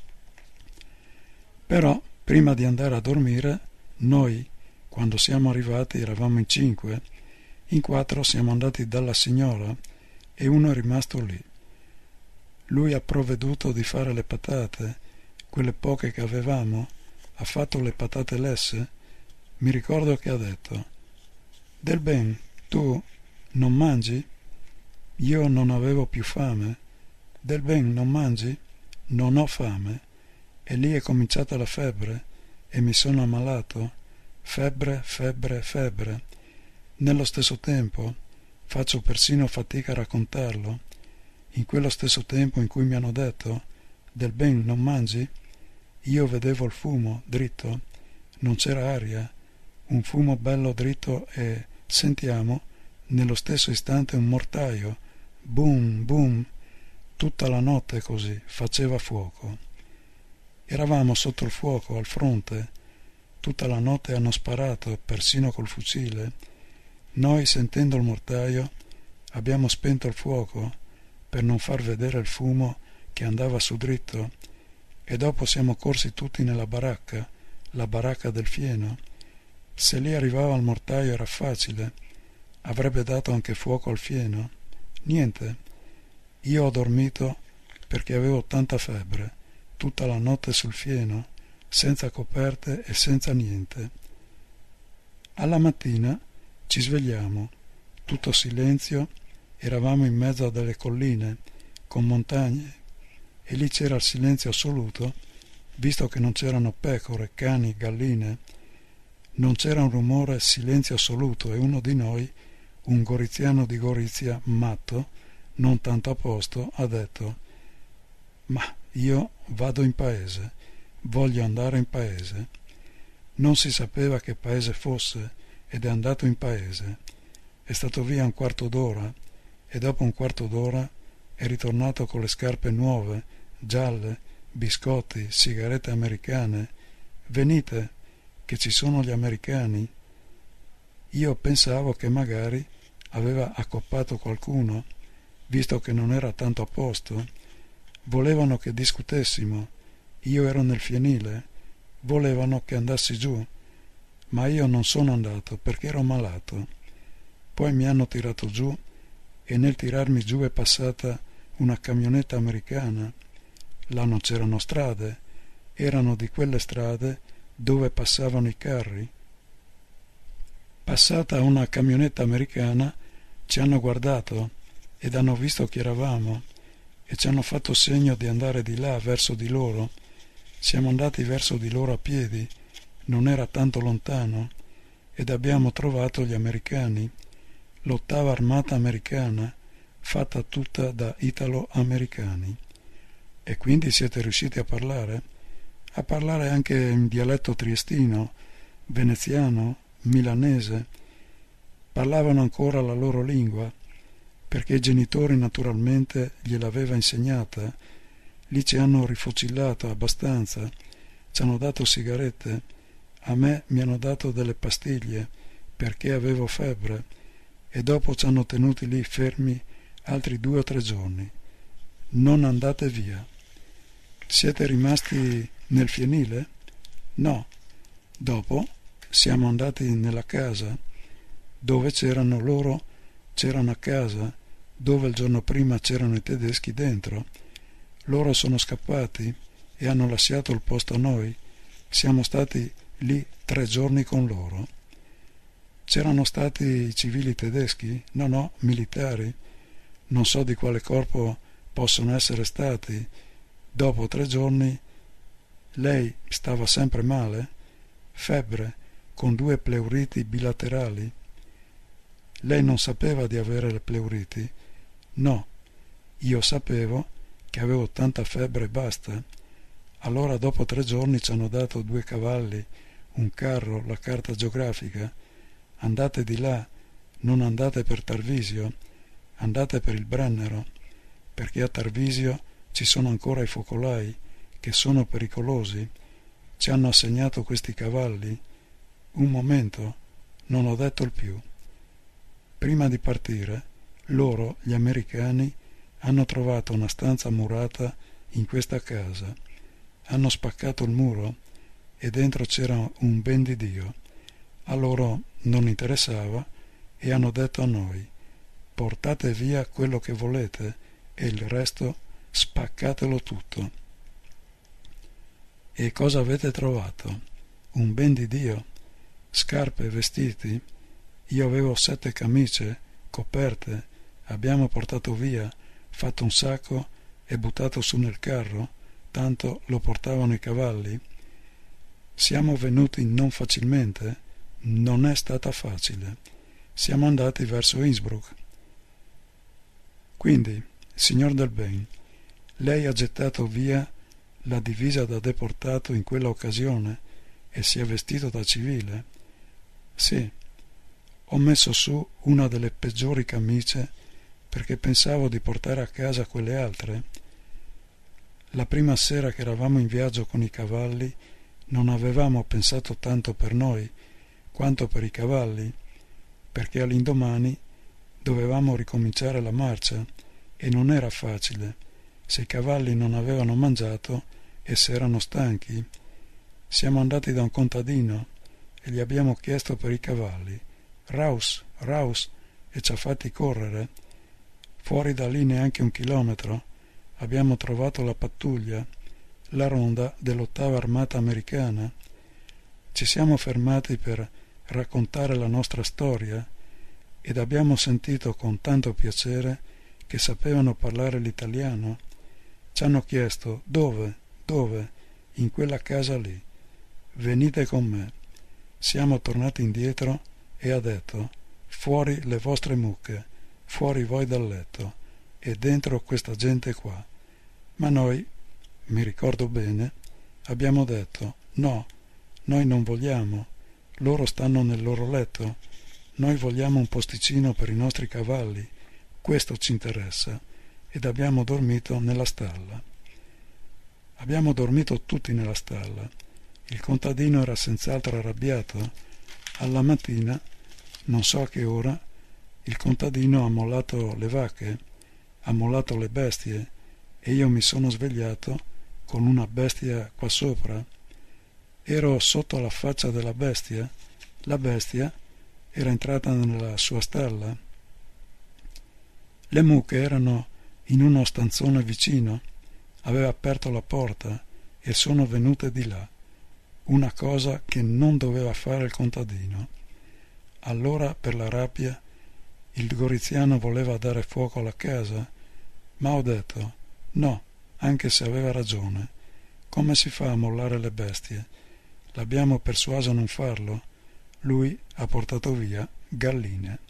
[SPEAKER 1] Però, prima di andare a dormire, noi, quando siamo arrivati, eravamo in 5, in 4 siamo andati dalla signora e uno è rimasto lì. Lui ha provveduto di fare le patate, quelle poche che avevamo, ha fatto le patate lesse. Mi ricordo che ha detto: «Del ben, tu non mangi?» Io non avevo più fame. «Del ben, non mangi?» «Non ho fame». E lì è cominciata la febbre e mi sono ammalato. Febbre. Nello stesso tempo, faccio persino fatica a raccontarlo, in quello stesso tempo in cui mi hanno detto «Del ben, non mangi?», io vedevo il fumo dritto, non c'era aria, un fumo bello dritto, e sentiamo nello stesso istante un mortaio, boom, boom, tutta la notte così, faceva fuoco. Eravamo sotto il fuoco, al fronte, tutta la notte hanno sparato, persino col fucile. Noi, sentendo il mortaio, abbiamo spento il fuoco per non far vedere il fumo che andava su dritto, e dopo siamo corsi tutti nella baracca, la baracca del fieno. Se lì arrivava il mortaio era facile, avrebbe dato anche fuoco al fieno. Niente, io ho dormito perché avevo tanta febbre, tutta la notte sul fieno, senza coperte e senza niente. Alla mattina ci svegliamo, tutto silenzio, eravamo in mezzo a delle colline, con montagne, e lì c'era il silenzio assoluto, visto che non c'erano pecore, cani, galline. Non c'era un rumore, silenzio assoluto, e uno di noi, un goriziano di Gorizia matto, non tanto a posto, ha detto: «Ma io vado in paese, voglio andare in paese. Non si sapeva che paese fosse ed è andato in paese. È stato via un quarto d'ora e dopo un quarto d'ora è ritornato con le scarpe nuove, gialle, biscotti, sigarette americane. Venite, che ci sono gli americani. Io pensavo che magari aveva accoppato qualcuno, visto che non era tanto a posto. Volevano che discutessimo. Io ero nel fienile. Volevano che andassi giù, ma io non sono andato perché ero malato. Poi mi hanno tirato giù e nel tirarmi giù è passata una camionetta americana. Là non c'erano strade, erano di quelle strade dove passavano i carri. Passata una camionetta americana ci hanno guardato ed hanno visto chi eravamo e ci hanno fatto segno di andare di là verso di loro. Siamo andati verso di loro a piedi, non era tanto lontano, ed abbiamo trovato gli americani, l'8ª armata americana, fatta tutta da italo-americani. E quindi siete riusciti a parlare? A parlare anche in dialetto triestino, veneziano, milanese. Parlavano ancora la loro lingua, perché i genitori naturalmente gliel'aveva insegnata. Lì ci hanno rifucillato abbastanza, ci hanno dato sigarette, a me mi hanno dato delle pastiglie perché avevo febbre e dopo ci hanno tenuti lì fermi altri 2 o 3 giorni. Non andate via. Siete rimasti nel fienile? No. Dopo siamo andati nella casa dove c'erano loro, c'erano a casa dove il giorno prima c'erano i tedeschi dentro. Loro sono scappati e hanno lasciato il posto a noi. Siamo stati lì 3 giorni con loro. C'erano stati i civili tedeschi? No, militari. Non so di quale corpo possono essere stati. Dopo 3 giorni lei stava sempre male, febbre, con 2 pleuriti bilaterali. Lei non sapeva di avere le pleuriti? No, io sapevo che avevo tanta febbre e basta. Allora dopo 3 giorni ci hanno dato 2 cavalli, un carro, la carta geografica. Andate di là, non andate per Tarvisio, andate per il Brennero, perché a Tarvisio ci sono ancora i focolai, che sono pericolosi. Ci hanno assegnato questi cavalli. Un momento, non ho detto il più. Prima di partire, loro, gli americani, hanno trovato una stanza murata in questa casa. Hanno spaccato il muro e dentro c'era un ben di Dio. A loro non interessava e hanno detto a noi: portate via quello che volete e il resto spaccatelo tutto. E cosa avete trovato? Un ben di Dio? Scarpe e vestiti? Io avevo 7 camicie, coperte, abbiamo portato via, fatto un sacco e buttato su nel carro, tanto lo portavano i cavalli. Siamo venuti non facilmente, non è stata facile. Siamo andati verso Innsbruck. Quindi, signor Del Ben, lei ha gettato via la divisa da deportato in quella occasione e si è vestito da civile? Sì. Ho messo su una delle peggiori camicie perché pensavo di portare a casa quelle altre. La prima sera che eravamo in viaggio con i cavalli non avevamo pensato tanto per noi quanto per i cavalli, perché all'indomani dovevamo ricominciare la marcia e non era facile se i cavalli non avevano mangiato e se erano stanchi. Siamo andati da un contadino e gli abbiamo chiesto per i cavalli: Raus, Raus, e ci ha fatti correre. Fuori da lì neanche 1 chilometro abbiamo trovato la pattuglia, la ronda dell'8ª armata americana. Ci siamo fermati per raccontare la nostra storia ed abbiamo sentito con tanto piacere che sapevano parlare l'italiano. Ci hanno chiesto: dove? In quella casa lì. Venite con me. Siamo tornati indietro e ha detto: fuori le vostre mucche, fuori voi dal letto e dentro questa gente qua. Ma noi mi ricordo bene, abbiamo detto: no, noi non vogliamo, loro stanno nel loro letto, noi vogliamo un posticino per i nostri cavalli, questo ci interessa, ed abbiamo dormito nella stalla. Abbiamo dormito tutti nella stalla. Il contadino era senz'altro arrabbiato. Alla mattina, non so a che ora, il contadino ha mollato le vacche, ha mollato le bestie, e io mi sono svegliato con una bestia qua sopra. Ero sotto la faccia della bestia. La bestia era entrata nella sua stalla. Le mucche erano in uno stanzone vicino. Aveva aperto la porta e sono venute di là. Una cosa che non doveva fare il contadino. Allora, per la rabbia, il goriziano voleva dare fuoco alla casa, ma ho detto: no, anche se aveva ragione. Come si fa a mollare le bestie? L'abbiamo persuaso a non farlo. Lui ha portato via galline.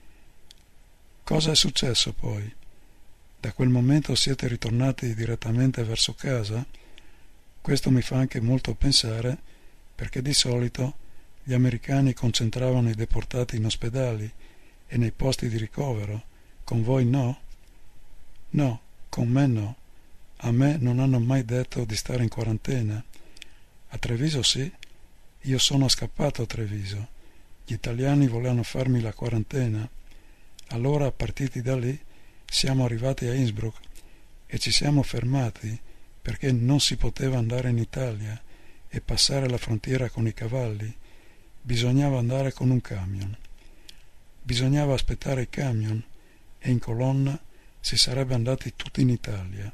[SPEAKER 1] Cosa è successo poi? Da quel momento siete ritornati direttamente verso casa? Questo mi fa anche molto pensare, perché di solito gli americani concentravano i deportati in ospedali e nei posti di ricovero. Con voi no? No, con me no. A me non hanno mai detto di stare in quarantena. A Treviso sì. Io sono scappato a Treviso. Gli italiani volevano farmi la quarantena. Allora, partiti da lì, siamo arrivati a Innsbruck e ci siamo fermati perché non si poteva andare in Italia e passare la frontiera con i cavalli. Bisognava andare con un camion. Bisognava aspettare i camion e in colonna si sarebbe andati tutti in Italia.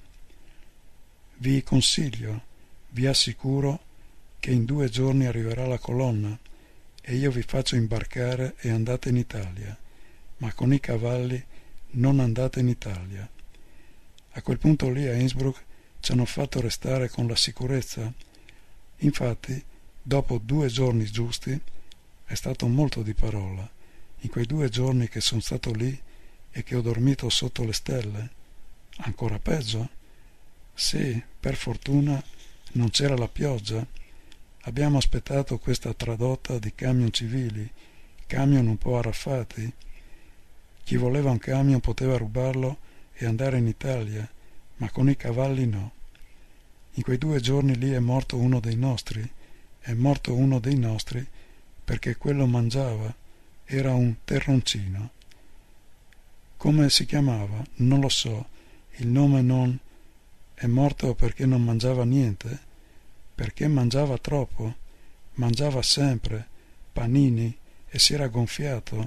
[SPEAKER 1] Vi consiglio, vi assicuro che in 2 giorni arriverà la colonna e io vi faccio imbarcare e andate in Italia, ma con i cavalli non andate in Italia. A quel punto lì a Innsbruck ci hanno fatto restare con la sicurezza. Infatti, dopo 2 giorni giusti, è stato molto di parola, in quei 2 giorni che sono stato lì e che ho dormito sotto le stelle. Ancora peggio? Sì, per fortuna non c'era la pioggia. Abbiamo aspettato questa tradotta di camion civili, camion un po' arraffati. Chi voleva un camion poteva rubarlo e andare in Italia, ma con i cavalli no. In quei 2 giorni lì è morto uno dei nostri perché quello mangiava, era un terroncino. Come si chiamava? Non lo so, il nome non... È morto perché non mangiava niente, perché mangiava troppo, mangiava sempre, panini, e si era gonfiato,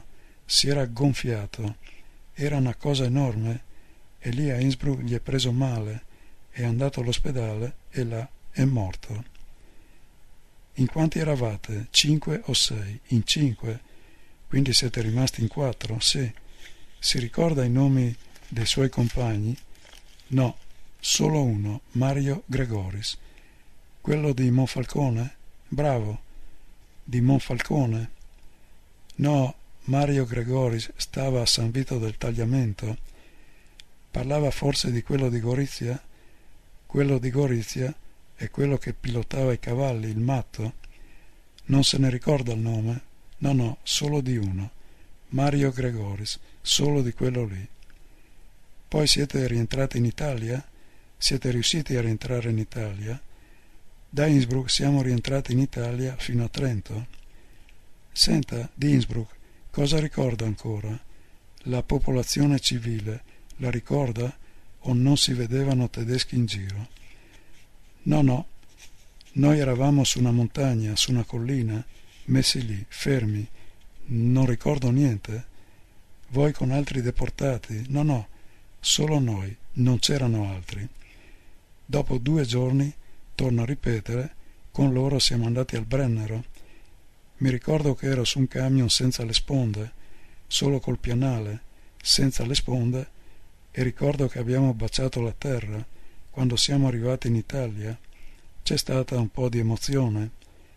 [SPEAKER 1] era una cosa enorme, e lì a Innsbruck gli è preso male, è andato all'ospedale e là è morto. In quanti eravate? 5 o 6? In 5, quindi siete rimasti in 4, sì. Si ricorda i nomi dei suoi compagni? No, solo uno, Mario Gregoris. Quello di Monfalcone? Bravo, di Monfalcone. No, Mario Gregoris stava a San Vito del Tagliamento. Parlava forse di quello di Gorizia? Quello di Gorizia è quello che pilotava i cavalli, il matto. Non se ne ricorda il nome? No, solo di uno. Mario Gregoris, solo di quello lì. Poi siete rientrati in Italia? Siete riusciti a rientrare in Italia? Da Innsbruck siamo rientrati in Italia fino a Trento. Senta, di Innsbruck, cosa ricorda ancora? La popolazione civile, la ricorda? O non si vedevano tedeschi in giro? No, noi eravamo su una montagna, su una collina, messi lì, fermi. Non ricordo niente. Voi con altri deportati? No, solo noi, non c'erano altri. Dopo 2 giorni, torno a ripetere, con loro siamo andati al Brennero. Mi ricordo che ero su un camion senza le sponde, solo col pianale, senza le sponde, e ricordo che abbiamo baciato la terra. Quando siamo arrivati in Italia c'è stata un po' di emozione.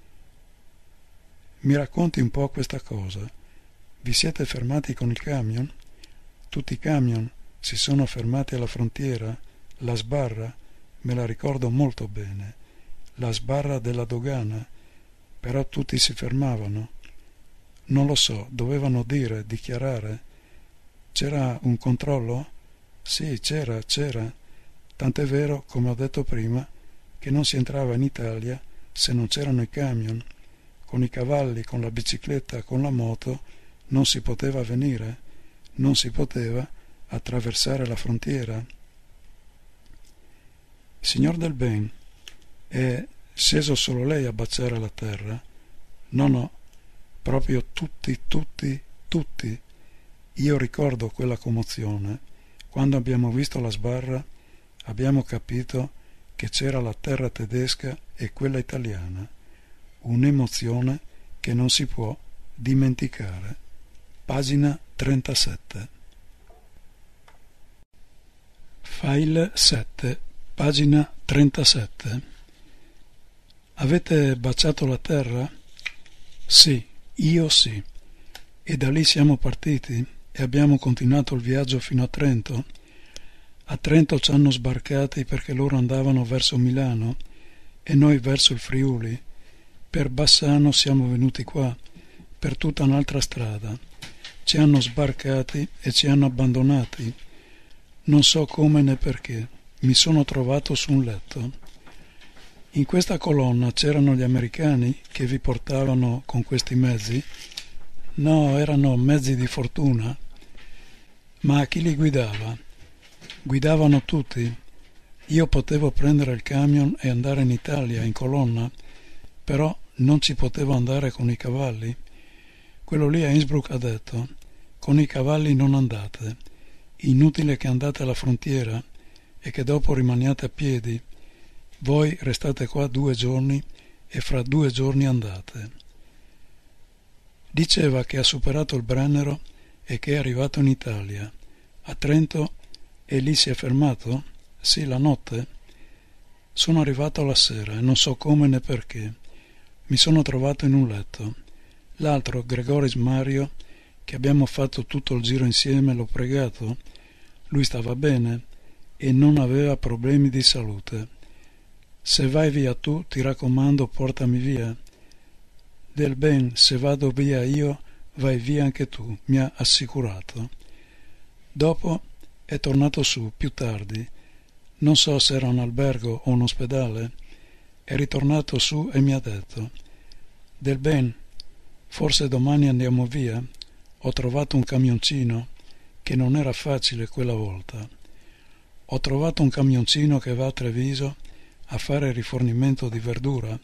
[SPEAKER 1] Mi racconti un po' questa cosa? Vi siete fermati con il camion? Tutti i camion si sono fermati alla frontiera, la sbarra, me la ricordo molto bene, la sbarra della dogana, però tutti si fermavano. Non lo so, dovevano dichiarare. C'era un controllo? Sì, c'era. Tant'è vero, come ho detto prima, che non si entrava in Italia se non c'erano i camion. Con i cavalli, con la bicicletta, con la moto non si poteva venire, non si poteva attraversare la frontiera. Signor Del Ben, è sceso solo lei a baciare la terra? No, proprio tutti. Io ricordo quella commozione. Quando abbiamo visto la sbarra, abbiamo capito che c'era la terra tedesca e quella italiana. Un'emozione che non si può dimenticare. Pagina 37. File 7, pagina 37. Avete baciato la terra? Sì, io sì. E da lì siamo partiti e abbiamo continuato il viaggio fino a Trento. A Trento ci hanno sbarcati perché loro andavano verso Milano e noi verso il Friuli. Per Bassano siamo venuti qua, per tutta un'altra strada. Ci hanno sbarcati e ci hanno abbandonati. Non so come né perché. Mi sono trovato su un letto. In questa colonna c'erano gli americani che vi portavano con questi mezzi? No, erano mezzi di fortuna. Ma chi li guidava? Guidavano tutti. Io potevo prendere il camion e andare in Italia, in colonna, però non ci potevo andare con i cavalli. Quello lì a Innsbruck ha detto: con i cavalli non andate, inutile che andate alla frontiera e che dopo rimaniate a piedi. Voi restate qua 2 giorni e fra 2 giorni andate. Diceva che ha superato il Brennero e che è arrivato in Italia, a Trento, e lì si è fermato? Sì, la notte. Sono arrivato la sera e non so come né perché. Mi sono trovato in un letto. L'altro, Gregoris Mario, che abbiamo fatto tutto il giro insieme, l'ho pregato. Lui stava bene e non aveva problemi di salute. Se vai via tu, ti raccomando, portami via. Del Ben, se vado via io, vai via anche tu, mi ha assicurato. Dopo è tornato su, più tardi. Non so se era un albergo o un ospedale. È ritornato su e mi ha detto: Del Ben, forse domani andiamo via? Ho trovato un camioncino, che non era facile quella volta. Ho trovato un camioncino che va a Treviso a fare rifornimento di verdura.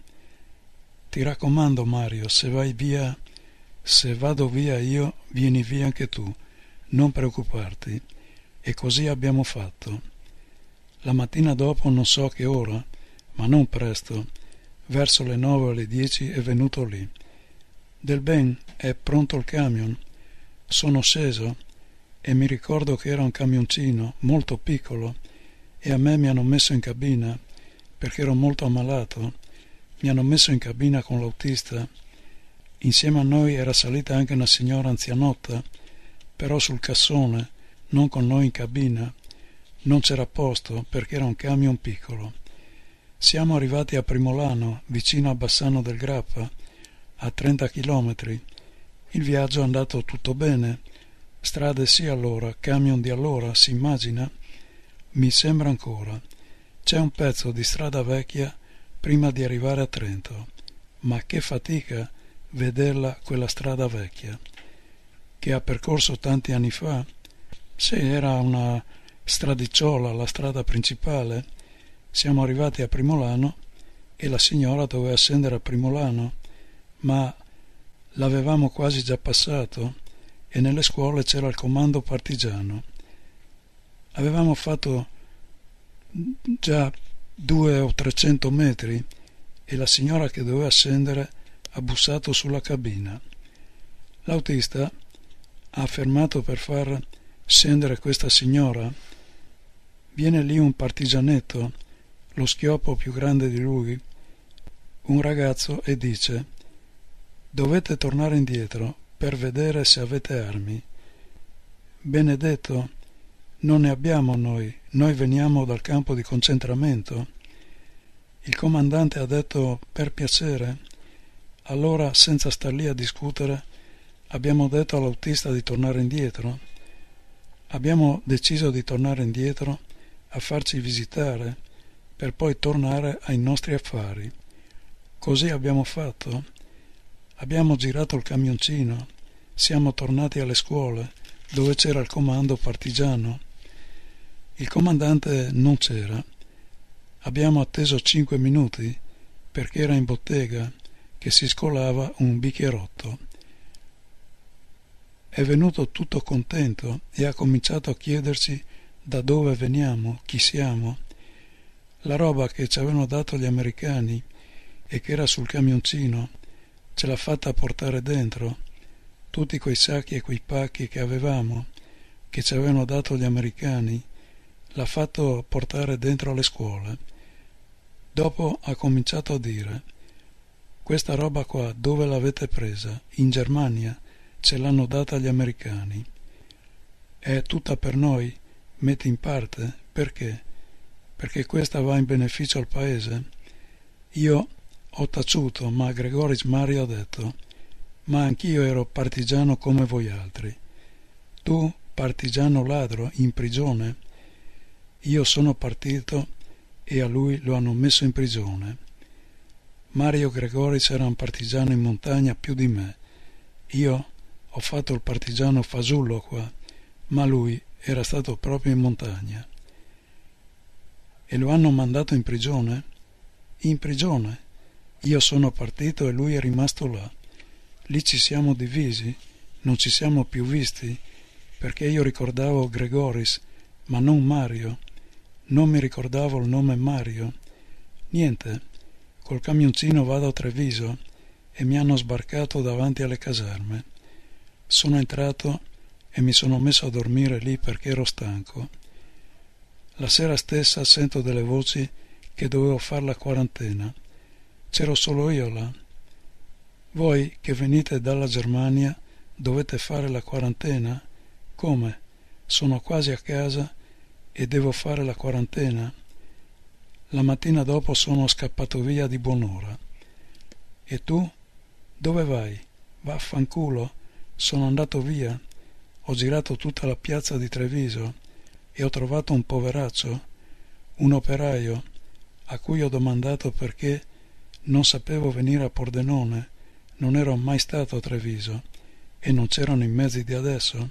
[SPEAKER 1] Ti raccomando, Mario, se vai via, se vado via io, vieni via anche tu, non preoccuparti. E così abbiamo fatto. La mattina dopo non so che ora, ma non presto, verso le 9 o le 10 è venuto lì. Del Ben, è pronto il camion? Sono sceso e mi ricordo che era un camioncino molto piccolo e a me mi hanno messo in cabina perché ero molto ammalato. Mi hanno messo in cabina con l'autista. Insieme a noi era salita anche una signora anzianotta, però sul cassone, non con noi in cabina. Non c'era posto perché era un camion piccolo. Siamo arrivati a Primolano, vicino a Bassano del Grappa, a 30 chilometri. Il viaggio è andato tutto bene. Strade sì allora, camion di allora, si immagina? Mi sembra ancora. C'è un pezzo di strada vecchia prima di arrivare a Trento, ma che fatica vederla quella strada vecchia, che ha percorso tanti anni fa. Sì, era una stradiciola, la strada principale. Siamo arrivati a Primolano e la signora doveva scendere a Primolano, ma l'avevamo quasi già passato e nelle scuole c'era il comando partigiano. Avevamo fatto già 200 o 300 metri e la signora che doveva scendere ha bussato sulla cabina. L'autista ha fermato per far scendere questa signora. Viene lì un partigianetto, lo schioppo più grande di lui, un ragazzo, e dice: dovete tornare indietro per vedere se avete armi. Benedetto, Non ne abbiamo noi veniamo dal campo di concentramento. Il comandante ha detto per piacere. Allora, senza star lì a discutere, abbiamo detto all'autista di tornare indietro. Abbiamo deciso di tornare indietro a farci visitare per poi tornare ai nostri affari. Così abbiamo fatto. Abbiamo girato il camioncino, siamo tornati alle scuole dove c'era il comando partigiano. Il comandante non c'era. Abbiamo atteso 5 minuti perché era in bottega che si scolava un bicchierotto. È venuto tutto contento e ha cominciato a chiederci da dove veniamo, chi siamo. La roba che ci avevano dato gli americani e che era sul camioncino ce l'ha fatta portare dentro. Tutti quei sacchi e quei pacchi che avevamo, che ci avevano dato gli americani, l'ha fatto portare dentro alle scuole. Dopo ha cominciato a dire: questa roba qua dove l'avete presa? In Germania, ce l'hanno data gli americani. È tutta per noi? Metti in parte? Perché? Perché questa va in beneficio al paese? Io ho taciuto, ma Gregoris Mario ha detto: ma anch'io ero partigiano come voi altri. Tu, partigiano ladro, in prigione? Io sono partito e a lui lo hanno messo in prigione. Mario Gregoris era un partigiano in montagna più di me. Io ho fatto il partigiano fasullo qua, ma lui era stato proprio in montagna. E lo hanno mandato in prigione? In prigione. Io sono partito e lui è rimasto là. Lì ci siamo divisi, non ci siamo più visti, perché io ricordavo Gregoris, ma non Mario. Non mi ricordavo il nome Mario. Niente, col camioncino vado a Treviso e mi hanno sbarcato davanti alle caserme. Sono entrato e mi sono messo a dormire lì perché ero stanco. La sera stessa sento delle voci che dovevo fare la quarantena. C'ero solo io là. Voi che venite dalla Germania dovete fare la quarantena? Come? Sono quasi a casa e devo fare la quarantena? La mattina dopo sono scappato via di buon'ora. E tu? Dove vai? Vaffanculo, sono andato via. Ho girato tutta la piazza di Treviso e ho trovato un poveraccio, un operaio, a cui ho domandato perché non sapevo venire a Pordenone, non ero mai stato a Treviso e non c'erano i mezzi di adesso.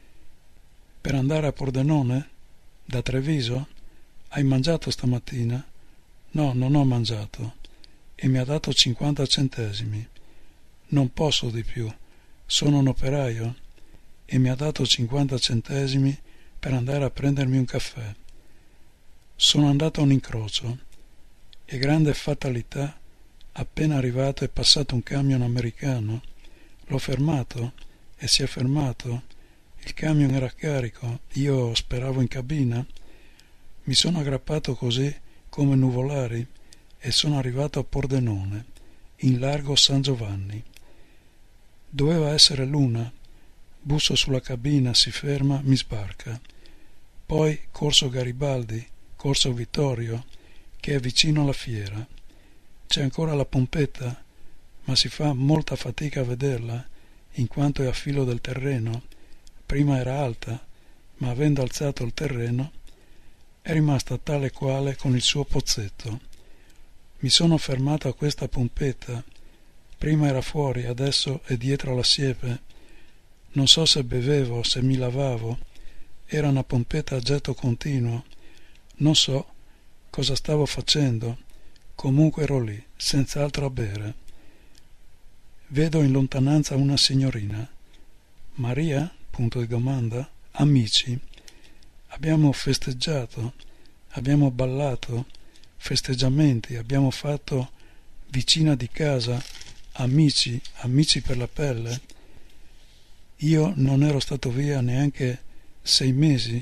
[SPEAKER 1] Per andare a Pordenone? Da Treviso? Hai mangiato stamattina? No, non ho mangiato. E mi ha dato 50 centesimi. Non posso di più, sono un operaio. E mi ha dato 50 centesimi per andare a prendermi un caffè. Sono andato a un incrocio e, grande fatalità, appena arrivato è passato un camion americano. L'ho fermato e si è fermato. Il camion era carico, io speravo in cabina. Mi sono aggrappato così come nuvolari e sono arrivato a Pordenone, in largo San Giovanni. Doveva essere l'una. Busso sulla cabina, si ferma, mi sbarca. Poi corso Garibaldi, corso Vittorio, che è vicino alla fiera. C'è ancora la pompetta, ma si fa molta fatica a vederla, in quanto è a filo del terreno. Prima era alta, ma avendo alzato il terreno, è rimasta tale quale con il suo pozzetto. Mi sono fermato a questa pompetta. Prima era fuori, adesso è dietro alla siepe. Non so se bevevo, se mi lavavo. Era una pompetta a getto continuo. Non so cosa stavo facendo. Comunque ero lì, senz'altro a bere. Vedo in lontananza una signorina. Maria? Punto di domanda. Amici. Abbiamo festeggiato, abbiamo ballato, festeggiamenti, abbiamo fatto vicina di casa, amici per la pelle. Io non ero stato via neanche 6 mesi,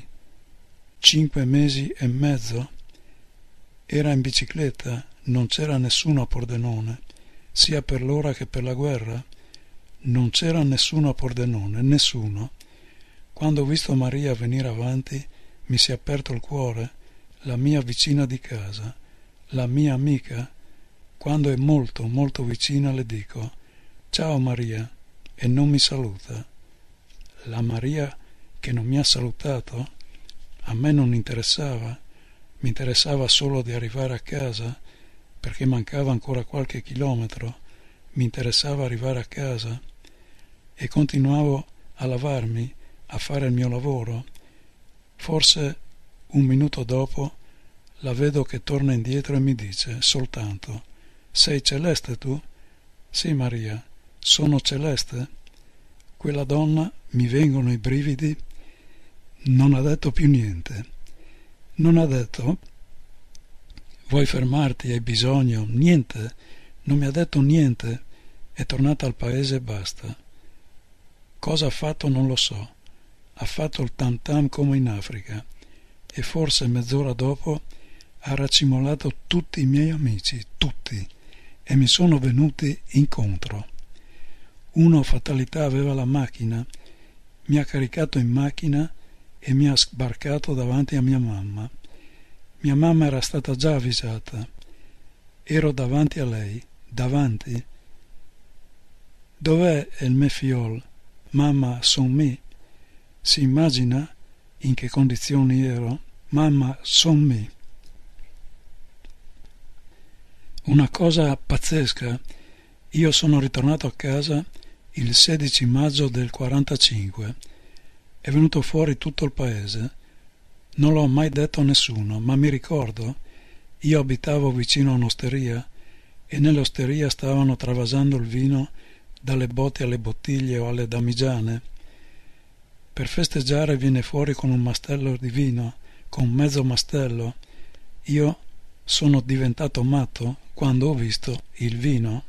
[SPEAKER 1] 5 mesi e mezzo. Era in bicicletta, non c'era nessuno a Pordenone, sia per l'ora che per la guerra. Non c'era nessuno a Pordenone, nessuno. Quando ho visto Maria venire avanti, mi si è aperto il cuore, la mia vicina di casa, la mia amica. Quando è molto, molto vicina le dico «Ciao Maria» e non mi saluta. La Maria che non mi ha salutato, a me non interessava, mi interessava solo di arrivare a casa, perché mancava ancora qualche chilometro, mi interessava arrivare a casa e continuavo a lavarmi, a fare il mio lavoro. Forse un minuto dopo la vedo che torna indietro e mi dice soltanto «Sei Celeste tu?» «Sì Maria, sono Celeste». Quella donna, mi vengono i brividi, non ha detto più niente. Non ha detto «Vuoi fermarti? Hai bisogno?» Niente, non mi ha detto niente. È tornata al paese e basta. Cosa ha fatto non lo so. Ha fatto il tam tam come in Africa e forse mezz'ora dopo ha racimolato tutti i miei amici, tutti, e mi sono venuti incontro. Uno, fatalità, aveva la macchina, mi ha caricato in macchina e mi ha sbarcato davanti a mia mamma. Mia mamma era stata già avvisata. Ero davanti a lei, davanti. «Dov'è il mio fiol? Mamma, son me». Si immagina in che condizioni ero? Mamma, son me. Una cosa pazzesca. Io sono ritornato a casa il 16 maggio del 45. È venuto fuori tutto il paese. Non l'ho mai detto a nessuno, ma mi ricordo, io abitavo vicino a un'osteria e nell'osteria stavano travasando il vino dalle botti alle bottiglie o alle damigiane. Per festeggiare viene fuori con un mastello di vino, con mezzo mastello. Io sono diventato matto quando ho visto il vino.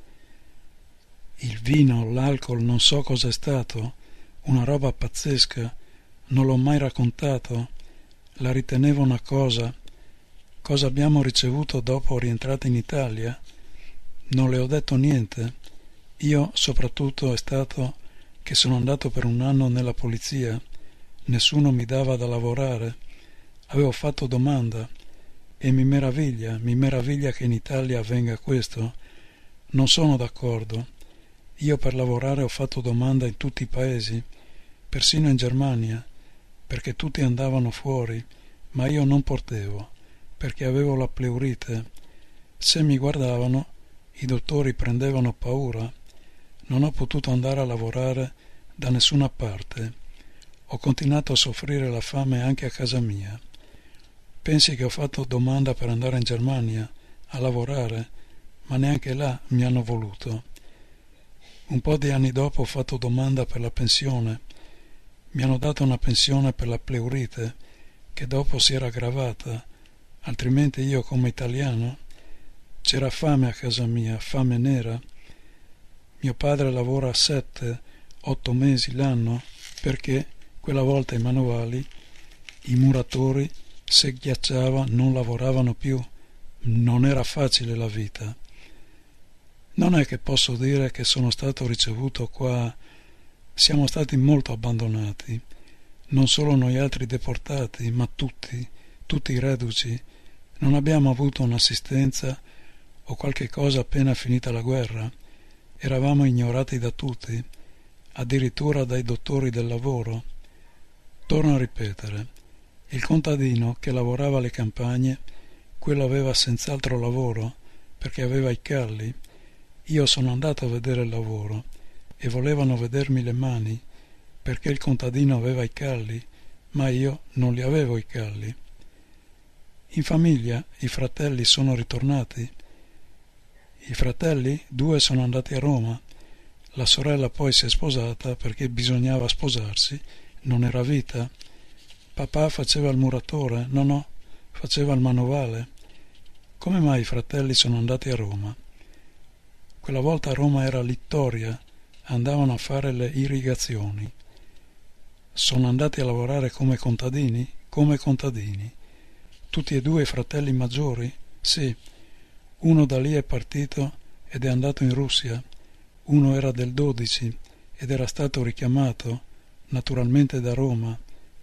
[SPEAKER 1] Il vino, l'alcol, non so cosa è stato, una roba pazzesca, non l'ho mai raccontato, la ritenevo una cosa abbiamo ricevuto dopo rientrata in Italia. Non le ho detto niente. Io soprattutto è stato che sono andato per un anno nella polizia, nessuno mi dava da lavorare, avevo fatto domanda e mi meraviglia che in Italia avvenga questo. Non sono d'accordo. Io per lavorare ho fatto domanda in tutti i paesi, persino in Germania, perché tutti andavano fuori, ma io non potevo, perché avevo la pleurite. Se mi guardavano, i dottori prendevano paura. Non ho potuto andare a lavorare da nessuna parte. Ho continuato a soffrire la fame anche a casa mia. Pensi che ho fatto domanda per andare in Germania a lavorare, ma neanche là mi hanno voluto. Un po' di anni dopo ho fatto domanda per la pensione. Mi hanno dato una pensione per la pleurite, che dopo si era aggravata, altrimenti io come italiano c'era fame a casa mia, fame nera. Mio padre lavora 7-8 mesi l'anno perché quella volta i manovali, i muratori, se ghiacciava non lavoravano più. Non era facile la vita. Non è che posso dire che sono stato ricevuto qua. Siamo stati molto abbandonati, non solo noi altri deportati, ma tutti i reduci. Non abbiamo avuto un'assistenza o qualche cosa appena finita la guerra. Eravamo ignorati da tutti, addirittura dai dottori del lavoro. Torno a ripetere, il contadino che lavorava alle campagne, quello aveva senz'altro lavoro, perché aveva i calli. Io sono andato a vedere il lavoro e volevano vedermi le mani, perché il contadino aveva i calli, ma io non li avevo i calli. In famiglia i fratelli sono ritornati. I fratelli, 2 sono andati a Roma. La sorella poi si è sposata perché bisognava sposarsi, non era vita. Papà faceva il muratore, no, faceva il manovale. Come mai i fratelli sono andati a Roma? Quella volta a Roma era Littoria, andavano a fare le irrigazioni. Sono andati a lavorare come contadini? Come contadini. Tutti e 2 i fratelli maggiori? Sì. Uno da lì è partito ed è andato in Russia. Uno era del 12 ed era stato richiamato, naturalmente da Roma,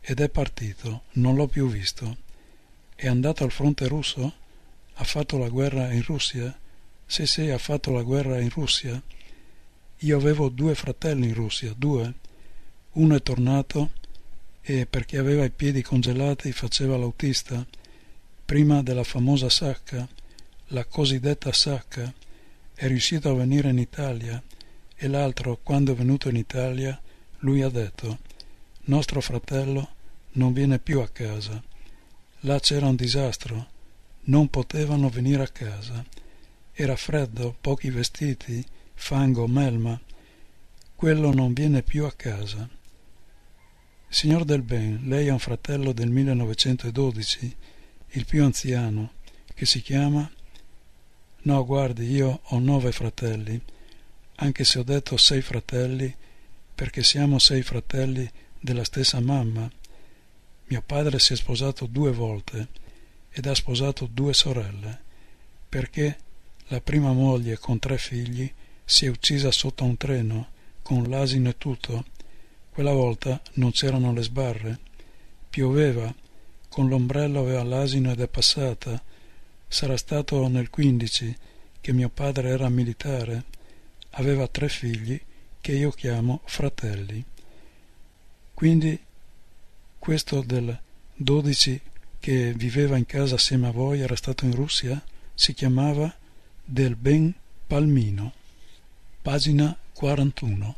[SPEAKER 1] ed è partito, non l'ho più visto. È andato al fronte russo? Ha fatto la guerra in Russia? Sì, ha fatto la guerra in Russia. Io avevo 2 fratelli in Russia, 2. Uno è tornato e perché aveva i piedi congelati faceva l'autista, prima della famosa sacca, la cosiddetta sacca, è riuscito a venire in Italia e l'altro, quando è venuto in Italia, lui ha detto: nostro fratello non viene più a casa. Là c'era un disastro, non potevano venire a casa. Era freddo, pochi vestiti, fango, melma. Quello non viene più a casa. Signor Del Ben, lei ha un fratello del 1912, il più anziano, che si chiama... No, guardi, io ho 9 fratelli, anche se ho detto 6 fratelli, perché siamo 6 fratelli della stessa mamma. Mio padre si è sposato 2 volte ed ha sposato 2 sorelle, perché la prima moglie con 3 figli si è uccisa sotto un treno, con l'asino e tutto. Quella volta non c'erano le sbarre. Pioveva, con l'ombrello aveva l'asino ed è passata. Sarà stato nel 15 che mio padre era militare. Aveva 3 figli che io chiamo fratelli. Quindi questo del 12 che viveva in casa assieme a voi era stato in Russia? Si chiamava Del Ben Palmino. Pagina 41.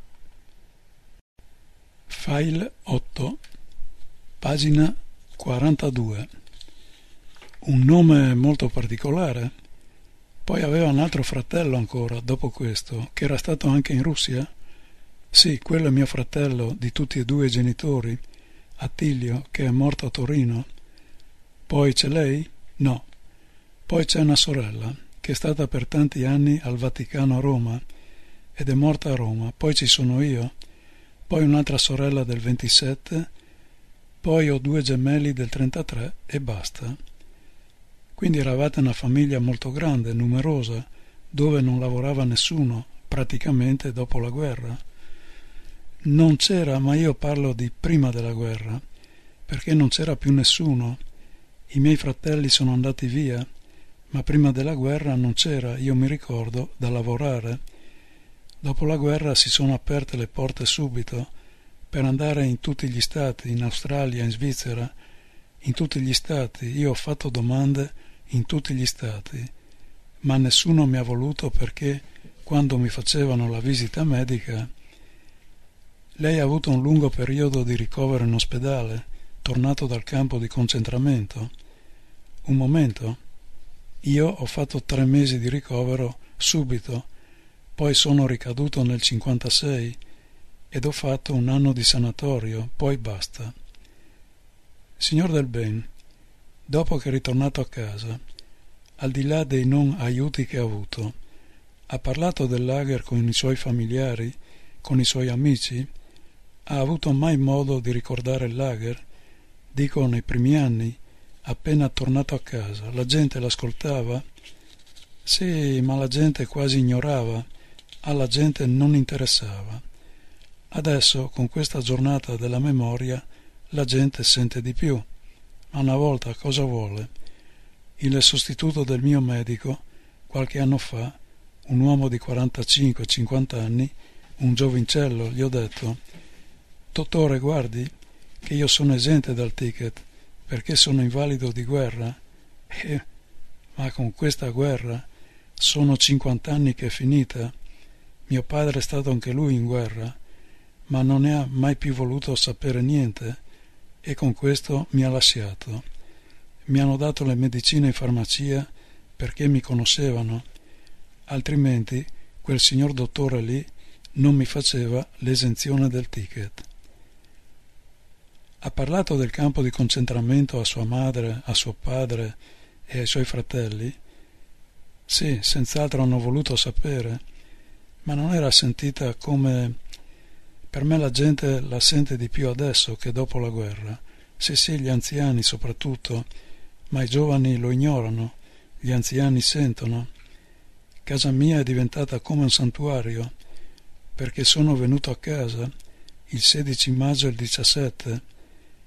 [SPEAKER 1] File 8, pagina 42. Un nome molto particolare. Poi aveva un altro fratello ancora, dopo questo, che era stato anche in Russia? Sì, quello è mio fratello di tutti e 2 i genitori, Attilio, che è morto a Torino. Poi c'è lei? No. Poi c'è una sorella, che è stata per tanti anni al Vaticano a Roma, ed è morta a Roma. Poi ci sono io. Poi un'altra sorella del 27, poi ho 2 gemelli del 33 e basta. Quindi eravate una famiglia molto grande, numerosa, dove non lavorava nessuno, praticamente dopo la guerra. Non c'era, ma io parlo di prima della guerra, perché non c'era più nessuno. I miei fratelli sono andati via, ma prima della guerra non c'era, io mi ricordo, da lavorare. Dopo la guerra si sono aperte le porte subito per andare in tutti gli stati, in Australia, in Svizzera, in tutti gli stati. Io ho fatto domande in tutti gli stati, ma nessuno mi ha voluto perché quando mi facevano la visita medica... Lei ha avuto un lungo periodo di ricovero in ospedale, tornato dal campo di concentramento. Un momento. Io ho fatto 3 mesi di ricovero subito. Poi sono ricaduto nel 56 ed ho fatto 1 anno di sanatorio, poi basta. Signor Del Ben, dopo che è ritornato a casa, al di là dei non aiuti che ha avuto, ha parlato del lager con i suoi familiari, con i suoi amici? Ha avuto mai modo di ricordare il lager? Dico, nei primi anni, appena tornato a casa, la gente l'ascoltava? Sì, ma la gente quasi ignorava. Alla gente non interessava. Adesso, con questa giornata della memoria, la gente sente di più. Ma una volta cosa vuole? Il sostituto del mio medico, qualche anno fa, un uomo di 45-50 anni, un giovincello, gli ho detto: dottore, guardi che io sono esente dal ticket perché sono invalido di guerra. Ma con questa guerra sono 50 anni che è finita. Mio padre è stato anche lui in guerra, ma non ne ha mai più voluto sapere niente e con questo mi ha lasciato. Mi hanno dato le medicine in farmacia perché mi conoscevano, altrimenti quel signor dottore lì non mi faceva l'esenzione del ticket. Ha parlato del campo di concentramento a sua madre, a suo padre e ai suoi fratelli? Sì, senz'altro hanno voluto sapere, ma non era sentita come... Per me la gente la sente di più adesso che dopo la guerra. Sì, gli anziani soprattutto, ma i giovani lo ignorano, gli anziani sentono. Casa mia è diventata come un santuario, perché sono venuto a casa il 16 maggio e il 17,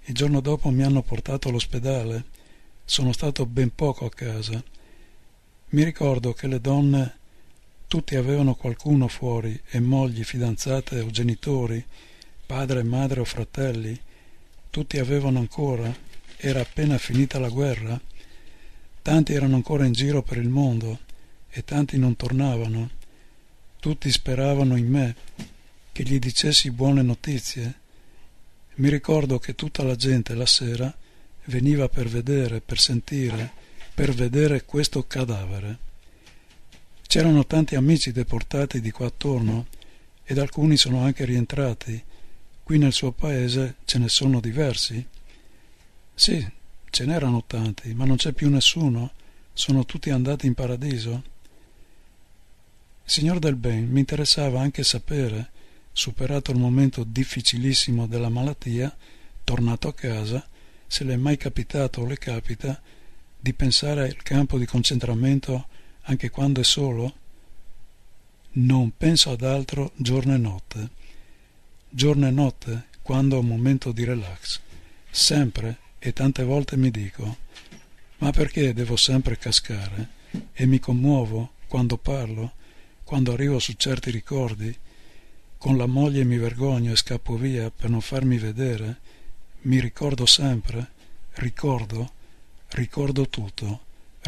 [SPEAKER 1] Il giorno dopo mi hanno portato all'ospedale. Sono stato ben poco a casa. Mi ricordo che le donne tutti avevano qualcuno fuori, e mogli, fidanzate o genitori, padre, madre o fratelli. Tutti avevano ancora. Era appena finita la guerra. Tanti erano ancora in giro per il mondo e tanti non tornavano. Tutti speravano in me, che gli dicessi buone notizie. Mi ricordo che tutta la gente la sera veniva per vedere, per sentire, per vedere questo cadavere. C'erano tanti amici deportati di qua attorno ed alcuni sono anche rientrati. Qui nel suo paese ce ne sono diversi. Sì, ce n'erano tanti, ma non c'è più nessuno. Sono tutti andati in paradiso. Signor Del Ben, mi interessava anche sapere, superato il momento difficilissimo della malattia, tornato a casa, se le è mai capitato o le capita di pensare al campo di concentramento anche quando è solo? Non penso ad altro giorno e notte. Giorno e notte, quando ho un momento di relax. Sempre, e tante volte mi dico, ma perché devo sempre cascare? E mi commuovo quando parlo, quando arrivo su certi ricordi. Con la moglie mi vergogno e scappo via per non farmi vedere. Mi ricordo sempre, ricordo tutto,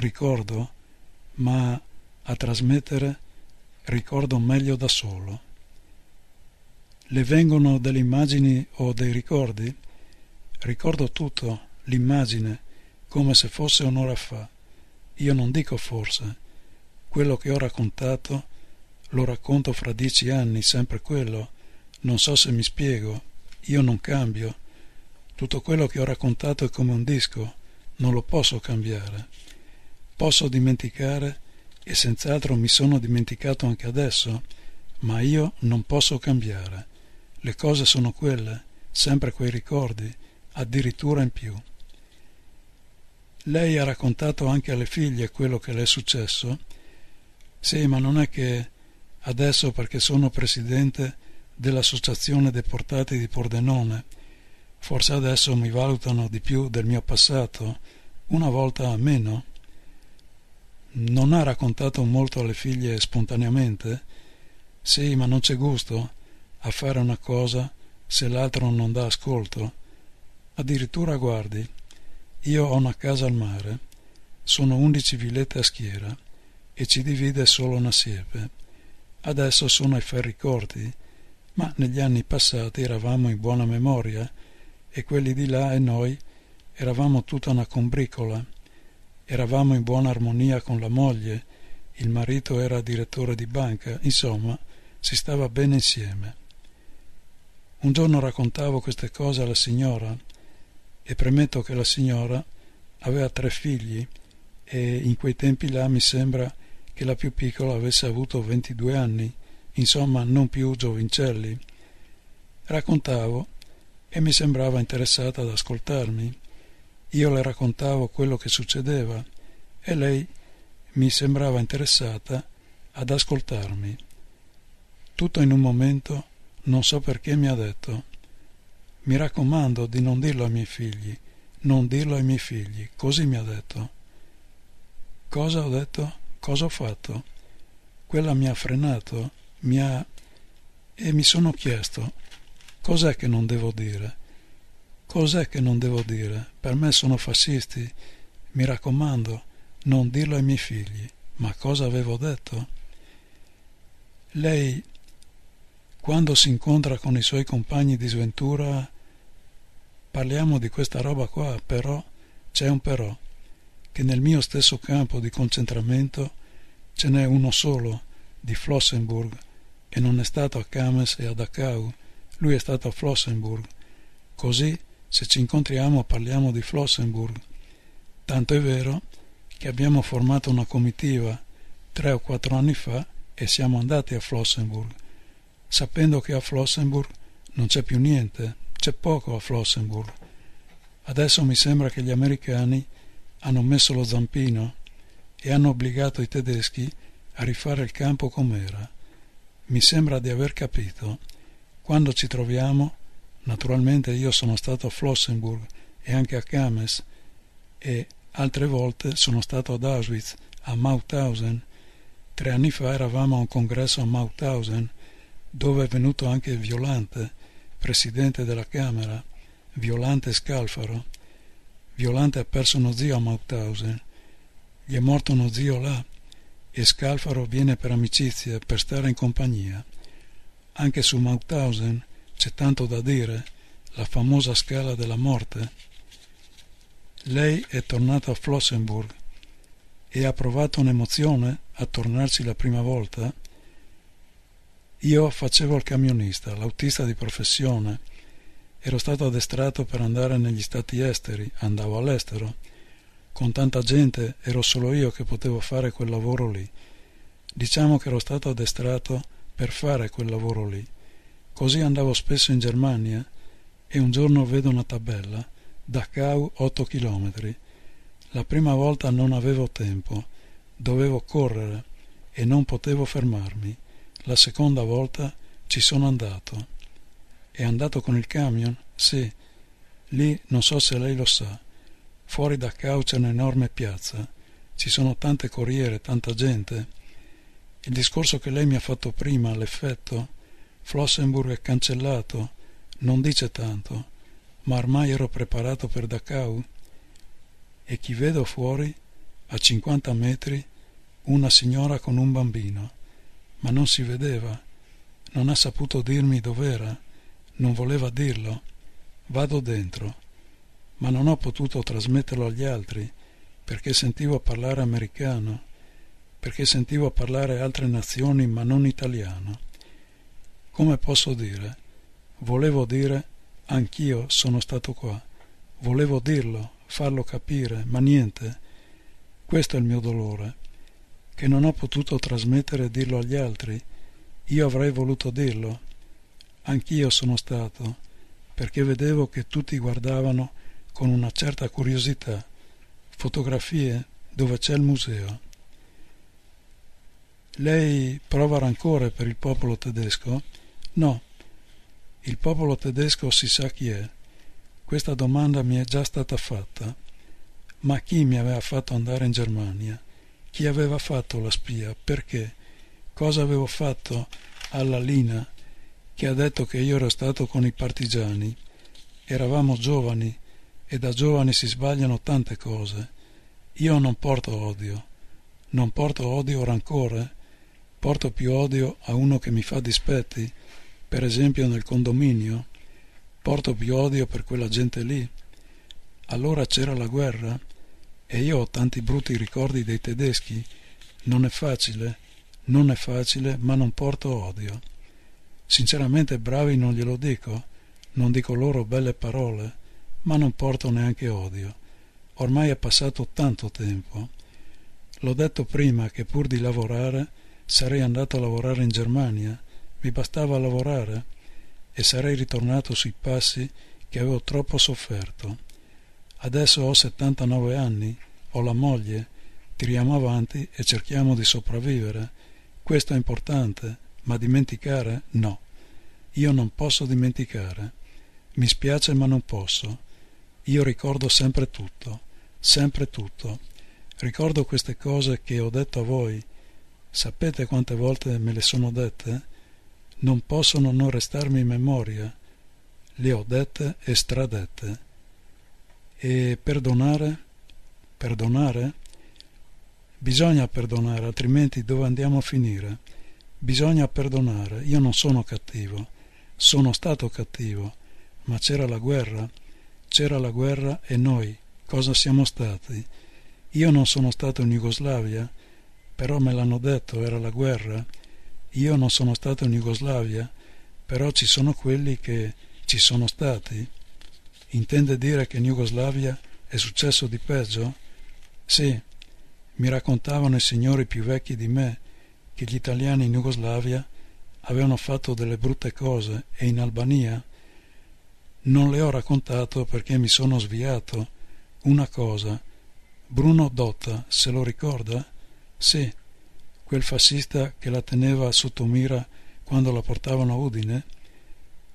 [SPEAKER 1] ma a trasmettere ricordo meglio da solo. Le vengono delle immagini o dei ricordi? Ricordo tutto, l'immagine, come se fosse un'ora fa. Io non dico forse. Quello che ho raccontato lo racconto fra 10 anni, sempre quello. Non so se mi spiego. Io non cambio. Tutto quello che ho raccontato è come un disco. Non lo posso cambiare. Posso dimenticare, e senz'altro mi sono dimenticato anche adesso, ma io non posso cambiare. Le cose sono quelle, sempre quei ricordi, addirittura in più. Lei ha raccontato anche alle figlie quello che le è successo? Sì, ma non è che adesso, perché sono presidente dell'associazione deportati di Pordenone, forse adesso mi valutano di più del mio passato, una volta meno. Non ha raccontato molto alle figlie spontaneamente? Sì, ma non c'è gusto a fare una cosa se l'altro non dà ascolto. Addirittura, guardi, io ho una casa al mare, sono 11 villette a schiera e ci divide solo una siepe. Adesso sono ai ferri corti, ma negli anni passati eravamo in buona memoria e quelli di là e noi eravamo tutta una combricola. Eravamo in buona armonia con la moglie, il marito era direttore di banca, insomma, si stava bene insieme. Un giorno raccontavo queste cose alla signora e premetto che la signora aveva 3 figli e in quei tempi là mi sembra che la più piccola avesse avuto 22 anni, insomma non più giovincelli. Raccontavo e mi sembrava interessata ad ascoltarmi. Io le raccontavo quello che succedeva e lei mi sembrava interessata ad ascoltarmi. Tutto in un momento, non so perché, mi ha detto: mi raccomando di non dirlo ai miei figli, non dirlo ai miei figli. Così mi ha detto. Cosa ho detto? Cosa ho fatto? Quella mi ha frenato, e mi sono chiesto: cos'è che non devo dire? Cos'è che non devo dire? Per me sono fascisti. Mi raccomando, non dirlo ai miei figli. Ma cosa avevo detto? Lei, quando si incontra con i suoi compagni di sventura, parliamo di questa roba qua, però c'è un però, che nel mio stesso campo di concentramento ce n'è uno solo, di Flossenburg, e non è stato a Cames e a Dachau, lui è stato a Flossenburg. Così, se ci incontriamo, parliamo di Flossenburg. Tanto è vero che abbiamo formato una comitiva 3 o 4 anni fa e siamo andati a Flossenburg, sapendo che a Flossenburg non c'è più niente, c'è poco a Flossenburg. Adesso mi sembra che gli americani hanno messo lo zampino e hanno obbligato i tedeschi a rifare il campo com'era. Mi sembra di aver capito. Quando ci troviamo Naturalmente io sono stato a Flossenburg e anche a Kamenz, e altre volte sono stato ad Auschwitz, a Mauthausen. 3 anni fa eravamo a un congresso a Mauthausen, dove è venuto anche Violante, presidente della Camera, Violante Scalfaro. Violante ha perso uno zio a Mauthausen, gli è morto uno zio là, e Scalfaro viene per amicizia, per stare in compagnia. Anche su Mauthausen c'è tanto da dire, la famosa scala della morte. Lei è tornata a Flossenburg e ha provato un'emozione a tornarci la prima volta. Io facevo il camionista, l'autista di professione. Ero stato addestrato per andare negli stati esteri, andavo all'estero. Con tanta gente ero solo io che potevo fare quel lavoro lì. Diciamo che ero stato addestrato per fare quel lavoro lì. Così andavo spesso in Germania e un giorno vedo una tabella, Dachau 8 chilometri. La prima volta non avevo tempo, dovevo correre e non potevo fermarmi. La seconda volta ci sono andato. È andato con il camion? Sì. Lì non so se lei lo sa. Fuori da Dachau c'è un'enorme piazza. Ci sono tante corriere, tanta gente. Il discorso che lei mi ha fatto prima, l'effetto, Flossenburg è cancellato, non dice tanto, ma ormai ero preparato per Dachau. E chi vedo fuori, a 50 metri, una signora con un bambino. Ma non si vedeva. Non ha saputo dirmi dov'era. Non voleva dirlo. Vado dentro. Ma non ho potuto trasmetterlo agli altri, perché sentivo parlare americano, perché sentivo parlare altre nazioni ma non italiano. Come posso dire? Volevo dire, anch'io sono stato qua. Volevo dirlo, farlo capire, ma niente. Questo è il mio dolore, che non ho potuto trasmettere e dirlo agli altri. Io avrei voluto dirlo. Anch'io sono stato, perché vedevo che tutti guardavano con una certa curiosità. Fotografie dove c'è il museo. Lei prova rancore per il popolo tedesco? No, il popolo tedesco si sa chi è. Questa domanda mi è già stata fatta. Ma chi mi aveva fatto andare in Germania? Chi aveva fatto la spia? Perché? Cosa avevo fatto alla Lina, che ha detto che io ero stato con i partigiani? Eravamo giovani e da giovani si sbagliano tante cose. Io non porto odio. Non porto odio o rancore. Porto più odio a uno che mi fa dispetti, per esempio nel condominio. Porto più odio per quella gente lì. Allora c'era la guerra e io ho tanti brutti ricordi dei tedeschi. Non è facile, ma non porto odio. Sinceramente bravi non glielo dico, non dico loro belle parole, ma non porto neanche odio. Ormai è passato tanto tempo. L'ho detto prima che pur di lavorare sarei andato a lavorare in Germania, mi bastava lavorare e sarei ritornato sui passi che avevo troppo sofferto. Adesso ho 79 anni, ho la moglie, tiriamo avanti e cerchiamo di sopravvivere. Questo è importante, ma dimenticare? No. Io non posso dimenticare. Mi spiace ma non posso. Io ricordo sempre tutto, sempre tutto. Ricordo queste cose che ho detto a voi. Sapete quante volte me le sono dette? Non possono non restarmi in memoria. Le ho dette e stradette. E perdonare? Perdonare? Bisogna perdonare, altrimenti dove andiamo a finire? Bisogna perdonare. Io non sono cattivo. Sono stato cattivo. Ma c'era la guerra e noi cosa siamo stati? Io non sono stato in Jugoslavia, però me l'hanno detto, era la guerra. Io non sono stato in Jugoslavia, però ci sono quelli che ci sono stati. Intende dire che in Jugoslavia è successo di peggio? Sì, mi raccontavano i signori più vecchi di me che gli italiani in Jugoslavia avevano fatto delle brutte cose e in Albania. Non le ho raccontato perché mi sono sviato. Una cosa, Bruno Dotta, se lo ricorda? Sì, quel fascista che la teneva sotto mira quando la portavano a Udine.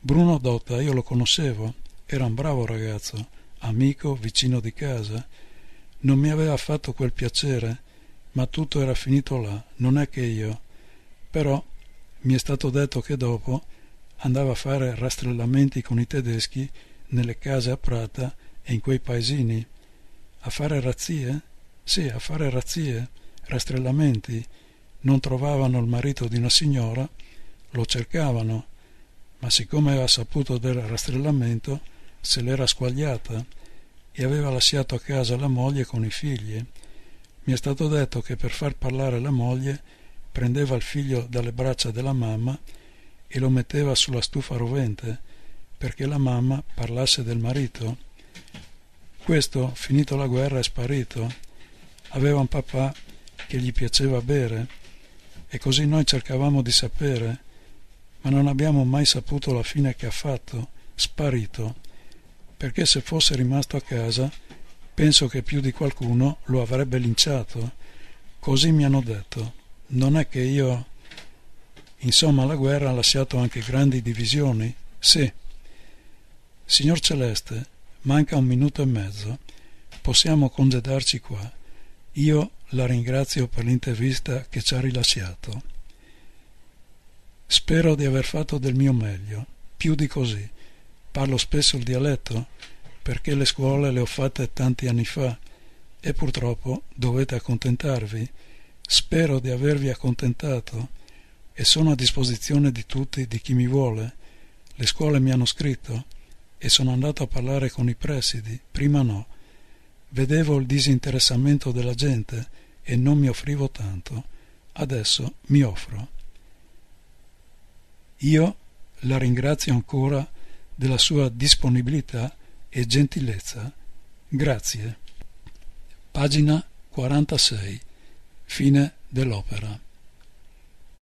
[SPEAKER 1] Bruno Dotta io lo conoscevo, era un bravo ragazzo, amico, vicino di casa. Non mi aveva fatto quel piacere, ma tutto era finito là, non è che io. Però mi è stato detto che dopo andava a fare rastrellamenti con i tedeschi nelle case a Prata e in quei paesini. A fare razzie? Sì, a fare razzie, rastrellamenti. Non trovavano il marito di una signora, lo cercavano, ma siccome aveva saputo del rastrellamento, se l'era squagliata e aveva lasciato a casa la moglie con i figli. Mi è stato detto che per far parlare la moglie prendeva il figlio dalle braccia della mamma e lo metteva sulla stufa rovente perché la mamma parlasse del marito. Questo, finito la guerra, è sparito. Aveva un papà che gli piaceva bere e così noi cercavamo di sapere, ma non abbiamo mai saputo la fine che ha fatto, sparito, perché se fosse rimasto a casa penso che più di qualcuno lo avrebbe linciato. Così mi hanno detto. Non è che io... Insomma, la guerra ha lasciato anche grandi divisioni. Sì. Signor Celeste, manca 1 minuto e mezzo. Possiamo congedarci qua. Io la ringrazio per l'intervista che ci ha rilasciato. Spero di aver fatto del mio meglio, più di così. Parlo spesso il dialetto, perché le scuole le ho fatte tanti anni fa e purtroppo dovete accontentarvi. Spero di avervi accontentato e sono a disposizione di tutti, di chi mi vuole. Le scuole mi hanno scritto e sono andato a parlare con i presidi, prima no. Vedevo il disinteressamento della gente e non mi offrivo tanto. Adesso mi offro. Io la ringrazio ancora della sua disponibilità e gentilezza. Grazie. Pagina 46. Fine dell'opera.